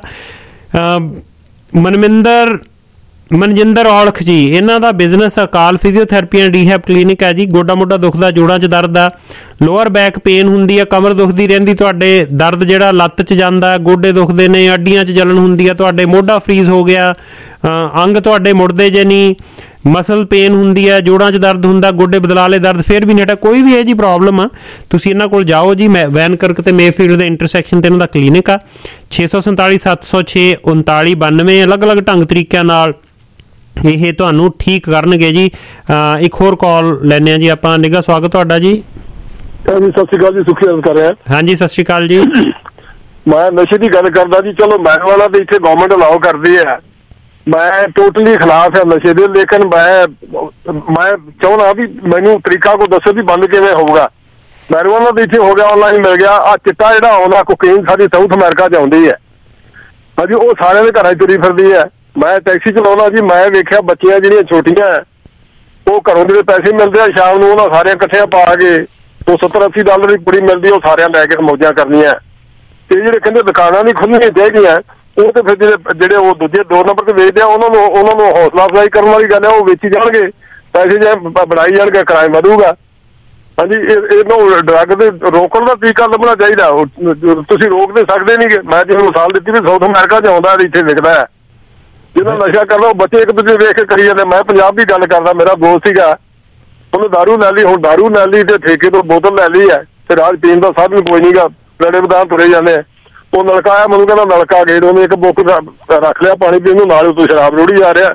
ਆ। ਮਨਜਿੰਦਰ ਔਲਖ ਜੀ, ਇਹਨਾਂ ਦਾ business Akal physiotherapy and rehab clinic ਹੈ ਜੀ। ਗੋਡਾ ਮੋਢਾ ਦੁਖਦਾ, ਜੋੜਾਂ 'ਚ ਦਰਦ ਆ, ਲੋਅਰ ਬੈਕ ਪੇਨ ਹੁੰਦੀ ਆ, ਕਮਰ ਦੁਖਦੀ ਰਹਿੰਦੀ, ਤੁਹਾਡੇ ਦਰਦ ਜਿਹੜਾ ਲੱਤ 'ਚ ਜਾਂਦਾ, ਗੋਡੇ ਦੁਖਦੇ ਨੇ, ਅੱਡੀਆਂ 'ਚ ਜਲਨ ਹੁੰਦੀ ਆ, ਤੁਹਾਡੇ ਮੋਢਾ ਫਰੀਜ਼ ਹੋ ਗਿਆ, ਅੰਗ ਤੁਹਾਡੇ ਮੁੜਦੇ ਜੇ ਨਹੀਂ, ਮਸਲ ਪੇਨ ਹੁੰਦੀ ਹੈ, ਜੋੜਾਂ 'ਚ ਦਰਦ ਹੁੰਦਾ, ਗੋਡੇ ਬਦਲਾਲੇ ਦਰਦ ਫਿਰ ਵੀ ਨਹੀਂ ਹਟਾ, ਕੋਈ ਵੀ ਇਹ ਜੀ ਪ੍ਰੋਬਲਮ ਆ, ਤੁਸੀਂ ਇਹਨਾਂ ਕੋਲ ਜਾਓ ਜੀ। ਵੈਨਕਰਕ ਤੇ ਮੇਫੀਲਡ ਦੇ ਇੰਟਰਸੈਕਸ਼ਨ ਤੇ ਇਹਨਾਂ ਦਾ ਕਲੀਨਿਕ ਆ। 647 706 3992 ਅਲੱਗ-ਅਲੱਗ ਢੰਗ ਤਰੀਕਿਆਂ ਨਾਲ ਇਹ ਤੁਹਾਨੂੰ ਠੀਕ ਕਰਨਗੇ ਜੀ। ਇੱਕ ਹੋਰ ਕਾਲ ਲੈਣੇ ਆ ਜੀ ਆਪਾਂ। ਨਿੱਘਾ ਸਵਾਗਤ ਤੁਹਾਡਾ ਜੀ। ਸਤਿ ਸ਼੍ਰੀ ਅਕਾਲ ਜੀ, ਸੁਖੀ ਅਰਜ਼ ਕਰ ਰਿਹਾ। ਹਾਂਜੀ, ਸਤਿ ਸ਼੍ਰੀ ਅਕਾਲ ਜੀ। ਮੈਂ ਨਸ਼ੇ ਦੀ ਗੱਲ ਕਰਦਾ ਜੀ। ਚਲੋ ਮੈਰਿਜਵਾਨਾ ਤੇ ਇੱਥੇ ਗਵਰਨਮੈਂਟ ਅਲਾਓ ਕਰਦੀ ਹੈ, ਮੈਂ ਟੋਟਲੀ ਖਿਲਾਫ ਹੈ ਨਸ਼ੇ ਦੇ। ਲੇਕਿਨ ਮੈਂ ਚਾਹੁੰਦਾ ਵੀ ਮੈਨੂੰ ਤਰੀਕਾ ਕੋ ਦੱਸੋ ਵੀ ਬੰਦ ਕਿਵੇਂ ਹੋਊਗਾ। ਮੈਰਿਜਵਾਨਾ ਤੇ ਇੱਥੇ ਹੋ ਗਿਆ, ਆਨਲਾਈਨ ਮਿਲ ਗਿਆ। ਆ ਚਿੱਟਾ ਜਿਹੜਾ ਆਉਂਦਾ ਕੋਕੇਨ ਸਾਡੀ ਸਾਊਥ ਅਮਰੀਕਾ 'ਚ ਆਉਂਦੀ ਹੈ ਹਾਂਜੀ, ਉਹ ਸਾਰਿਆਂ ਦੇ ਘਰਾਂ 'ਚ ਤੁਰੀ ਫਿਰਦੀ ਹੈ। ਮੈਂ ਟੈਕਸੀ ਚਲਾਉਂਦਾ ਜੀ, ਮੈਂ ਵੇਖਿਆ ਬੱਚੀਆਂ ਜਿਹੜੀਆਂ ਛੋਟੀਆਂ ਉਹ ਘਰੋਂ ਜਿਹੜੇ ਪੈਸੇ ਮਿਲਦੇ ਆ ਸ਼ਾਮ ਨੂੰ ਉਹਨਾਂ ਸਾਰਿਆਂ ਇਕੱਠਿਆਂ ਪਾ ਕੇ ਉਹ $70-80 ਦੀ ਕੁੜੀ ਮਿਲਦੀ, ਉਹ ਸਾਰਿਆਂ ਲੈ ਕੇ ਮੌਜਾਂ ਕਰਨੀਆਂ। ਤੇ ਜਿਹੜੇ ਕਹਿੰਦੇ ਦੁਕਾਨਾਂ ਨਹੀਂ ਖੁੱਲਣੀਆਂ ਚਾਹੀਦੀਆਂ, ਉਹ ਤੇ ਫਿਰ ਜਿਹੜੇ ਉਹ ਦੂਜੇ 2 ਨੰਬਰ ਤੇ ਵੇਚਦੇ ਆ ਉਹਨਾਂ ਨੂੰ ਹੌਸਲਾ ਅਫਜ਼ਾਈ ਕਰਨ ਵਾਲੀ ਗੱਲ ਹੈ। ਉਹ ਵੇਚੀ ਜਾਣਗੇ, ਪੈਸੇ ਜੇ ਬਣਾਈ ਜਾਣਗੇ, ਕ੍ਰਾਈਮ ਵਧੂਗਾ। ਹਾਂਜੀ, ਇਹਨੂੰ ਡਰੱਗ ਦੇ ਰੋਕਣ ਦਾ ਤਰੀਕਾ ਲੱਭਣਾ ਚਾਹੀਦਾ। ਤੁਸੀਂ ਰੋਕ ਦੇ ਸਕਦੇ ਨਹੀਂ। ਮੈਂ ਜਿਵੇਂ ਮਿਸਾਲ ਦਿੱਤੀ ਵੀ ਸਾਊਥ ਅਮਰੀਕਾ 'ਚ ਆਉਂਦਾ, ਇੱਥੇ ਵਿਕਦਾ ਹੈ। ਜਿਹਦਾ ਨਸ਼ਾ ਕਰਦਾ ਉਹ ਬੱਚੇ ਇੱਕ ਦੂਜੇ ਵੇਖ ਕੇ ਕਰੀ ਜਾਂਦੇ। ਮੈਂ ਪੰਜਾਬ ਦੀ ਗੱਲ ਕਰਦਾ, ਮੇਰਾ ਦੋਸਤ ਸੀਗਾ, ਉਹਨੇ ਦਾਰੂ ਲੈ ਲਈ। ਹੁਣ ਦਾਰੂ ਲੈ ਲਈ ਤੇ ਠੇਕੇ ਤੋਂ ਬੋਤਲ ਲੈ ਲਈ ਹੈ ਤੇ ਰਾਜ ਪੀਣ ਦਾ ਸਾਧਨ ਕੋਈ ਨੀਗਾ, ਲੜੇ ਬਦਾਨ ਤੁਰੇ ਜਾਂਦੇ ਆ। ਉਹ ਨਲਕਾ ਆਇਆ, ਮੈਨੂੰ ਕਹਿੰਦਾ ਨਲਕਾ ਗੇੜ। ਉਹਨੇ ਇੱਕ ਬੁੱਕ ਰੱਖ ਲਿਆ ਪਾਣੀ ਪੀਣ ਨੂੰ, ਨਾਲ ਤੋਂ ਸ਼ਰਾਬ ਰੋੜੀ ਜਾ ਰਿਹਾ।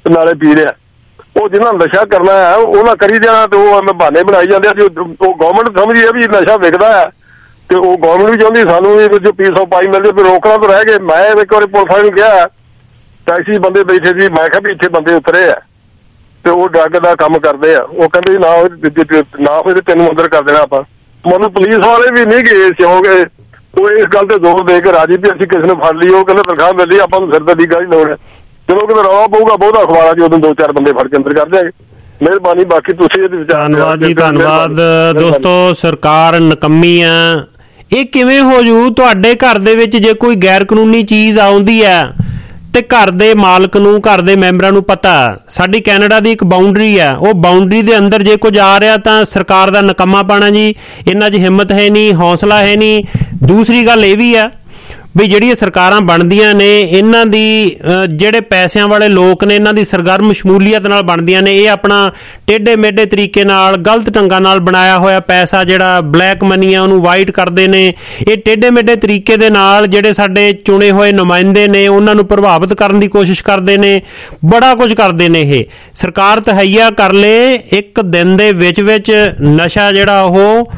ਨਾਲੇ ਪੀ ਰਿਹਾ। ਉਹ ਜਿਹਨਾਂ ਨਸ਼ਾ ਕਰਨਾ ਹੈ ਉਹਨਾਂ ਕਰੀ ਜਾਣਾ ਤੇ ਉਹ ਐਵੇਂ ਬਹਾਨੇ ਬਣਾਈ ਜਾਂਦੇ ਆ। ਉਹ ਗਵਰਨਮੈਂਟ ਸਮਝਦੀ ਹੈ ਵੀ ਨਸ਼ਾ ਵਿਕਦਾ ਹੈ ਤੇ ਉਹ ਗਵਰਨਮੈਂਟ ਵੀ ਚਾਹੁੰਦੀ ਸਾਨੂੰ ਵੀ ਜੋ ਪੀਸ ਪਾਈ ਮਿਲਦੇ ਵੀ ਰੋਕਣਾ ਤਾਂ ਰਹਿ ਗਏ। ਮੈਂ ਇੱਕ ਵਾਰੀ ਪੁਲਿਸ ਵਾਲੇ ਨੂੰ ਕਿਹਾ, ਟੈਕਸੀ ਬੰਦੇ ਬੈਠੇ ਸੀ, ਮੈਂ ਕਿਹਾ ਵੀ ਇੱਥੇ ਬੰਦੇ ਉਤਰੇ ਆ ਤੇ ਉਹ ਡਰੱਗ ਦਾ ਕੰਮ ਕਰਦੇ ਆ। ਉਹ ਕਹਿੰਦੇ ਨਾ ਹੋਏ ਤੇ ਤੈਨੂੰ ਅੰਦਰ ਕਰ ਦੇਣਾ ਆਪਾਂ। ਮਤਲਬ ਪੁਲਿਸ ਵਾਲੇ ਵੀ ਨਹੀਂ ਗਏ ਸਿਉਂਗੇ। ਉਹ ਇਸ ਗੱਲ ਤੇ ਜ਼ੋਰ ਦੇ ਕੇ ਰਾਜੀ ਵੀ ਅਸੀਂ ਕਿਸੇ ਨੂੰ ਫੜ ਲਈ। ਉਹ ਕਹਿੰਦੇ ਤਨਖਾਹ ਮਿਲਦੀ, ਆਪਾਂ ਨੂੰ ਸਿਰ ਤੇ ਦੀ ਗੱਲ ਲੋੜ ਹੈ। ਚਲੋ ਕਿਤੇ ਰੌਲਾ ਪਊਗਾ ਬਹੁਤਾ ਅਖਬਾਰਾਂ 'ਚ ਉਦੋਂ 2-4 ਬੰਦੇ ਫੜ ਕੇ ਅੰਦਰ ਕਰ ਦਿਆਂਗੇ। ਮਿਹਰਬਾਨੀ। ਬਾਕੀ ਤੁਸੀਂ ਇਹਦੇ ਵਿਚਾਰ। ਧੰਨਵਾਦ ਜੀ, ਧੰਨਵਾਦ। ਦੋਸਤੋ, ਸਰਕਾਰ ਨਕੰਮੀ ਆ। ਇਹ ਕਿਵੇਂ ਹੋ ਜੂ? ਤੁਹਾਡੇ ਘਰ ਦੇ ਵਿੱਚ ਜੇ ਕੋਈ ਗੈਰ ਕਾਨੂੰਨੀ ਚੀਜ਼ ਆਉਂਦੀ ਹੈ ਤੇ ਘਰ ਦੇ ਮਾਲਕ ਨੂੰ, ਘਰ ਦੇ ਮੈਂਬਰਾਂ ਨੂੰ ਪਤਾ ਸਾਡੀ ਕੈਨੇਡਾ ਦੀ ਇੱਕ ਬਾਉਂਡਰੀ ਆ, ਉਹ ਬਾਉਂਡਰੀ ਦੇ ਅੰਦਰ ਜੇ ਕੁਝ ਆ ਰਿਹਾ ਤਾਂ ਸਰਕਾਰ ਦਾ ਨਕੰਮਾ ਪਾਣਾ ਜੀ। ਇਹਨਾਂ 'ਚ ਹਿੰਮਤ ਹੈ ਨਹੀਂ, ਹੌਸਲਾ ਹੈ ਨਹੀਂ। ਦੂਸਰੀ ਗੱਲ ਇਹ ਵੀ ਆ ਵੀ ਜਿਹੜੀਆਂ ਸਰਕਾਰਾਂ ਬਣਦੀਆਂ ਨੇ ਇਹਨਾਂ ਦੀ ਜਿਹੜੇ ਪੈਸਿਆਂ ਵਾਲੇ ਲੋਕ ਨੇ ਇਹਨਾਂ ਦੀ ਸਰਗਰਮ ਸ਼ਮੂਲੀਅਤ ਨਾਲ ਬਣਦੀਆਂ ਨੇ। ਇਹ ਆਪਣਾ ਟੇਢੇ ਮੇਢੇ ਤਰੀਕੇ ਨਾਲ, ਗਲਤ ਢੰਗਾਂ ਨਾਲ ਬਣਾਇਆ ਹੋਇਆ ਪੈਸਾ ਜਿਹੜਾ ਬਲੈਕ ਮਨੀ ਆ ਉਹਨੂੰ ਵਾਈਟ ਕਰਦੇ ਨੇ। ਇਹ ਟੇਢੇ ਮੇਢੇ ਤਰੀਕੇ ਦੇ ਨਾਲ ਜਿਹੜੇ ਸਾਡੇ ਚੁਣੇ ਹੋਏ ਨੁਮਾਇੰਦੇ ਨੇ ਉਹਨਾਂ ਨੂੰ ਪ੍ਰਭਾਵਿਤ ਕਰਨ ਦੀ ਕੋਸ਼ਿਸ਼ ਕਰਦੇ ਨੇ। ਬੜਾ ਕੁਝ ਕਰਦੇ ਨੇ ਇਹ। ਸਰਕਾਰ ਤਹਈਆ ਕਰ ਲੇ ਇੱਕ ਦਿਨ ਦੇ ਵਿੱਚ ਨਸ਼ਾ ਜਿਹੜਾ ਉਹ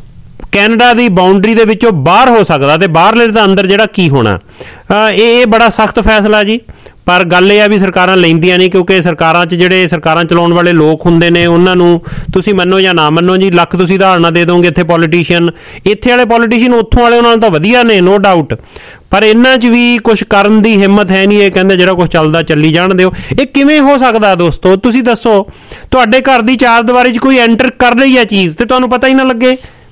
ਕੈਨੇਡਾ ਦੀ ਬਾਉਂਡਰੀ ਦੇ ਵਿੱਚੋਂ ਬਾਹਰ ਹੋ ਸਕਦਾ ਤੇ ਬਾਹਰਲੇ ਤਾਂ ਅੰਦਰ ਜਿਹੜਾ ਕੀ ਹੋਣਾ। ਇਹ ਬੜਾ ਸਖਤ ਫੈਸਲਾ ਜੀ। ਪਰ ਗੱਲ ਇਹ ਆ ਵੀ ਸਰਕਾਰਾਂ ਲੈਂਦੀਆਂ ਨਹੀਂ, ਕਿਉਂਕਿ ਸਰਕਾਰਾਂ 'ਚ ਜਿਹੜੇ ਸਰਕਾਰਾਂ ਚਲਾਉਣ ਵਾਲੇ ਲੋਕ ਹੁੰਦੇ ਨੇ ਉਹਨਾਂ ਨੂੰ ਤੁਸੀਂ ਮੰਨੋ ਜਾਂ ਨਾ ਮੰਨੋ ਜੀ, ਲੱਖ ਤੁਸੀਂ ਧਾਰਨਾ ਦੇ ਦੋਗੇ ਇੱਥੇ ਪੋਲੀਟੀਸ਼ੀਅਨ, ਇੱਥੇ ਵਾਲੇ ਪੋਲੀਟੀਸ਼ੀਅਨ ਉੱਥੋਂ ਵਾਲੇ ਉਹਨਾਂ ਨਾਲ ਤਾਂ ਵਧੀਆ ਨੇ, ਨੋ ਡਾਊਟ। ਪਰ ਇਹਨਾਂ 'ਚ ਵੀ ਕੁਝ ਕਰਨ ਦੀ ਹਿੰਮਤ ਹੈ ਨਹੀਂ। ਇਹ ਕਹਿੰਦੇ ਜਿਹੜਾ ਕੁਝ ਚੱਲਦਾ ਚੱਲੀ ਜਾਣ ਦਿਓ। ਇਹ ਕਿਵੇਂ ਹੋ ਸਕਦਾ ਦੋਸਤੋ? ਤੁਸੀਂ ਦੱਸੋ, ਤੁਹਾਡੇ ਘਰ ਦੀ ਚਾਰ ਦੀਵਾਰੀ 'ਚ ਕੋਈ ਐਂਟਰ ਕਰ ਰਹੀ ਹੈ ਚੀਜ਼ ਤੇ ਤੁਹਾਨੂੰ ਪਤਾ ਹੀ ਨਾ ਲੱਗੇ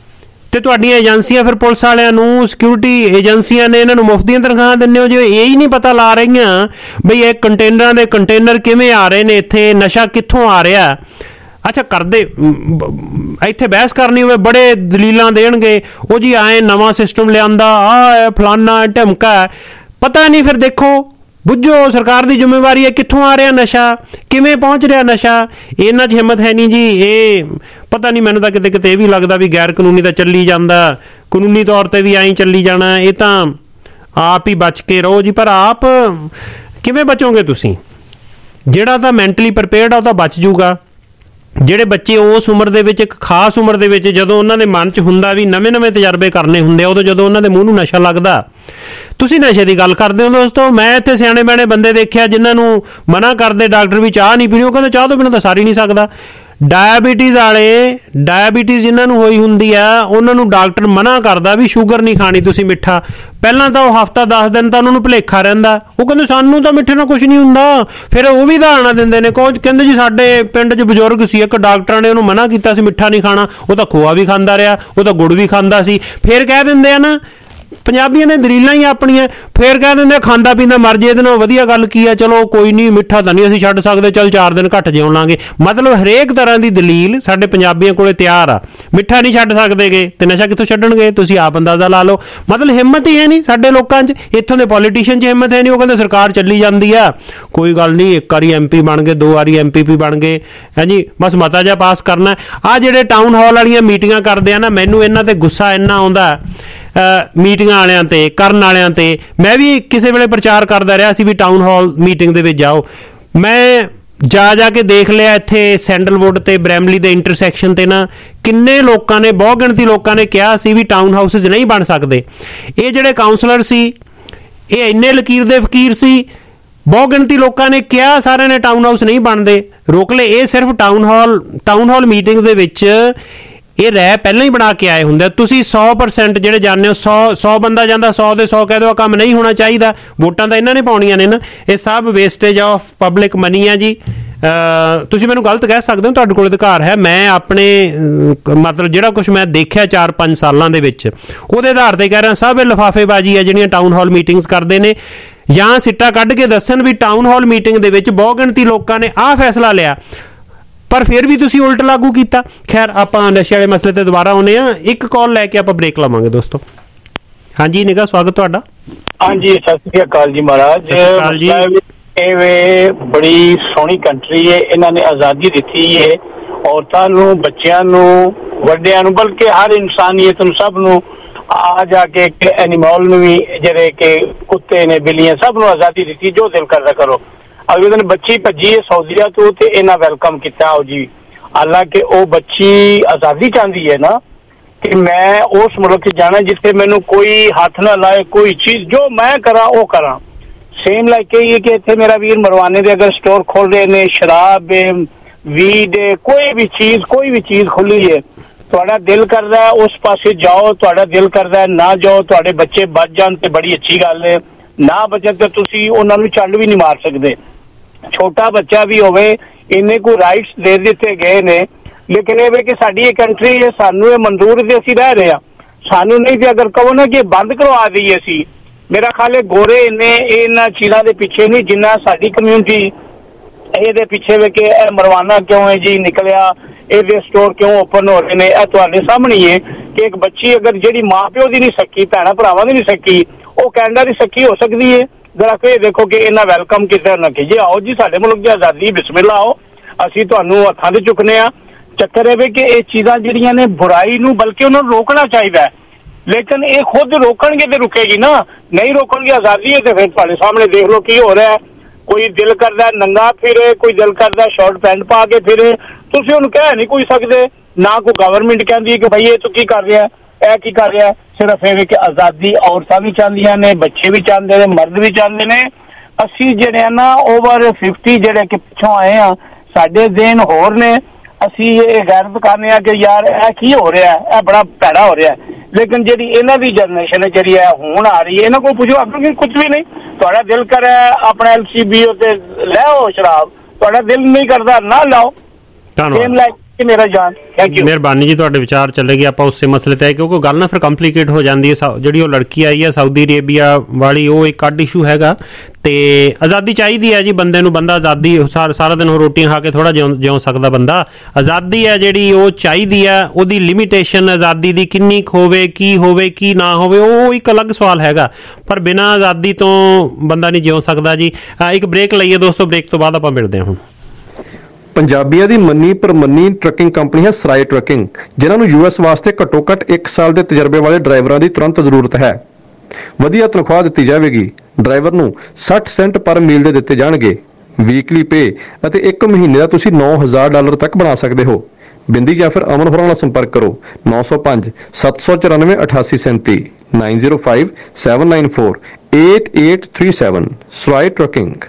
ਤੇ ਤੁਹਾਡੀਆਂ ਏਜੰਸੀਆਂ ਫਿਰ ਪੁਲਿਸ ਵਾਲਿਆਂ ਨੂੰ, ਸਿਕਿਉਰਿਟੀ ਏਜੰਸੀਆਂ ਨੇ ਇਹਨਾਂ ਨੂੰ ਮੁਫਤ ਦੀਆਂ ਤਨਖਾਹਾਂ ਦਿੰਦੇ ਹੋ ਜੇ ਇਹ ਹੀ ਨਹੀਂ ਪਤਾ ਲਾ ਰਹੀਆਂ ਬਈ ਇਹ ਕੰਟੇਨਰਾਂ ਦੇ ਕੰਟੇਨਰ ਕਿਵੇਂ ਆ ਰਹੇ ਨੇ, ਇੱਥੇ ਨਸ਼ਾ ਕਿੱਥੋਂ ਆ ਰਿਹਾ। ਅੱਛਾ, ਕਰਦੇ ਇੱਥੇ ਬਹਿਸ ਕਰਨੀ ਹੋਵੇ ਬੜੇ ਦਲੀਲਾਂ ਦੇਣਗੇ, ਉਹ ਜੀ ਆਏ ਨਵਾਂ ਸਿਸਟਮ ਲਿਆਂਦਾ, ਆ ਫਲਾਨਾ ਢਮਕਾ, ਪਤਾ ਨਹੀਂ। ਫਿਰ ਦੇਖੋ, ਬੁੱਝੋ, ਸਰਕਾਰ ਦੀ ਜ਼ਿੰਮੇਵਾਰੀ ਹੈ ਕਿੱਥੋਂ ਆ ਰਿਹਾ ਨਸ਼ਾ, ਕਿਵੇਂ ਪਹੁੰਚ ਰਿਹਾ ਨਸ਼ਾ। ਇਹਨਾਂ 'ਚ ਹਿੰਮਤ ਹੈ ਨਹੀਂ ਜੀ। ਇਹ ਪਤਾ ਨਹੀਂ, ਮੈਨੂੰ ਤਾਂ ਕਿਤੇ ਕਿਤੇ ਇਹ ਵੀ ਲੱਗਦਾ ਵੀ ਗੈਰ ਕਾਨੂੰਨੀ ਤਾਂ ਚੱਲੀ ਜਾਂਦਾ, ਕਾਨੂੰਨੀ ਤੌਰ ਤੇ ਵੀ ਐਂ ਚੱਲੀ ਜਾਣਾ। ਇਹ ਤਾਂ ਆਪ ਹੀ ਬਚ ਕੇ ਰਹੋ ਜੀ। ਪਰ ਆਪ ਕਿਵੇਂ ਬਚੋਗੇ ਤੁਸੀਂ? ਜਿਹੜਾ ਤਾਂ ਮੈਂਟਲੀ ਪ੍ਰੀਪੇਅਰਡ ਆ ਉਹ ਤਾਂ ਬਚ ਜੂਗਾ। ਜਿਹੜੇ ਬੱਚੇ ਉਸ ਉਮਰ ਦੇ ਵਿੱਚ, ਇੱਕ ਖਾਸ ਉਮਰ ਦੇ ਵਿੱਚ, ਜਦੋਂ ਉਹਨਾਂ ਦੇ ਮਨ 'ਚ ਹੁੰਦਾ ਵੀ ਨਵੇਂ ਤਜਰਬੇ ਕਰਨੇ ਹੁੰਦੇ ਆ, ਉਦੋਂ ਜਦੋਂ ਉਹਨਾਂ ਦੇ ਮੂੰਹ ਨੂੰ ਨਸ਼ਾ ਲੱਗਦਾ। ਤੁਸੀਂ ਨਸ਼ੇ ਦੀ ਗੱਲ ਕਰਦੇ ਹੋ ਦੋਸਤੋ, ਮੈਂ ਇੱਥੇ ਸਿਆਣੇ ਬਿਆਣੇ ਬੰਦੇ ਦੇਖਿਆ ਜਿਨ੍ਹਾਂ ਨੂੰ ਮਨਾ ਕਰਦੇ ਡਾਕਟਰ ਵੀ ਚਾਹ ਨਹੀਂ ਪੀਣੀ, ਉਹ ਕਹਿੰਦੇ ਚਾਹ ਤੋਂ ਬਿਨਾਂ ਤਾਂ ਸਾਰ ਹੀ ਨਹੀਂ ਸਕਦਾ। ਡਾਇਬਟੀਜ਼ ਵਾਲੇ, ਡਾਇਬਟੀਜ਼ ਜਿਨ੍ਹਾਂ ਨੂੰ ਹੋਈ ਹੁੰਦੀ ਆ ਉਹਨਾਂ ਨੂੰ ਡਾਕਟਰ ਮਨਾ ਕਰਦਾ ਵੀ ਸ਼ੂਗਰ ਨਹੀਂ ਖਾਣੀ ਤੁਸੀਂ, ਮਿੱਠਾ। ਪਹਿਲਾਂ ਤਾਂ ਉਹ ਹਫ਼ਤਾ 10 ਦਿਨ ਤਾਂ ਉਹਨਾਂ ਨੂੰ ਭੁਲੇਖਾ ਰਹਿੰਦਾ, ਉਹ ਕਹਿੰਦੇ ਸਾਨੂੰ ਤਾਂ ਮਿੱਠੇ ਨਾਲ ਕੁਝ ਨਹੀਂ ਹੁੰਦਾ। ਫਿਰ ਉਹ ਵੀ ਧਾਰਨਾ ਦਿੰਦੇ ਨੇ, ਕਹਿੰਦੇ ਜੀ ਸਾਡੇ ਪਿੰਡ 'ਚ ਬਜ਼ੁਰਗ ਸੀ, ਇੱਕ ਡਾਕਟਰਾਂ ਨੇ ਉਹਨੂੰ ਮਨਾ ਕੀਤਾ ਸੀ ਮਿੱਠਾ ਨਹੀਂ ਖਾਣਾ, ਉਹ ਤਾਂ ਖੋਆ ਵੀ ਖਾਂਦਾ ਰਿਹਾ, ਉਹ ਤਾਂ ਗੁੜ ਵੀ ਖਾਂਦਾ ਸੀ। ਫਿਰ ਕਹਿ ਦਿੰਦੇ ਆ ਨਾ, ਪੰਜਾਬੀਆਂ ਦੇ ਦਲੀਲਾਂ ਹੀ ਆਪਣੀਆਂ, ਫਿਰ ਕਹਿ ਦਿੰਦੇ ਖਾਂਦਾ ਪੀਂਦਾ ਮਰ ਜੇ, ਇਹਦੇ ਨਾਲ ਵਧੀਆ ਗੱਲ ਕੀ ਆ, ਚਲੋ ਕੋਈ ਨਹੀਂ ਮਿੱਠਾ ਤਾਂ ਨਹੀਂ ਅਸੀਂ ਛੱਡ ਸਕਦੇ, ਚੱਲ 4 ਦਿਨ ਘੱਟ ਜਿਉਣ ਲਾਂਗੇ। ਮਤਲਬ ਹਰੇਕ ਤਰ੍ਹਾਂ ਦੀ ਦਲੀਲ ਸਾਡੇ ਪੰਜਾਬੀਆਂ ਕੋਲੇ ਤਿਆਰ ਆ। ਮਿੱਠਾ ਨਹੀਂ ਛੱਡ ਸਕਦੇਗੇ ਤੇ ਨਸ਼ਾ ਕਿੱਥੋਂ ਛੱਡਣਗੇ? ਤੁਸੀਂ ਆਪ ਅੰਦਾਜ਼ਾ ਲਾ ਲਓ। ਮਤਲਬ ਹਿੰਮਤ ਹੀ ਹੈ ਨਹੀਂ ਸਾਡੇ ਲੋਕਾਂ 'ਚ। ਇੱਥੋਂ ਦੇ ਪੋਲੀਟੀਸ਼ੀਅਨ 'ਚ ਹਿੰਮਤ ਹੈ ਨਹੀਂ। ਉਹ ਕਹਿੰਦੇ ਸਰਕਾਰ ਚੱਲੀ ਜਾਂਦੀ ਆ, ਕੋਈ ਗੱਲ ਨਹੀਂ, 1 ਵਾਰੀ MP ਬਣ ਗਏ, 2 ਵਾਰੀ MPP ਬਣ ਗਏ, ਹੈ ਜੀ, ਬਸ ਮਤਾ ਜਿਹਾ ਪਾਸ ਕਰਨਾ। ਆਹ ਜਿਹੜੇ ਟਾਊਨ ਹਾਲ ਵਾਲੀਆਂ ਮੀਟਿੰਗਾਂ ਕਰਦੇ ਆ ਨਾ, ਮੈਨੂੰ ਇਹਨਾਂ ਤੇ ਗੁੱਸਾ ਇੰਨਾ ਆਉਂਦਾ, ਮੀਟਿੰਗਾਂ ਵਾਲਿਆਂ ਤੇ, ਕਰਨ ਵਾਲਿਆਂ ਤੇ। ਮੈਂ ਵੀ ਕਿਸੇ ਵੇਲੇ ਪ੍ਰਚਾਰ ਕਰਦਾ ਰਿਹਾ ਸੀ ਵੀ ਟਾਊਨ ਹਾਲ ਮੀਟਿੰਗ ਦੇ ਵਿੱਚ ਜਾਓ। ਮੈਂ ਜਾ ਕੇ ਦੇਖ ਲਿਆ ਇੱਥੇ ਸੈਂਡਲਵੁੱਡ ਤੇ ਬ੍ਰੈਮਲੀ ਦੇ ਇੰਟਰਸੈਕਸ਼ਨ ਤੇ ਨਾ, ਕਿੰਨੇ ਲੋਕਾਂ ਨੇ, ਬਹੁਤ ਗਿਣਤੀ ਲੋਕਾਂ ਨੇ ਕਿਹਾ ਸੀ ਵੀ ਟਾਊਨ ਹਾਊਸਿਸ ਨਹੀਂ ਬਣ ਸਕਦੇ। ਇਹ ਜਿਹੜੇ ਕਾਉਂਸਲਰ ਸੀ ਇਹ ਇੰਨੇ ਲਕੀਰ ਦੇ ਫਕੀਰ ਸੀ, ਬਹੁਤ ਗਿਣਤੀ ਲੋਕਾਂ ਨੇ ਕਿਹਾ, ਸਾਰਿਆਂ ਨੇ ਟਾਊਨ ਹਾਊਸ ਨਹੀਂ ਬਣਦੇ, ਰੋਕ ਲਏ। ਇਹ ਸਿਰਫ ਟਾਊਨ ਹਾਲ ਮੀਟਿੰਗ ਦੇ ਵਿੱਚ ਇਹ ਰਹਿ ਪਹਿਲਾਂ ਹੀ ਬਣਾ ਕੇ ਆਏ ਹੁੰਦੇ। ਤੁਸੀਂ 100% ਜਿਹੜੇ ਜਾਣਦੇ ਹੋ, 100 ਬੰਦਾ ਜਾਂਦਾ, 100 ਦੇ 100 ਕਹਿ ਦਿਓ ਕੰਮ ਨਹੀਂ ਹੋਣਾ ਚਾਹੀਦਾ। ਵੋਟਾਂ ਤਾਂ ਇਹਨਾਂ ਨੇ ਪਾਉਣੀਆਂ ਨੇ ਨਾ। ਇਹ ਸਭ ਵੇਸਟੇਜ ਆਫ ਪਬਲਿਕ ਮਨੀ ਆ ਜੀ। ਤੁਸੀਂ ਮੈਨੂੰ ਗਲਤ ਕਹਿ ਸਕਦੇ ਹੋ, ਤੁਹਾਡੇ ਕੋਲ ਅਧਿਕਾਰ ਹੈ। ਮੈਂ ਆਪਣੇ ਮਤਲਬ ਜਿਹੜਾ ਕੁਝ ਮੈਂ ਦੇਖਿਆ 4-5 ਸਾਲਾਂ ਦੇ ਵਿੱਚ, ਉਹਦੇ ਆਧਾਰ ਤੇ ਕਹਿ ਰਿਹਾ ਸਭ ਇਹ ਲਿਫਾਫੇਬਾਜ਼ੀ ਹੈ ਜਿਹੜੀਆਂ ਟਾਊਨ ਹਾਲ ਮੀਟਿੰਗਸ ਕਰਦੇ ਨੇ। ਜਾਂ ਸਿੱਟਾ ਕੱਢ ਕੇ ਦੱਸਣ ਵੀ ਟਾਊਨ ਹਾਲ ਮੀਟਿੰਗ ਦੇ ਵਿੱਚ ਬਹੁਤ ਗਿਣਤੀ ਲੋਕਾਂ ਨੇ ਆਹ ਫੈਸਲਾ ਲਿਆ, ਪਰ ਫਿਰ ਵੀ ਤੁਸੀਂ ਉਲਟ ਲਾਗੂ ਕੀਤਾ। ਖੈਰ, ਆਪਾਂ ਨਸ਼ੇ ਵਾਲੇ ਮਸਲੇ ਤੇ ਦੁਬਾਰਾ ਆਉਂਦੇ ਆ। ਇੱਕ ਕਾਲ ਲੈ ਕੇ ਆਪਾਂ ਬ੍ਰੇਕ ਲਵਾਂਗੇ ਦੋਸਤੋ। ਹਾਂਜੀ ਨਿਗਾ, ਸਵਾਗਤ ਤੁਹਾਡਾ। ਹਾਂਜੀ, ਸਤਿ ਸ੍ਰੀ ਅਕਾਲ ਜੀ ਮਹਾਰਾਜ। ਇਹ ਬੜੀ ਸੋਹਣੀ ਕੰਟਰੀ ਹੈ, ਇਹਨਾਂ ਨੇ ਆਜ਼ਾਦੀ ਦਿੱਤੀ ਹੈ ਔਰਤਾਂ ਨੂੰ, ਬੱਚਿਆਂ ਨੂੰ, ਵੱਡਿਆਂ ਨੂੰ, ਬਲਕਿ ਹਰ ਇਨਸਾਨੀਅਤ ਨੂੰ, ਸਭ ਨੂੰ ਆ ਜਾ ਕੇ ਐਨੀਮਲ ਨੂੰ ਵੀ, ਜਿਹੜੇ ਕਿ ਕੁੱਤੇ ਨੇ, ਬਿੱਲੀਆਂ, ਸਭ ਨੂੰ ਆਜ਼ਾਦੀ ਦਿੱਤੀ, ਜੋ ਦਿਲ ਕਰਦਾ ਕਰੋ। ਅਗਲੇ ਦਿਨ ਬੱਚੀ ਭੱਜੀ ਹੈ ਸਾਊਦੀਆ ਤੋਂ ਤੇ ਇਹਨਾਂ ਵੈਲਕਮ ਕੀਤਾ। ਆਓ ਜੀ, ਹਾਲਾਂਕਿ ਉਹ ਬੱਚੀ ਆਜ਼ਾਦੀ ਚਾਹੁੰਦੀ ਹੈ ਨਾ ਕਿ ਮੈਂ ਉਸ ਮੁਲਕ 'ਚ ਜਾਣਾ ਜਿੱਥੇ ਮੈਨੂੰ ਕੋਈ ਹੱਥ ਨਾ ਲਾਏ, ਕੋਈ ਚੀਜ਼ ਜੋ ਮੈਂ ਕਰਾਂ ਉਹ ਕਰਾਂ। ਸੇਮ ਲਾਈਕ ਇਹ ਕਿ ਇੱਥੇ ਮੇਰਾ ਵੀਰ ਮਰਵਾਨੇ ਦੇ ਅਗਰ ਸਟੋਰ ਖੋਲ ਰਹੇ ਨੇ, ਸ਼ਰਾਬ ਵੀਡ ਕੋਈ ਵੀ ਚੀਜ਼ ਖੁੱਲੀ ਹੈ, ਤੁਹਾਡਾ ਦਿਲ ਕਰਦਾ ਉਸ ਪਾਸੇ ਜਾਓ, ਤੁਹਾਡਾ ਦਿਲ ਕਰਦਾ ਨਾ ਜਾਓ, ਤੁਹਾਡੇ ਬੱਚੇ ਬਚ ਜਾਣ ਤੇ ਬੜੀ ਅੱਛੀ ਗੱਲ ਹੈ, ਨਾ ਬਚਣ ਤੇ ਤੁਸੀਂ ਉਹਨਾਂ ਨੂੰ ਝੰਡ ਵੀ ਨਹੀਂ ਮਾਰ ਸਕਦੇ। ਛੋਟਾ ਬੱਚਾ ਵੀ ਹੋਵੇ, ਇੰਨੇ ਕੋ ਰਾਈਟਸ ਦੇ ਦਿੱਤੇ ਗਏ ਨੇ, ਲੇਕਿਨ ਇਹ ਵੇ ਕਿ ਸਾਡੀ ਇਹ ਕੰਟਰੀ ਹੈ, ਸਾਨੂੰ ਇਹ ਮਨਜ਼ੂਰ ਤੇ ਅਸੀਂ ਰਹਿ ਰਹੇ ਹਾਂ। ਸਾਨੂੰ ਨਹੀਂ ਤੇ ਅਗਰ ਕਹੋ ਨਾ ਕਿ ਬੰਦ ਕਰਵਾ ਦਈਏ ਅਸੀਂ, ਮੇਰਾ ਖਿਆਲ ਹੈ ਗੋਰੇ ਇੰਨੇ ਇਹਨਾਂ ਚੀਜ਼ਾਂ ਦੇ ਪਿੱਛੇ ਨਹੀਂ ਜਿੰਨਾ ਸਾਡੀ ਕਮਿਊਨਿਟੀ ਇਹਦੇ ਪਿੱਛੇ ਵੇ ਕਿ ਇਹ ਮਰਵਾਨਾ ਕਿਉਂ ਹੈ ਜੀ ਨਿਕਲਿਆ, ਇਹਦੇ ਸਟੋਰ ਕਿਉਂ ਓਪਨ ਹੋ ਰਹੇ ਨੇ। ਇਹ ਤੁਹਾਡੇ ਸਾਹਮਣੇ ਹੈ ਕਿ ਇੱਕ ਬੱਚੀ ਅਗਰ ਜਿਹੜੀ ਮਾਂ ਪਿਓ ਦੀ ਨਹੀਂ ਸਕੀ, ਭੈਣਾਂ ਭਰਾਵਾਂ ਦੀ ਨਹੀਂ ਸਕੀ, ਉਹ ਕੈਨੇਡਾ ਦੀ ਸਕੀ ਹੋ ਸਕਦੀ ਹੈ। ਜਰਾ ਕਿ ਦੇਖੋ ਕਿ ਇਹਨਾਂ ਵੈਲਕਮ ਕੀਤਾ ਨਾ ਕਿ ਜੀ ਆਓ ਜੀ ਸਾਡੇ ਮੁਲਕ ਦੀ ਆਜ਼ਾਦੀ, ਬਿਸਮਿਲ੍ਲਾ ਆਓ, ਅਸੀਂ ਤੁਹਾਨੂੰ ਹੱਥਾਂ ਤੇ ਚੁੱਕਨੇ ਆ। ਚੱਕਰ ਇਹ ਵੇ ਕਿ ਇਹ ਚੀਜ਼ਾਂ ਜਿਹੜੀਆਂ ਨੇ ਬੁਰਾਈ ਨੂੰ ਬਲਕਿ ਉਹਨਾਂ ਨੂੰ ਰੋਕਣਾ ਚਾਹੀਦਾ ਹੈ, ਲੇਕਿਨ ਇਹ ਖੁਦ ਰੋਕਣਗੇ ਤੇ ਰੁਕੇਗੀ ਨਾ, ਨਹੀਂ ਰੋਕਣਗੇ ਆਜ਼ਾਦੀ ਹੈ ਤੇ ਫਿਰ ਤੁਹਾਡੇ ਸਾਹਮਣੇ ਦੇਖ ਲਓ ਕੀ ਹੋ ਰਿਹਾ ਹੈ। ਕੋਈ ਦਿਲ ਕਰਦਾ ਨੰਗਾ ਫਿਰੇ, ਕੋਈ ਦਿਲ ਕਰਦਾ ਸ਼ਾਰਟ ਪੈਂਟ ਪਾ ਕੇ ਫਿਰੇ, ਤੁਸੀਂ ਉਹਨੂੰ ਕਹਿ ਨਹੀਂ ਕੋਈ ਸਕਦੇ, ਨਾ ਕੋਈ ਗਵਰਨਮੈਂਟ ਕਹਿੰਦੀ ਕਿ ਭਾਈ ਇਹ ਤੂੰ ਕੀ ਕਰ ਰਿਹਾ, ਇਹ ਕੀ ਕਰ ਰਿਹਾ। ਸਿਰਫ ਇਹ ਕਿ ਆਜ਼ਾਦੀ ਔਰਤਾਂ ਵੀ ਚਾਹੁੰਦੀਆਂ ਨੇ, ਬੱਚੇ ਵੀ ਚਾਹੁੰਦੇ ਨੇ, ਮਰਦ ਵੀ ਚਾਹੁੰਦੇ ਨੇ। ਅਸੀਂ ਜਿਹੜੇ ਆ ਨਾ ਓਵਰ 50 ਜਿਹੜੇ ਕਿ ਪਿੱਛੋਂ ਆਏ ਆ, ਸਾਡੇ ਦੇਨ ਹੋਰ ਨੇ, ਅਸੀਂ ਇਹ ਗੈਰਤ ਕਰਨੇ ਆ ਕਿ ਯਾਰ ਇਹ ਕੀ ਹੋ ਰਿਹਾ, ਇਹ ਬੜਾ ਭੈੜਾ ਹੋ ਰਿਹਾ। ਲੇਕਿਨ ਜਿਹੜੀ ਇਹਨਾਂ ਦੀ ਜਨਰੇਸ਼ਨ ਹੈ ਜਿਹੜੀ ਹੈ ਹੁਣ ਆ ਰਹੀ ਹੈ, ਇਹਨਾਂ ਕੋਲ ਪੁੱਛੋ ਆਪਣੀ ਕੁਝ ਵੀ ਨਹੀਂ, ਤੁਹਾਡਾ ਦਿਲ ਕਰੇ ਆਪਣਾ LCBO ਤੇ ਲੈ ਆਓ ਸ਼ਰਾਬ, ਤੁਹਾਡਾ ਦਿਲ ਨਹੀਂ ਕਰਦਾ ਨਾ ਲਾਓ। ਧੰਨਵਾਦ ਮੇਰਾ ਜਾਨ, ਥੈਂਕ ਯੂ, ਮਿਹਰਬਾਨੀ ਜੀ। ਤੁਹਾਡੇ ਵਿਚਾਰ ਚੱਲੇਗੇ ਆਪਾਂ ਉਸੇ ਮਸਲੇ ਤੇ, ਕਿਉਂਕਿ ਗੱਲ ਨਾ ਫਿਰ ਕੰਪਲੀਕੇਟ ਹੋ ਜਾਂਦੀ ਹੈ। ਜਿਹੜੀ ਉਹ ਲੜਕੀ ਆਈ ਹੈ ਸਾਊਦੀ ਅਰੇਬੀਆ ਵਾਲੀ, ਉਹ ਇੱਕ ਅੱਡ ਇਸ਼ੂ ਹੈਗਾ। ਤੇ ਆਜ਼ਾਦੀ ਚਾਹੀਦੀ ਹੈ ਜੀ ਬੰਦੇ ਨੂੰ, ਬੰਦਾ ਆਜ਼ਾਦੀ ਸਾਰਾ ਦਿਨ ਉਹ ਰੋਟੀਆਂ ਖਾ ਕੇ ਥੋੜਾ ਜਿਉਂ ਸਕਦਾ ਬੰਦਾ। ਆਜ਼ਾਦੀ ਹੈ ਜਿਹੜੀ ਉਹ ਚਾਹੀਦੀ ਹੈ, ਉਹਦੀ ਲਿਮਿਟੇਸ਼ਨ ਆਜ਼ਾਦੀ ਦੀ ਕਿੰਨੀ ਹੋਵੇ, ਕੀ ਨਾ ਹੋਵੇ, ਉਹ ਇੱਕ ਅਲੱਗ ਸਵਾਲ ਹੈਗਾ। ਪਰ ਬਿਨਾਂ ਆਜ਼ਾਦੀ ਤੋਂ ਬੰਦਾ ਨਹੀਂ ਜਿਉਂ ਸਕਦਾ ਜੀ। ਇੱਕ ਬ੍ਰੇਕ ਲਈਏ ਦੋਸਤੋ, ਬ੍ਰੇਕ ਤੋਂ ਬਾਅਦ ਆਪਾਂ ਮਿਲਦੇ ਹਾਂ। ਹੁਣ ਪੰਜਾਬੀਆਂ ਦੀ ਮੰਨੀ ਪ੍ਰਮੰਨੀ ਟਰੱਕਿੰਗ ਕੰਪਨੀ ਹੈ ਸਰਾਏ ਟਰੱਕਿੰਗ, ਜਿਨ੍ਹਾਂ ਨੂੰ US ਵਾਸਤੇ ਘੱਟੋ ਘੱਟ 1 ਸਾਲ ਦੇ ਤਜਰਬੇ ਵਾਲੇ ਡਰਾਈਵਰਾਂ ਦੀ ਤੁਰੰਤ ਜ਼ਰੂਰਤ ਹੈ। ਵਧੀਆ ਤਨਖਾਹ ਦਿੱਤੀ ਜਾਵੇਗੀ। ਡਰਾਈਵਰ ਨੂੰ 60 ਸੈਂਟ ਪਰ ਮੀਲ ਦੇ ਦਿੱਤੇ ਜਾਣਗੇ। ਵੀਕਲੀ ਪੇ ਅਤੇ 1 ਮਹੀਨੇ ਦਾ ਤੁਸੀਂ $9,000 ਤੱਕ ਬਣਾ ਸਕਦੇ ਹੋ। ਬਿੰਦੀ ਜਾਂ ਫਿਰ ਅਮਨ ਹੋਰਾਂ ਨਾਲ ਸੰਪਰਕ ਕਰੋ 905 794 8837 905 794 8837 ਸਰਾਏ ਟਰੱਕਿੰਗ।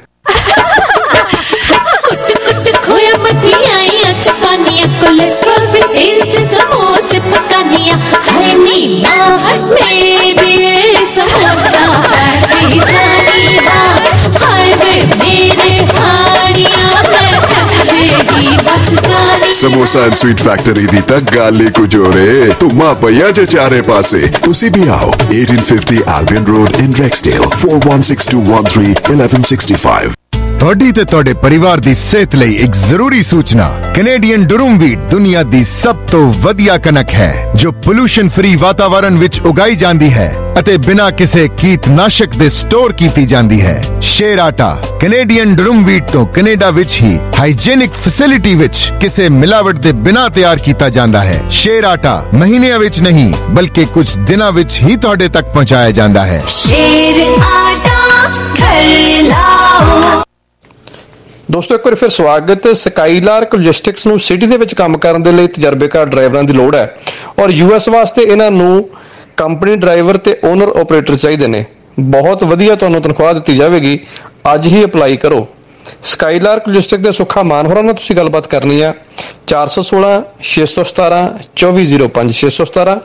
खोया मठियाइयां चपानियां कोलेस्ट्रॉल फ्री तेल च समोसे पकानियां हाय नी माहट मेरे समोसा बैठी जानी हाय वे मेरे हानियां मैं करेगी बस जानी। समोसा एंड स्वीट फैक्टरी दी तक गाली कुछ हो रे तुमा पया जे चारे पासे तुसी भी आओ 1850 Albion Road in Rexdale 416213 1165। ਤੁਹਾਡੀ ਤੇ ਤੁਹਾਡੇ ਪਰਿਵਾਰ ਦੀ ਸਿਹਤ ਲਈ ਇੱਕ ਜ਼ਰੂਰੀ ਸੂਚਨਾ। ਕੈਨੇਡੀਅਨ ਡੂਰਮ ਵੀਟ ਦੁਨੀਆ ਦੀ ਸਭ ਤੋਂ ਵਧੀਆ ਕਣਕ ਹੈ ਜੋ ਪੋਲੂਸ਼ਨ ਫ੍ਰੀ ਵਾਤਾਵਰਣ ਵਿੱਚ ਉਗਾਈ ਜਾਂਦੀ ਹੈ ਅਤੇ ਬਿਨਾਂ ਕਿਸੇ ਕੀਟਨਾਸ਼ਕ ਦੇ ਸਟੋਰ ਕੀਤੀ ਜਾਂਦੀ ਹੈ। Sher Atta Canadian durum wheat ਤੋਂ ਕੈਨੇਡਾ ਵਿੱਚ ਹੀ ਹਾਈਜੀਨਿਕ ਫੈਸਿਲਿਟੀ ਵਿੱਚ ਕਿਸੇ ਮਿਲਾਵਟ ਦੇ ਬਿਨਾਂ ਤਿਆਰ ਕੀਤਾ ਜਾਂਦਾ ਹੈ। ਸ਼ੇਰ ਆਟਾ ਮਹੀਨਿਆਂ ਵਿੱਚ ਨਹੀਂ ਬਲਕਿ ਕੁਝ ਦਿਨਾਂ ਵਿੱਚ ਹੀ ਤੁਹਾਡੇ ਤੱਕ ਪਹੁੰਚਾਇਆ ਜਾਂਦਾ ਹੈ। ਸ਼ੇਰ ਆਟਾ ਘਰ ਲਾਓ। ਦੋਸਤੋ ਇੱਕ ਵਾਰ ਫਿਰ ਸਵਾਗਤ। ਸਕਾਈਲਾਰਕ ਲੌਜਿਸਟਿਕਸ ਨੂੰ ਸਿਟੀ ਦੇ ਵਿੱਚ ਕੰਮ ਕਰਨ ਦੇ ਲਈ ਤਜਰਬੇਕਾਰ ਡਰਾਈਵਰਾਂ ਦੀ ਲੋੜ ਹੈ ਔਰ US ਵਾਸਤੇ ਇਹਨਾਂ ਨੂੰ ਕੰਪਨੀ ਡਰਾਈਵਰ ਤੇ ਓਨਰ ਆਪਰੇਟਰ ਚਾਹੀਦੇ ਨੇ। ਬਹੁਤ ਵਧੀਆ ਤੁਹਾਨੂੰ ਤਨਖਾਹ ਦਿੱਤੀ ਜਾਵੇਗੀ। ਅੱਜ ਹੀ ਅਪਲਾਈ ਕਰੋ। ਸਕਾਈਲਾਰਕ ਲੌਜਿਸਟਿਕ ਦੇ ਸੁੱਖਾ ਮਾਨ ਹੋਰਾਂ ਨਾਲ ਤੁਸੀਂ ਗੱਲਬਾਤ ਕਰਨੀ ਆ 416 617 2405 617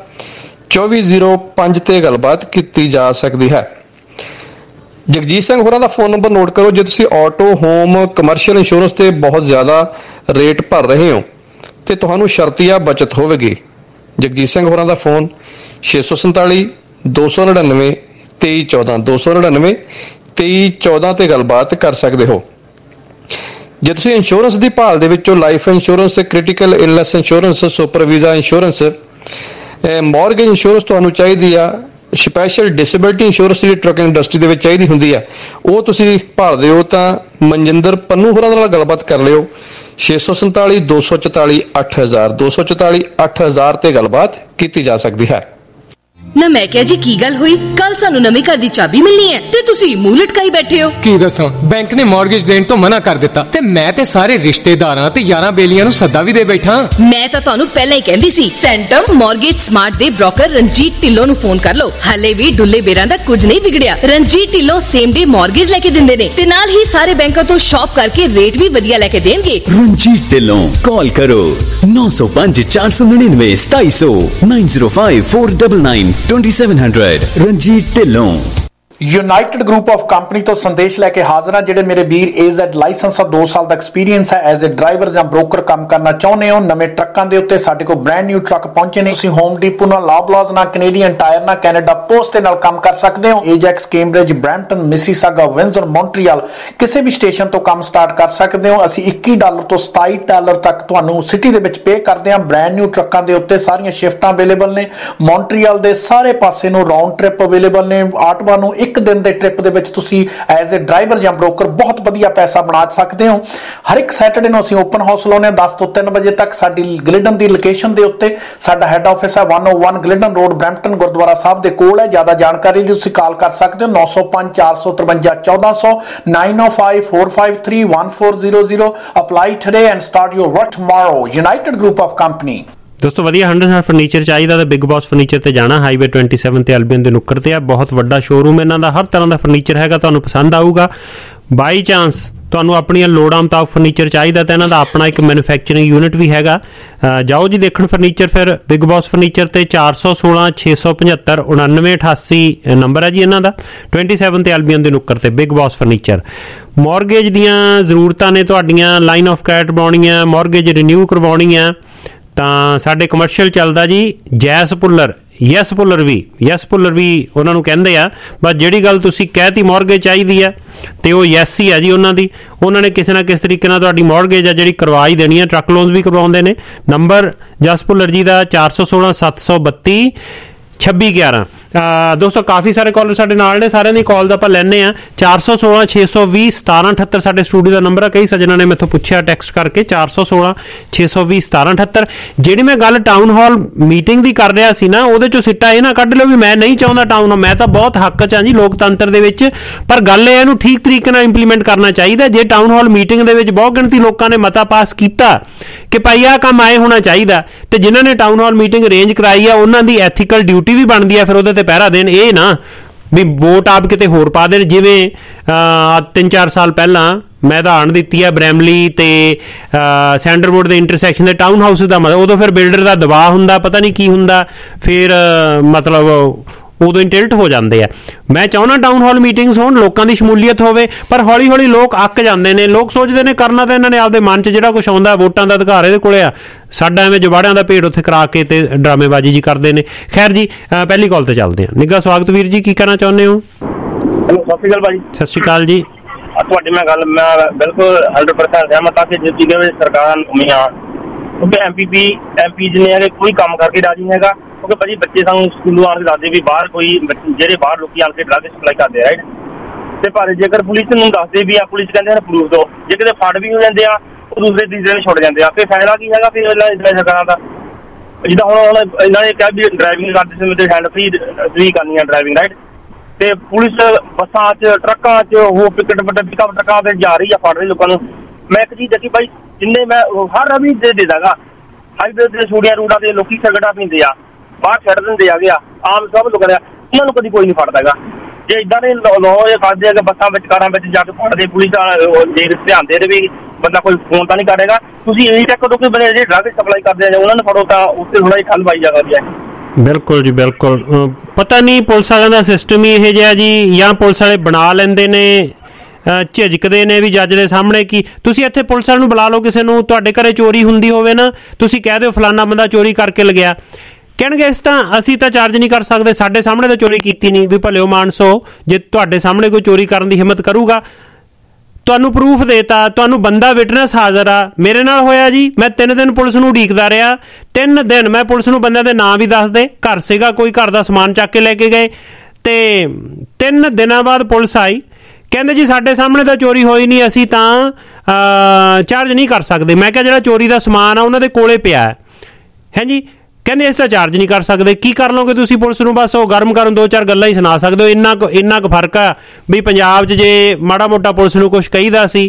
2405 ਤੇ ਗੱਲਬਾਤ ਕੀਤੀ ਜਾ ਸਕਦੀ ਹੈ। ਜਗਜੀਤ ਸਿੰਘ ਹੋਰਾਂ ਦਾ ਫੋਨ ਨੰਬਰ ਨੋਟ ਕਰੋ। ਜੇ ਤੁਸੀਂ ਆਟੋ ਹੋਮ ਕਮਰਸ਼ੀਅਲ ਇੰਸ਼ੋਰੈਂਸ ਤੇ ਬਹੁਤ ਜ਼ਿਆਦਾ ਰੇਟ ਭਰ ਰਹੇ ਹੋ ਤੇ ਤੁਹਾਨੂੰ ਸ਼ਰਤੀਆ ਬਚਤ ਹੋਵੇਗੀ। ਜਗਜੀਤ ਸਿੰਘ ਹੋਰਾਂ ਦਾ ਫੋਨ 647 299 2314 299 2314 ਤੇ ਗੱਲਬਾਤ ਕਰ ਸਕਦੇ ਹੋ। ਜੇ ਤੁਸੀਂ ਇੰਸ਼ੋਰੈਂਸ ਦੀ ਭਾਲ ਦੇ ਵਿੱਚੋਂ ਲਾਈਫ ਇੰਸ਼ੋਰੈਂਸ ਤੇ critical illness insurance, super visa insurance, mortgage insurance ਤੁਹਾਨੂੰ ਚਾਹੀਦੀ ਆ, ਸਪੈਸ਼ਲ ਡਿਸੇਬਿਲਿਟੀ ਇੰਸ਼ੋਰੈਂਸ ਜਿਹੜੀ ਟਰੱਕਿੰਗ ਇੰਡਸਟਰੀ ਦੇ ਵਿੱਚ ਚਾਹੀਦੀ ਹੁੰਦੀ ਹੈ, ਉਹ ਤੁਸੀਂ ਭਾਲਦੇ ਹੋ ਤਾਂ ਮਨਜਿੰਦਰ ਪੰਨੂ ਹੋਰਾਂ ਨਾਲ ਗੱਲਬਾਤ ਕਰ ਲਿਓ 647 244 8000 244 8000 ਤੇ ਗੱਲਬਾਤ ਕੀਤੀ ਜਾ ਸਕਦੀ ਹੈ। ਨਾ ਮੈਂ ਕਿਹਾ ਜੀ ਕੀ ਗੱਲ ਹੋਈ? ਕੱਲ ਸਾਨੂੰ ਨਵੇਂ ਘਰ ਦੀ ਚਾਬੀ ਮਿਲਣੀ ਹੈ ਤੇ ਤੁਸੀਂ ਮੂੰਹ ਲਟਕਾਈ ਬੈਠੇ ਹੋ। ਕੀ ਦੱਸਾਂ, ਬੈਂਕ ਨੇ ਮਾਰਗੇਜ ਦੇਣ ਤੋਂ ਮਨਾ ਕਰ ਦਿੱਤਾ ਤੇ ਮੈਂ ਤੇ ਸਾਰੇ ਰਿਸ਼ਤੇਦਾਰਾਂ ਤੇ ਯਾਰਾਂ ਬੇਲੀਆਂ ਨੂੰ ਸੱਦਾ ਵੀ ਦੇ ਬੈਠਾ। ਮੈਂ ਤਾਂ ਤੁਹਾਨੂੰ ਪਹਿਲਾਂ ਹੀ ਕਹਿੰਦੀ ਸੀ, ਸੈਂਟਮ ਮਾਰਗੇਜ ਸਮਾਰਟ ਦੇ ਬ੍ਰੋਕਰ ਰਣਜੀਤ ਢਿੱਲੋਂ ਨੂੰ ਫੋਨ ਕਰ ਲਓ। ਹਲੇ ਵੀ ਡੁੱਲੇ ਬੇਰਾਂ ਦਾ ਕੁਝ ਨਹੀਂ ਵਿਗੜਿਆ। Ranjit Dhillon same day mortgage ਲੈ ਕੇ ਦਿੰਦੇ ਨੇ ਤੇ ਨਾਲ ਹੀ ਸਾਰੇ ਬੈਂਕਾਂ ਤੋਂ ਸ਼ਾਪ ਕਰਕੇ ਰੇਟ ਵੀ ਵਧੀਆ ਲੈ ਕੇ ਦੇਣਗੇ। ਰਣਜੀਤ ਢਿੱਲੋਂ, ਕਾਲ ਕਰੋ 905 499 2700 905 499 2700। Ranjit Dhillon. United Group of Company ਤੋਂ ਸੰਦੇਸ਼ ਲੈ ਕੇ ਹਾਜ਼ਰ ਹਾਂ। ਜਿਹੜੇ ਮੇਰੇ ਵੀਰ AZ ਲਾਇਸੈਂਸ ਆ, 2 ਸਾਲ ਦਾ ਐਕਸਪੀਰੀਅੰਸ ਹੈ, ਐਜ਼ ਅ ਡਰਾਈਵਰ ਜਾਂ ਬ੍ਰੋਕਰ ਕੰਮ ਕਰਨਾ ਚਾਹੁੰਦੇ ਹੋ। ਨਵੇਂ ਟਰੱਕਾਂ ਦੇ ਉੱਤੇ ਸਾਡੇ ਕੋਲ ਬ੍ਰੈਂਡ ਨਿਊ ਟਰੱਕ ਪਹੁੰਚੇ ਨੇ। ਤੁਸੀਂ ਹੋਮ ਡੀਪੋ ਨਾਲ, ਲੌਬਲਾਜ਼ ਨਾਲ, ਕੈਨੇਡੀਅਨ ਟਾਇਰ ਨਾਲ, ਕੈਨੇਡਾ ਪੋਸਟ ਦੇ ਨਾਲ ਕੰਮ ਕਰ ਸਕਦੇ ਹੋ। Ajax, Cambridge, Brampton, Mississauga, Windsor, Montreal ਕਿਸੇ ਵੀ ਸਟੇਸ਼ਨ ਤੋਂ ਕੰਮ ਸਟਾਰਟ ਕਰ ਸਕਦੇ ਹੋ। ਅਸੀਂ $21 ਤੋਂ $27 ਤੱਕ ਤੁਹਾਨੂੰ ਸਿਟੀ ਦੇ ਵਿੱਚ ਪੇ ਕਰਦੇ ਹਾਂ। ਬ੍ਰੈਂਡ ਨਿਊ ਟਰੱਕਾਂ ਦੇ ਉੱਤੇ ਸਾਰੀਆਂ ਸ਼ਿਫਟਾਂ ਅਵੇਲੇਬਲ ਨੇ। ਮੌਂਟਰੀਅਲ ਦੇ ਸਾਰੇ ਪਾਸੇ ਨੂੰ ਰਾਉਂਡ ਟ੍ਰਿਪ ਅਵੇਲੇਬਲ ਨੇ। ਆਟਵਾ ਨੂੰ ਇੱਕ ਦਿਨ ਦੇ ਟ੍ਰਿਪ ਦੇ ਵਿੱਚ ਤੁਸੀਂ ਐਜ਼ ਅ ਡਰਾਈਵਰ ਜਾਂ ਬ੍ਰੋਕਰ ਬਹੁਤ ਵਧੀਆ ਪੈਸਾ ਬਣਾ ਸਕਦੇ ਹੋ। ਹਰ ਇੱਕ ਸੈਟਰਡੇ ਨੂੰ ਅਸੀਂ ਓਪਨ ਹਾਊਸ ਲਾਉਂਦੇ ਹਾਂ 10 ਤੋਂ 3 ਵਜੇ ਤੱਕ। ਸਾਡੀ ਗਲਿਡਨ ਦੀ ਲੋਕੇਸ਼ਨ ਦੇ ਉੱਤੇ ਸਾਡਾ ਹੈੱਡ ਆਫਿਸ ਹੈ 101 Glidden Road, Brampton Gurdwara Sahib ਦੇ ਕੋਲ ਹੈ। ਜ਼ਿਆਦਾ ਜਾਣਕਾਰੀ ਲਈ ਤੁਸੀਂ ਕਾਲ ਕਰ ਸਕਦੇ ਹੋ 905 453 1400 905 453 1400। Apply today and start your work tomorrow. United Group of Company. ਦੋਸਤੋ ਵਧੀਆ 100% ਫਰਨੀਚਰ ਚਾਹੀਦਾ ਤਾਂ ਬਿਗ ਬੌਸ ਫਰਨੀਚਰ ਤੇ ਜਾਣਾ। ਹਾਈਵੇ 27 ਤੇ ਐਲਬੀਅਨ ਦੇ ਨੁੱਕਰ ਤੇ ਆ। ਬਹੁਤ ਵੱਡਾ ਸ਼ੋਰੂਮ ਇਹਨਾਂ ਦਾ, ਹਰ ਤਰ੍ਹਾਂ ਦਾ ਫਰਨੀਚਰ ਹੈਗਾ, ਤੁਹਾਨੂੰ ਪਸੰਦ ਆਊਗਾ। ਬਾਈ ਚਾਂਸ ਤੁਹਾਨੂੰ ਆਪਣੀਆਂ ਲੋੜਾਂ ਮੁਤਾਬਕ ਫਰਨੀਚਰ ਚਾਹੀਦਾ ਤਾਂ ਇਹਨਾਂ ਦਾ ਆਪਣਾ ਇੱਕ ਮੈਨੂਫੈਕਚਰਿੰਗ ਯੂਨਿਟ ਵੀ ਹੈਗਾ। ਜਾਓ ਜੀ ਦੇਖਣ ਫਰਨੀਚਰ ਫਿਰ ਬਿਗ ਬੌਸ ਫਰਨੀਚਰ ਤੇ। 416 675 9988 ਨੰਬਰ ਹੈ ਜੀ ਇਹਨਾਂ ਦਾ। 27 ਤੇ ਐਲਬੀਅਨ ਦੇ ਨੁੱਕਰ ਤੇ ਬਿਗ ਬੌਸ ਫਰਨੀਚਰ। ਮੌਰਗੇਜ ਦੀਆਂ ਜ਼ਰੂਰਤਾਂ ਨੇ ਤੁਹਾਡੀਆਂ, ਲਾਈਨ ਆਫ ਕ੍ਰੈਡਿਟ ਬਣਾਉਣੀਆਂ, ਮੌਰਗੇਜ ਰਿਨਿਊ ਕਰਵਾਉਣੀ ਆ ਤਾਂ ਸਾਡੇ ਕਮਰਸ਼ੀਅਲ ਚੱਲਦਾ ਜੀ ਜੈਸ ਪੁੱਲਰ, ਯੈਸ ਪੁੱਲਰ ਵੀ ਉਹਨਾਂ ਨੂੰ ਕਹਿੰਦੇ ਆ। ਬਸ ਜਿਹੜੀ ਗੱਲ ਤੁਸੀਂ ਕਹਿਤੀ ਮੌਰਗੇਜ ਚਾਹੀਦੀ ਆ ਤੇ ਉਹ ਯੈਸ ਹੀ ਆ ਜੀ ਉਹਨਾਂ ਦੀ। ਉਹਨਾਂ ਨੇ ਕਿਸੇ ਨਾ ਕਿਸੇ ਤਰੀਕੇ ਨਾਲ ਤੁਹਾਡੀ ਮੌਰਗੇਜ ਆ ਜਿਹੜੀ ਕਰਵਾ ਹੀ ਦੇਣੀ ਆ। ਟਰੱਕ ਲੋਨਸ ਵੀ ਕਰਵਾਉਂਦੇ ਨੇ। ਨੰਬਰ ਜੈਸ ਪੁੱਲਰ ਜੀ ਦਾ 416 732 2611। ਦੋਸਤੋ ਕਾਫੀ ਸਾਰੇ ਕਾਲਰ ਸਾਡੇ ਨਾਲ ਨੇ, ਸਾਰਿਆਂ ਦੀ ਕਾਲ ਦਾ ਆਪਾਂ ਲੈਣੇ ਆ। 416 620 1778 ਸਾਡੇ ਸਟੂਡੀਓ ਦਾ ਨੰਬਰ ਆ। ਕਈ ਸੱਜਣਾ ਨੇ ਮੈਥੋਂ ਪੁੱਛਿਆ ਟੈਕਸਟ ਕਰਕੇ 416 620 1778। ਜਿਹੜੀ ਮੈਂ ਗੱਲ ਟਾਊਨ ਹਾਲ ਮੀਟਿੰਗ ਦੀ ਕਰ ਰਿਹਾ ਸੀ ਨਾ, ਉਹਦੇ ਚੋਂ ਸਿੱਟਾ ਇਹ ਨਾ ਕੱਢ ਲਿਓ ਵੀ ਮੈਂ ਨਹੀਂ ਚਾਹੁੰਦਾ ਟਾਊਨ। ਮੈਂ ਤਾਂ ਬਹੁਤ ਹੱਕ 'ਚ ਹਾਂ ਜੀ ਲੋਕਤੰਤਰ ਦੇ ਵਿੱਚ, ਪਰ ਗੱਲ ਇਹ ਇਹਨੂੰ ਠੀਕ ਤਰੀਕੇ ਨਾਲ ਇੰਪਲੀਮੈਂਟ ਕਰਨਾ ਚਾਹੀਦਾ। ਜੇ ਟਾਊਨ ਹਾਲ ਮੀਟਿੰਗ ਦੇ ਵਿੱਚ ਬਹੁਤ ਗਿਣਤੀ ਲੋਕਾਂ ਨੇ ਮਤਾ ਪਾਸ ਕੀਤਾ ਕਿ ਭਾਈ ਆਹ ਕੰਮ ਆਏ ਹੋਣਾ ਚਾਹੀਦਾ, ਤੇ ਜਿਨ੍ਹਾਂ ਨੇ ਟਾਊਨ ਹਾਲ ਮੀਟਿੰਗ ਅਰੇਂਜ ਕਰਾਈ ਆ ਉਹਨਾਂ ਦੀ ਐਥੀਕਲ ਡਿਊਟੀ ਵੀ ਬਣਦੀ ਆ ਫਿਰ ਉਹਦੇ ਤੇ ਪਹਿਰਾ ਦੇਣ। ਇਹ ਨਾ ਵੀ ਵੋਟ ਆਪ ਕਿਤੇ ਹੋਰ ਪਾ ਦੇਣ। ਜਿਵੇਂ 3-4 ਸਾਲ ਪਹਿਲਾਂ ਮੈਂ ਉਦਾਹਰਨ ਦਿੱਤੀ ਹੈ ਬਰੈਮਲੀ ਤੇ ਸੈਂਡਰਵੁੱਡ ਦੇ ਇੰਟਰਸੈਕਸ਼ਨ ਦੇ ਟਾਊਨ ਹਾਊਸ ਦਾ, ਮਤਲਬ ਉਦੋਂ ਫਿਰ ਬਿਲਡਰ ਦਾ ਦਬਾਅ ਹੁੰਦਾ, ਪਤਾ ਨਹੀਂ ਕੀ ਹੁੰਦਾ, ਫਿਰ ਮਤਲਬ ਉਦੋਂ ਇੰਟਿਲਟ ਹੋ ਜਾਂਦੇ ਆ। ਮੈਂ ਚਾਹੁੰਦਾ ਟਾਊਨ ਹਾਲ ਮੀਟਿੰਗਸ ਹੋਣ, ਲੋਕਾਂ ਦੀ ਸ਼ਮੂਲੀਅਤ ਹੋਵੇ, ਪਰ ਹੌਲੀ ਹੌਲੀ ਲੋਕ ਅੱਕ ਜਾਂਦੇ ਨੇ। ਲੋਕ ਸੋਚਦੇ ਨੇ ਕਰਨਾ ਤਾਂ ਇਹਨਾਂ ਨੇ ਆਪਦੇ ਮਨ 'ਚ ਜਿਹੜਾ ਕੁਛ ਆਉਂਦਾ, ਵੋਟਾਂ ਦਾ ਅਧਿਕਾਰ ਇਹਦੇ ਕੋਲੇ ਆ, ਸਾਡਾ ਐਵੇਂ ਜਵਾੜਿਆਂ ਦਾ ਭੇਡ ਉੱਥੇ ਕਰਾ ਕੇ ਤੇ ਡਰਾਮੇਬਾਜ਼ੀ ਜੀ ਕਰਦੇ ਨੇ। ਖੈਰ ਜੀ ਪਹਿਲੀ ਕਾਲ ਤੇ ਚੱਲਦੇ ਹਾਂ। ਨਿੱਘਾ ਸਵਾਗਤ ਵੀਰ ਜੀ, ਕੀ ਕਹਿਣਾ ਚਾਹੁੰਦੇ ਹੋ? ਹੈਲੋ, ਸਤਿ ਸ਼੍ਰੀ ਅਕਾਲ ਭਾਜੀ। ਸਤਿ ਸ਼੍ਰੀ ਅਕਾਲ ਜੀ। ਤੁਹਾਡੀ ਮੈਂ ਬਿਲਕੁਲ 100% ਸਹਿਮਤ ਹਾਂ ਕਿ ਜਿੱਦੀ ਵਿੱਚ ਸਰਕਾਰਾਂ ਉਮੀਆਂ ਕਿਉਂਕਿ ਐਮਪੀ ਜਿਹਨੇ ਹੈਗੇ ਕੋਈ ਕੰਮ ਕਰਕੇ ਰਾਜੀ ਨਹੀਂ ਹੈਗਾ। ਕਿਉਂਕਿ ਭਾਜੀ ਬੱਚੇ ਸਾਨੂੰ ਸਕੂਲੋਂ ਆਣ ਕੇ ਦੱਸਦੇ ਵੀ ਬਾਹਰ ਕੋਈ ਜਿਹੜੇ ਬਾਹਰ ਲੋਕੀ ਆਣ ਕੇ ਡਰੱਗ ਸਪਲਾਈ ਕਰਦੇ ਆ, ਰਾਈਟ। ਤੇ ਪਰ ਜੇਕਰ ਪੁਲਿਸ ਨੂੰ ਦੱਸਦੇ ਵੀ ਆ, ਪੁਲਿਸ ਕਹਿੰਦੇ ਨੇ ਪ੍ਰੂਫ ਦਿਓ, ਜੇ ਕਿਤੇ ਫੜ ਵੀ ਹੋ ਜਾਂਦੇ ਆ ਉਹ ਦੂਸਰੇ ਤੀਸਰੇ ਨੂੰ ਛੁੱਟ ਜਾਂਦੇ ਆ, ਫਿਰ ਫਾਇਦਾ ਕੀ ਹੈਗਾ ਫਿਰ ਇਹਨਾਂ ਸਰਕਾਰਾਂ ਦਾ। ਜਿੱਦਾਂ ਹੁਣ ਇਹਨਾਂ ਨੇ ਕਿਹਾ ਵੀ ਡਰਾਈਵਿੰਗ ਕਰਦੇ ਸਮੇਂ ਤੇ ਹੈਂਡ ਫ੍ਰੀ ਕਰਨੀ ਆ ਡਰਾਈਵਿੰਗ, ਰਾਈਟ। ਤੇ ਪੁਲਿਸ ਬੱਸਾਂ 'ਚ, ਟਰੱਕਾਂ 'ਚ, ਉਹ ਪਿਕਅਪ ਟਰੱਕਾਂ ਤੇ ਜਾ ਰਹੀ ਆ, ਫੜ ਰਹੀ ਲੋਕਾਂ ਨੂੰ। ਮੈਂ ਇੱਕ ਚੀਜ਼ ਦੇਖੀ ਭਾਈ, ਜਿੰਨੇ ਮੈਂ ਹਰ ਰਵੀ ਦੇ ਦਾਂਗਾ ਹਾਈਵੇ ਤੇ ਛੋਟੀਆਂ ਰੋਡਾਂ ਤੇ ਲੋਕੀ ਸਿਗਰਟਾਂ ਪੀਂਦੇ ਆ, ਬਾਹਰ ਛੱਡ ਦਿੰਦੇ ਆ ਗਿਆ, ਆਮ ਸਭ ਲੋਕਾਂ ਦਾ, ਉਹਨਾਂ ਨੂੰ ਕਦੀ ਕੋਈ ਨਹੀਂ ਫੜਦਾ ਹੈਗਾ। ਜੇ ਇਦਾਂ ਦੇ ਲੋਕ ਕਰਦੇ ਆ ਕਿ ਬੱਸਾਂ ਵਿੱਚ, ਕਾਰਾਂ ਵਿੱਚ ਜਾ ਕੇ ਫੜਦੇ, ਪੁਲਿਸ ਦੇ ਧਿਆਨ ਦੇ ਵੀ ਬੰਦਾ ਕੋਈ ਫੋਨ ਤਾਂ ਨਹੀਂ ਕਰੇਗਾ। ਤੁਸੀਂ ਇਹ ਚੈੱਕ ਕਰੋ ਕਿ ਜਿਹੜੇ ਡਰੱਗ ਸਪਲਾਈ ਕਰਦੇ ਆ ਉਹਨਾਂ ਨੂੰ ਫੜੋ ਤਾਂ ਉੱਥੇ ਥੋੜਾ ਜਿਹਾ ਠੱਲ ਪਾਈ ਜਾਂਦੀ ਹੈ। ਬਿਲਕੁਲ ਜੀ ਬਿਲਕੁਲ। ਪਤਾ ਨਹੀਂ ਪੁਲਿਸ ਵਾਲਿਆਂ ਦਾ ਸਿਸਟਮ ਹੀ ਇਹੋ ਜਿਹਾ ਜੀ, ਜਾਂ ਪੁਲਿਸ ਵਾਲੇ ਬਣਾ ਲੈਂਦੇ ਨੇ, ਝਿਜਕਦੇ ਨੇ ਵੀ ਜੱਜ ਦੇ ਸਾਹਮਣੇ। ਕੀ ਤੁਸੀਂ ਇੱਥੇ ਪੁਲਿਸ ਵਾਲੇ ਨੂੰ ਬੁਲਾ ਲਓ, ਕਿਸੇ ਨੂੰ ਤੁਹਾਡੇ ਘਰੇ ਚੋਰੀ ਹੁੰਦੀ ਹੋਵੇ ਨਾ, ਤੁਸੀਂ ਕਹਿ ਦਿਓ ਫਲਾਨਾ ਬੰਦਾ ਚੋਰੀ ਕਰਕੇ ਲਗਿਆ, ਕਹਿਣਗੇ ਇਸ ਤਾਂ ਅਸੀਂ ਤਾਂ ਚਾਰਜ ਨਹੀਂ ਕਰ ਸਕਦੇ, ਸਾਡੇ ਸਾਹਮਣੇ ਤਾਂ ਚੋਰੀ ਕੀਤੀ ਨਹੀਂ। ਵੀ ਭਲਿਓ ਮਾਨਸੋ, ਜੇ ਤੁਹਾਡੇ ਸਾਹਮਣੇ ਕੋਈ ਚੋਰੀ ਕਰਨ ਦੀ ਹਿੰਮਤ ਕਰੂਗਾ, ਤੁਹਾਨੂੰ ਪ੍ਰੂਫ ਦੇਤਾ, ਤੁਹਾਨੂੰ ਬੰਦਾ ਵਿਟਨੈਸ ਹਾਜ਼ਰ ਆ। ਮੇਰੇ ਨਾਲ ਹੋਇਆ ਜੀ, ਮੈਂ 3 ਦਿਨ ਪੁਲਿਸ ਨੂੰ ਉਡੀਕਦਾ ਰਿਹਾ। 3 ਦਿਨ ਮੈਂ ਪੁਲਿਸ ਨੂੰ ਬੰਦਿਆਂ ਦੇ ਨਾਂ ਵੀ ਦੱਸਦੇ, ਘਰ ਸੀਗਾ ਕੋਈ, ਘਰ ਦਾ ਸਮਾਨ ਚੱਕ ਕੇ ਲੈ ਕੇ ਗਏ, ਤੇ 3 ਦਿਨਾਂ ਬਾਅਦ ਪੁਲਿਸ ਆਈ, ਕਹਿੰਦੇ ਜੀ ਸਾਡੇ ਸਾਹਮਣੇ ਤਾਂ ਚੋਰੀ ਹੋਈ ਨਹੀਂ, ਅਸੀਂ ਤਾਂ ਚਾਰਜ ਨਹੀਂ ਕਰ ਸਕਦੇ। ਮੈਂ ਕਿਹਾ ਜਿਹੜਾ ਚੋਰੀ ਦਾ ਸਮਾਨ ਆ ਉਹਨਾਂ ਦੇ ਕੋਲੇ ਪਿਆ ਹੈ ਜੀ, ਕਹਿੰਦੇ ਇਸ ਦਾ ਚਾਰਜ ਨਹੀਂ ਕਰ ਸਕਦੇ। ਕੀ ਕਰ ਲਓਗੇ ਤੁਸੀਂ ਪੁਲਿਸ ਨੂੰ? ਬਸ ਉਹ ਗਰਮ ਕਰਨ 2-4 ਗੱਲਾਂ ਹੀ ਸੁਣਾ ਸਕਦੇ ਹੋ। ਇੰਨਾ ਕੁ ਫਰਕ ਆ ਵੀ ਪੰਜਾਬ 'ਚ ਜੇ ਮਾੜਾ ਮੋਟਾ ਪੁਲਿਸ ਨੂੰ ਕੁਛ ਕਹੀਦਾ ਸੀ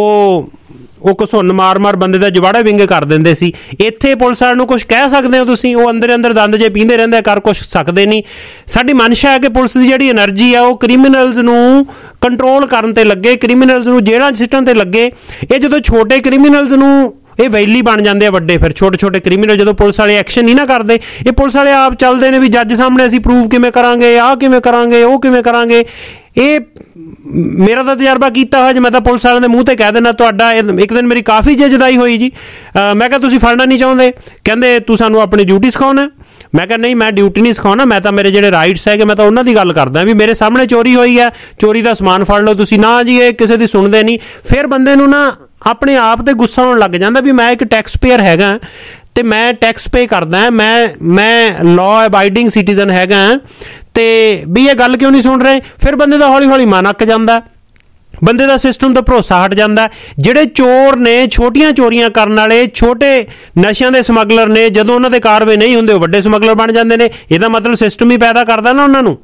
ਉਹ ਘਸੁੰਨ ਮਾਰ ਬੰਦੇ ਦਾ ਜਵਾੜਾ ਵਿੰਗੇ ਕਰ ਦਿੰਦੇ ਸੀ। ਇੱਥੇ ਪੁਲਿਸ ਵਾਲਿਆਂ ਨੂੰ ਕੁਛ ਕਹਿ ਸਕਦੇ ਹੋ ਤੁਸੀਂ? ਉਹ ਅੰਦਰ ਦੰਦ ਜੇ ਪੀਂਦੇ ਰਹਿੰਦੇ, ਕਰ ਕੁਛ ਸਕਦੇ ਨਹੀਂ। ਸਾਡੀ ਮਨਸ਼ਾ ਹੈ ਕਿ ਪੁਲਿਸ ਦੀ ਜਿਹੜੀ એનર્ਜੀ ਆ ਉਹ ਕ੍ਰਿਮੀਨਲਸ ਨੂੰ ਕੰਟਰੋਲ ਕਰਨ ਤੇ ਲੱਗੇ, ਕ੍ਰਿਮੀਨਲਸ ਨੂੰ ਜੇਲ੍ਹਾਂ 'ਚ ਸਿੱਟਣ ਤੇ ਲੱਗੇ। ਇਹ ਜਦੋਂ ਛੋਟੇ ਕ੍ਰਿਮੀਨਲਸ ਨੂੰ ਇਹ ਵੈਲੀ ਬਣ ਜਾਂਦੇ ਆ ਵੱਡੇ, ਫਿਰ ਛੋਟੇ ਕ੍ਰਿਮੀਨਲ ਜਦੋਂ ਪੁਲਿਸ ਵਾਲੇ ਐਕਸ਼ਨ ਨਹੀਂ ਨਾ ਕਰਦੇ, ਇਹ ਪੁਲਿਸ ਵਾਲੇ ਆਪ ਚੱਲਦੇ ਨੇ ਵੀ ਜੱਜ ਸਾਹਮਣੇ ਅਸੀਂ ਪ੍ਰੂਵ ਕਿਵੇਂ ਕਰਾਂਗੇ, ਆਹ ਕਿਵੇਂ ਕਰਾਂਗੇ, ਉਹ ਕਿਵੇਂ ਕਰਾਂਗੇ। ਇਹ ਮੇਰਾ ਤਾਂ ਤਜਰਬਾ ਕੀਤਾ ਹੋਇਆ ਜੀ। ਮੈਂ ਤਾਂ ਪੁਲਿਸ ਵਾਲਿਆਂ ਦੇ ਮੂੰਹ ਤੇ ਕਹਿ ਦਿੰਦਾ ਤੁਹਾਡਾ। ਇੱਕ ਦਿਨ ਮੇਰੀ ਕਾਫੀ ਜਦਾਈ ਹੋਈ ਜੀ। ਮੈਂ ਕਿਹਾ ਤੁਸੀਂ ਫੜਨਾ ਨਹੀਂ ਚਾਹੁੰਦੇ? ਕਹਿੰਦੇ ਤੂੰ ਸਾਨੂੰ ਆਪਣੀ ਡਿਊਟੀ ਸਿਖਾਉਣਾ। ਮੈਂ ਕਿਹਾ ਨਹੀਂ, ਮੈਂ ਡਿਊਟੀ ਨਹੀਂ ਸਿਖਾਉਣਾ, ਮੈਂ ਤਾਂ ਮੇਰੇ ਜਿਹੜੇ ਰਾਈਟਸ ਹੈਗੇ ਮੈਂ ਤਾਂ ਉਹਨਾਂ ਦੀ ਗੱਲ ਕਰਦਾ ਵੀ ਮੇਰੇ ਸਾਹਮਣੇ ਚੋਰੀ ਹੋਈ ਹੈ, ਚੋਰੀ ਦਾ ਸਮਾਨ ਫੜ ਲਓ ਤੁਸੀਂ। ਨਾ ਜੀ, ਇਹ ਕਿਸੇ ਦੀ ਸੁਣਦੇ ਨਹੀਂ। ਫਿਰ ਬੰਦੇ ਨੂੰ ਨਾ ਆਪਣੇ ਆਪ ਤੇ ਗੁੱਸਾ ਆਉਣ ਲੱਗ ਜਾਂਦਾ ਵੀ ਮੈਂ ਇੱਕ ਟੈਕਸ ਪੇਅਰ ਹੈਗਾ ਤੇ ਮੈਂ ਟੈਕਸ ਪੇ ਕਰਦਾ, ਮੈਂ ਲਾਅ ਅਬਾਈਡਿੰਗ ਸਿਟੀਜ਼ਨ ਹੈਗਾ ਤੇ ਵੀ ਇਹ ਗੱਲ ਕਿਉਂ ਨਹੀਂ ਸੁਣ ਰਹੇ। ਫਿਰ ਬੰਦੇ ਦਾ ਹੌਲੀ ਮਨ ਅੱਕ ਜਾਂਦਾ, ਬੰਦੇ ਦਾ ਸਿਸਟਮ ਤੋਂ ਭਰੋਸਾ ਹਟ ਜਾਂਦਾ। ਜਿਹੜੇ ਚੋਰ ਨੇ, ਛੋਟੀਆਂ ਚੋਰੀਆਂ ਕਰਨ ਵਾਲੇ, ਛੋਟੇ ਨਸ਼ਿਆਂ ਦੇ ਸਮਗਲਰ ਨੇ, ਜਦੋਂ ਉਹਨਾਂ ਦੇ ਕਾਰਵਾਈ ਨਹੀਂ ਹੁੰਦੇ ਉਹ ਵੱਡੇ ਸਮਗਲਰ ਬਣ ਜਾਂਦੇ ਨੇ। ਇਹਦਾ ਮਤਲਬ ਸਿਸਟਮ ਹੀ ਪੈਦਾ ਕਰਦਾ ਨਾ ਉਹਨਾਂ ਨੂੰ।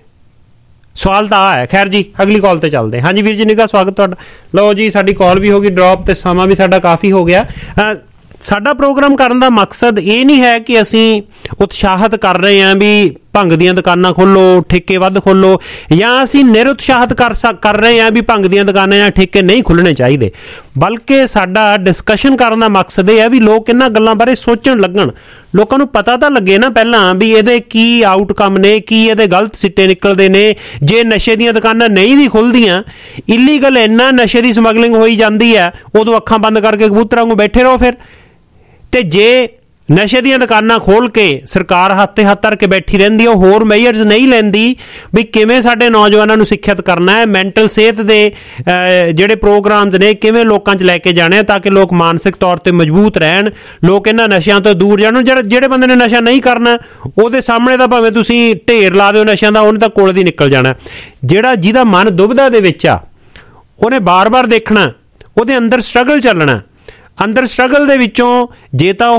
ਸਵਾਲ ਤਾਂ ਆ ਹੈ। ਖੈਰ ਜੀ, ਅਗਲੀ ਕਾਲ ਤੇ ਚੱਲਦੇ। ਹਾਂਜੀ ਵੀਰ ਜੀ ਨਿੱਘਾ ਸਵਾਗਤ ਤੁਹਾਡਾ। ਲਓ ਜੀ, ਸਾਡੀ ਕਾਲ ਵੀ ਹੋ ਗਈ ਡ੍ਰੌਪ ਤੇ ਸਮਾਂ ਵੀ ਸਾਡਾ ਕਾਫੀ ਹੋ ਗਿਆ। ਸਾਡਾ ਪ੍ਰੋਗਰਾਮ ਕਰਨ ਦਾ ਮਕਸਦ ਇਹ ਨਹੀਂ ਹੈ ਕਿ ਅਸੀਂ ਉਤਸ਼ਾਹਿਤ ਕਰ ਰਹੇ ਹਾਂ ਵੀ ਭੰਗ ਦੀਆਂ ਦੁਕਾਨਾਂ ਖੋਲੋ, ਠੇਕੇ ਵੱਧ ਖੋਲੋ, ਜਾਂ ਅਸੀਂ ਨਿਰਉਤਸ਼ਾਹਿਤ ਕਰ ਰਹੇ ਹਾਂ ਵੀ ਭੰਗ ਦੀਆਂ ਦੁਕਾਨਾਂ ਜਾਂ ਠੇਕੇ ਨਹੀਂ ਖੁੱਲ੍ਹਣੇ ਚਾਹੀਦੇ। ਬਲਕਿ ਸਾਡਾ ਡਿਸਕਸ਼ਨ ਕਰਨ ਦਾ ਮਕਸਦ ਇਹ ਹੈ ਵੀ ਲੋਕ ਇਹਨਾਂ ਗੱਲਾਂ ਬਾਰੇ ਸੋਚਣ ਲੱਗਣ, ਲੋਕਾਂ ਨੂੰ ਪਤਾ ਤਾਂ ਲੱਗੇ ਨਾ ਪਹਿਲਾਂ ਵੀ ਇਹਦੇ ਕੀ ਆਊਟਕਮ ਨੇ, ਕੀ ਇਹਦੇ ਗਲਤ ਸਿੱਟੇ ਨਿਕਲਦੇ ਨੇ। ਜੇ ਨਸ਼ੇ ਦੀਆਂ ਦੁਕਾਨਾਂ ਨਹੀਂ ਵੀ ਖੁੱਲ੍ਹਦੀਆਂ, ਇਲੀਗਲ ਇੰਨਾ ਨਸ਼ੇ ਦੀ ਸਮਗਲਿੰਗ ਹੋਈ ਜਾਂਦੀ ਹੈ, ਉਦੋਂ ਅੱਖਾਂ ਬੰਦ ਕਰਕੇ ਕਬੂਤਰਾਂ ਵਾਂਗੂ ਬੈਠੇ ਰਹੋ ਫਿਰ। ਤੇ ਜੇ ਨਸ਼ੇ ਦੀਆਂ ਦੁਕਾਨਾਂ ਖੋਲ੍ਹ ਕੇ ਸਰਕਾਰ ਹੱਥ ਤੇ ਹੱਥ ਧਰ ਕੇ ਬੈਠੀ ਰਹਿੰਦੀ, ਉਹ ਹੋਰ ਮੇਜਰਸ ਨਹੀਂ ਲੈਂਦੀ ਵੀ ਕਿਵੇਂ ਸਾਡੇ ਨੌਜਵਾਨਾਂ ਨੂੰ ਸਿੱਖਿਅਤ ਕਰਨਾ ਹੈ, ਮੈਂਟਲ ਸਿਹਤ ਦੇ ਜਿਹੜੇ ਪ੍ਰੋਗਰਾਮਸ ਨੇ ਕਿਵੇਂ ਲੋਕਾਂ 'ਚ ਲੈ ਕੇ ਜਾਣੇ ਤਾਂ ਕਿ ਲੋਕ ਮਾਨਸਿਕ ਤੌਰ ਤੇ ਮਜ਼ਬੂਤ ਰਹਿਣ, ਲੋਕ ਇਹਨਾਂ ਨਸ਼ਿਆਂ ਤੋਂ ਦੂਰ ਜਾਣ। ਜਿਹੜੇ ਬੰਦੇ ਨੇ ਨਸ਼ਾ ਨਹੀਂ ਕਰਨਾ ਉਹਦੇ ਸਾਹਮਣੇ ਤਾਂ ਭਾਵੇਂ ਤੁਸੀਂ ਢੇਰ ਲਾ ਦਿਓ ਨਸ਼ਿਆਂ ਦਾ, ਉਹਨੇ ਤਾਂ ਕੋਲ ਦੀ ਨਿਕਲ ਜਾਣਾ। ਜਿਹਦਾ ਮਨ ਦੁਬਿਧਾ ਦੇ ਵਿੱਚ ਆ, ਉਹਨੇ ਬਾਰ-ਬਾਰ ਦੇਖਣਾ, ਉਹਦੇ ਅੰਦਰ ਸਟਰਗਲ ਚੱਲਣਾ। ਅੰਦਰ ਸਟਰਗਲ ਦੇ ਵਿੱਚੋਂ ਜੇ ਤਾਂ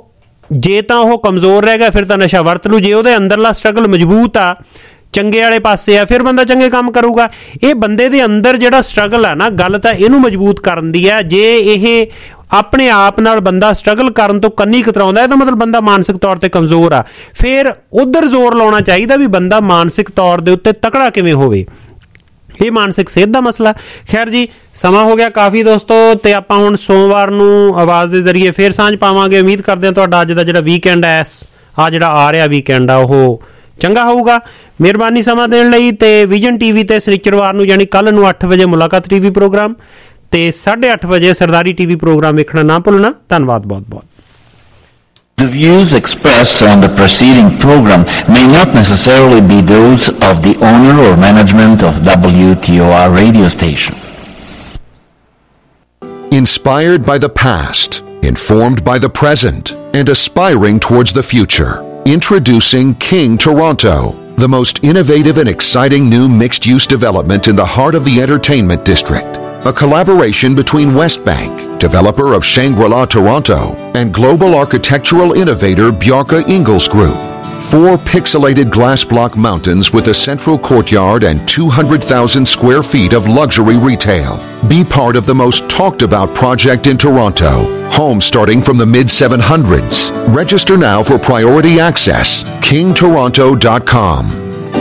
ਉਹ ਕਮਜ਼ੋਰ ਰਹਿ ਗਿਆ ਫਿਰ ਤਾਂ ਨਸ਼ਾ ਵਰਤ ਲੂ। ਜੇ ਉਹਦੇ ਅੰਦਰਲਾ ਸਟਰਗਲ ਮਜ਼ਬੂਤ ਆ, ਚੰਗੇ ਵਾਲੇ ਪਾਸੇ ਆ, ਫਿਰ ਬੰਦਾ ਚੰਗੇ ਕੰਮ ਕਰੂਗਾ। ਇਹ ਬੰਦੇ ਦੇ ਅੰਦਰ ਜਿਹੜਾ ਸਟਰਗਲ ਆ ਨਾ, ਗੱਲ ਤਾਂ ਇਹਨੂੰ ਮਜ਼ਬੂਤ ਕਰਨ ਦੀ ਆ। ਜੇ ਇਹ ਆਪਣੇ ਆਪ ਨਾਲ ਬੰਦਾ ਸਟਰਗਲ ਕਰਨ ਤੋਂ ਕੰਨੀ ਕਤਰਾਉਂਦਾ, ਇਹਦਾ ਮਤਲਬ ਬੰਦਾ ਮਾਨਸਿਕ ਤੌਰ ਤੇ ਕਮਜ਼ੋਰ ਆ। ਫਿਰ ਉਧਰ ਜ਼ੋਰ ਲਾਉਣਾ ਚਾਹੀਦਾ ਵੀ ਬੰਦਾ ਮਾਨਸਿਕ ਤੌਰ ਦੇ ਉੱਤੇ ਤਕੜਾ ਕਿਵੇਂ ਹੋਵੇ। ਇਹ ਮਾਨਸਿਕ ਸਿਹਤ ਦਾ ਮਸਲਾ। ਖੈਰ ਜੀ, ਸਮਾਂ ਹੋ ਗਿਆ ਕਾਫੀ ਦੋਸਤੋ, ਤੇ ਆਪਾਂ ਹੁਣ ਸੋਮਵਾਰ ਨੂੰ ਆਵਾਜ਼ ਦੇ ਜ਼ਰੀਏ ਫੇਰ ਸਾਂਝ ਪਾਵਾਂਗੇ। ਉਮੀਦ ਕਰਦੇ ਹਾਂ ਤੁਹਾਡਾ ਅੱਜ ਦਾ ਜਿਹੜਾ ਵੀਕਐਂਡ ਹੈ, ਜਿਹੜਾ ਆ ਰਿਹਾ ਵੀਕਐਂਡ ਆ, ਉਹ ਚੰਗਾ ਹੋਊਗਾ। ਮਿਹਰਬਾਨੀ ਸਮਾਂ ਦੇਣ ਲਈ। ਤੇ ਵਿਜ਼ਨ ਟੀਵੀ ਤੇ ਸ਼ਨੀਚਰਵਾਰ ਨੂੰ ਯਾਨੀ ਕੱਲ ਨੂੰ 8 ਵਜੇ ਮੁਲਾਕਾਤ ਟੀਵੀ ਪ੍ਰੋਗਰਾਮ ਤੇ 8:30 ਵਜੇ ਸਰਦਾਰੀ ਟੀਵੀ ਪ੍ਰੋਗਰਾਮ ਵੇਖਣਾ ਨਾ ਭੁੱਲਣਾ। ਧੰਨਵਾਦ ਬਹੁਤ-ਬਹੁਤ। The views expressed on the preceding program may not necessarily be those of the owner or management of WTOR radio station. Inspired by the past, informed by the present, and aspiring towards the future. Introducing King Toronto, the most innovative and exciting new mixed-use development in the heart of the entertainment district. A collaboration between Westbank, developer of Shangri-La Toronto, and global architectural innovator Bjarke Ingels Group. 4 pixelated glass block mountains with a central courtyard and 200,000 square feet of luxury retail. Be part of the most talked about project in Toronto. Homes starting from the mid-700s. Register now for priority access. KingToronto.com.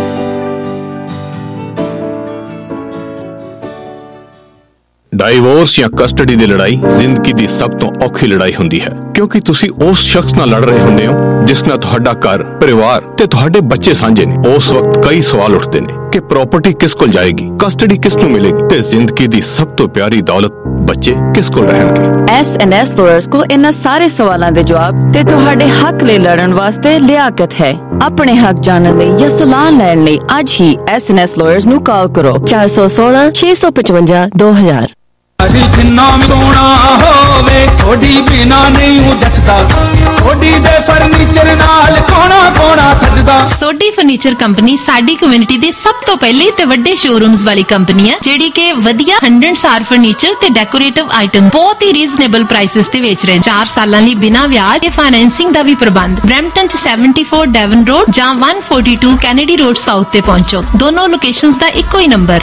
Divorce ਜਾਂ custody ਦੀ ਲੜਾਈ ਜ਼ਿੰਦਗੀ ਦੀ ਸਭ ਤੋਂ ਔਖੀ ਲੜਾਈ ਹੁੰਦੀ ਹੈ, ਕਿਉਂਕਿ ਤੁਸੀਂ ਉਸ ਸ਼ਖਸ ਨਾਲ ਲੜ ਰਹੇ ਹੁੰਦੇ ਹੋ ਜਿਸ ਨਾਲ ਤੁਹਾਡਾ ਘਰ, ਪਰਿਵਾਰ ਤੇ ਤੁਹਾਡੇ ਬੱਚੇ ਸਾਂਝੇ ਨੇ। ਉਸ ਵਕਤ ਕਈ ਸਵਾਲ ਉੱਠਦੇ ਨੇ ਕਿ ਪ੍ਰਾਪਰਟੀ ਕਿਸ ਕੋਲ ਜਾਏਗੀ, ਕਸਟਡੀ ਕਿਸ ਨੂੰ ਮਿਲੇਗੀ ਤੇ ਜ਼ਿੰਦਗੀ ਦੀ ਸਭ ਤੋਂ ਪਿਆਰੀ ਦੌਲਤ ਬੱਚੇ ਕਿਸ ਕੋਲ ਰਹਿਣਗੇ। S&S ਲਾਇਰਸ ਕੋਲ ਇਹਨਾਂ ਸਾਰੇ ਸਵਾਲਾਂ ਦੇ ਜਵਾਬ ਤੇ ਤੁਹਾਡੇ ਹੱਕ ਲਈ ਲੜਨ ਵਾਸਤੇ ਲਿਆਕਤ ਹੈ। ਆਪਣੇ ਹੱਕ ਜਾਣਨ ਲਈ ਜਾਂ ਸਲਾਹ ਲੈਣ ਲਈ ਅੱਜ ਹੀ S&S ਲਾਇਰਸ ਨੂੰ ਕਾਲ ਕਰੋ 416 655 2000। ਜਿੰਨਾ ਵੀ ਸੋਹਣਾ ਹੋ होवे थोड़ी बिना नहीं जचदा थोड़ी दे फर्नीचर नाल कोना कोना सजदा सोडी फर्नीचर कंपनी साडी कम्युनिटी दे सब तो पहले ते वड्डे शोरूम्स वाली कंपनी है जेडी के वधिया 100 स्टार फर्नीचर ते डेकोरेटिव आइटम बहुत ही रीजनेबल प्राइसेस ते बेच रहे 4 सालां लई बिना ब्याज ते फाइनेंसिंग दा भी प्रबंध ब्रैम्पटन च 74 डेवन रोड ਜਾਂ 142 कैनेडी रोड साउथ ते पहुंचो दोनों लोकेशंस दा इक्को ही नंबर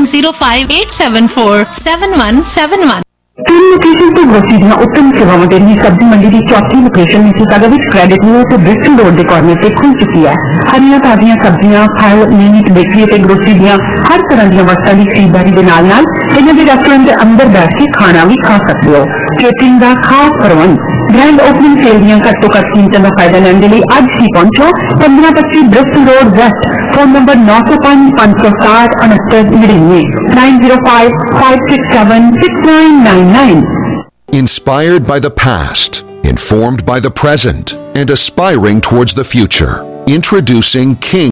9058747171 तीन लोकेशन से ग्रोसरी ਦੀਆਂ उत्तम सेवावां ਦੇ ਲਈ सब्जी मंडी की चौथी लोकेशन मिसिसागा विच क्रेडिट न्यू ਤੇ ब्रिस्टल रोड ਦੇ ਕਾਰਨਰ ਤੇ ਖੁੱਲ ਚੁੱਕੀ ਹੈ ਹਰੀਆਂ ਤਾਜ਼ੀਆਂ ਸਬਜ਼ੀਆਂ ਫਲ ਮੀਟ ਬੇਕਰੀ ਤੇ ਗਰੋਸਰੀ ਦੀਆਂ ਹਰ ਤਰ੍ਹਾਂ ਦੀਆਂ ਵਸਤਾਂ ਦੀ ਖਰੀਦਦਾਰੀ ਦੇ ਨਾਲ ਇਹਨਾਂ ਦੇ ਰੈਸਟੋਰੈਂਟ ਦੇ ਅੰਦਰ ਬੈਠ ਕੇ ਖਾਣਾ ਵੀ ਖਾ ਸਕਦੇ ਹੋ ਕੇਟਰਿੰਗ ਦਾ ਖਾਸ ਪ੍ਰਬੰਧ ग्रैंड ओपनिंग सेल ਦੀਆਂ ਘੱਟ ਤੋਂ ਘੱਟ ਕੀਮਤਾਂ ਦਾ ਫਾਇਦਾ ਲੈਣ ਦੇ ਲਈ ਅੱਜ ਹੀ ਪਹੁੰਚੋ 1525 Bristol Road West phone number 9055606999 9055676999 Inspired by the past, informed by the present, and aspiring towards the future. Introducing King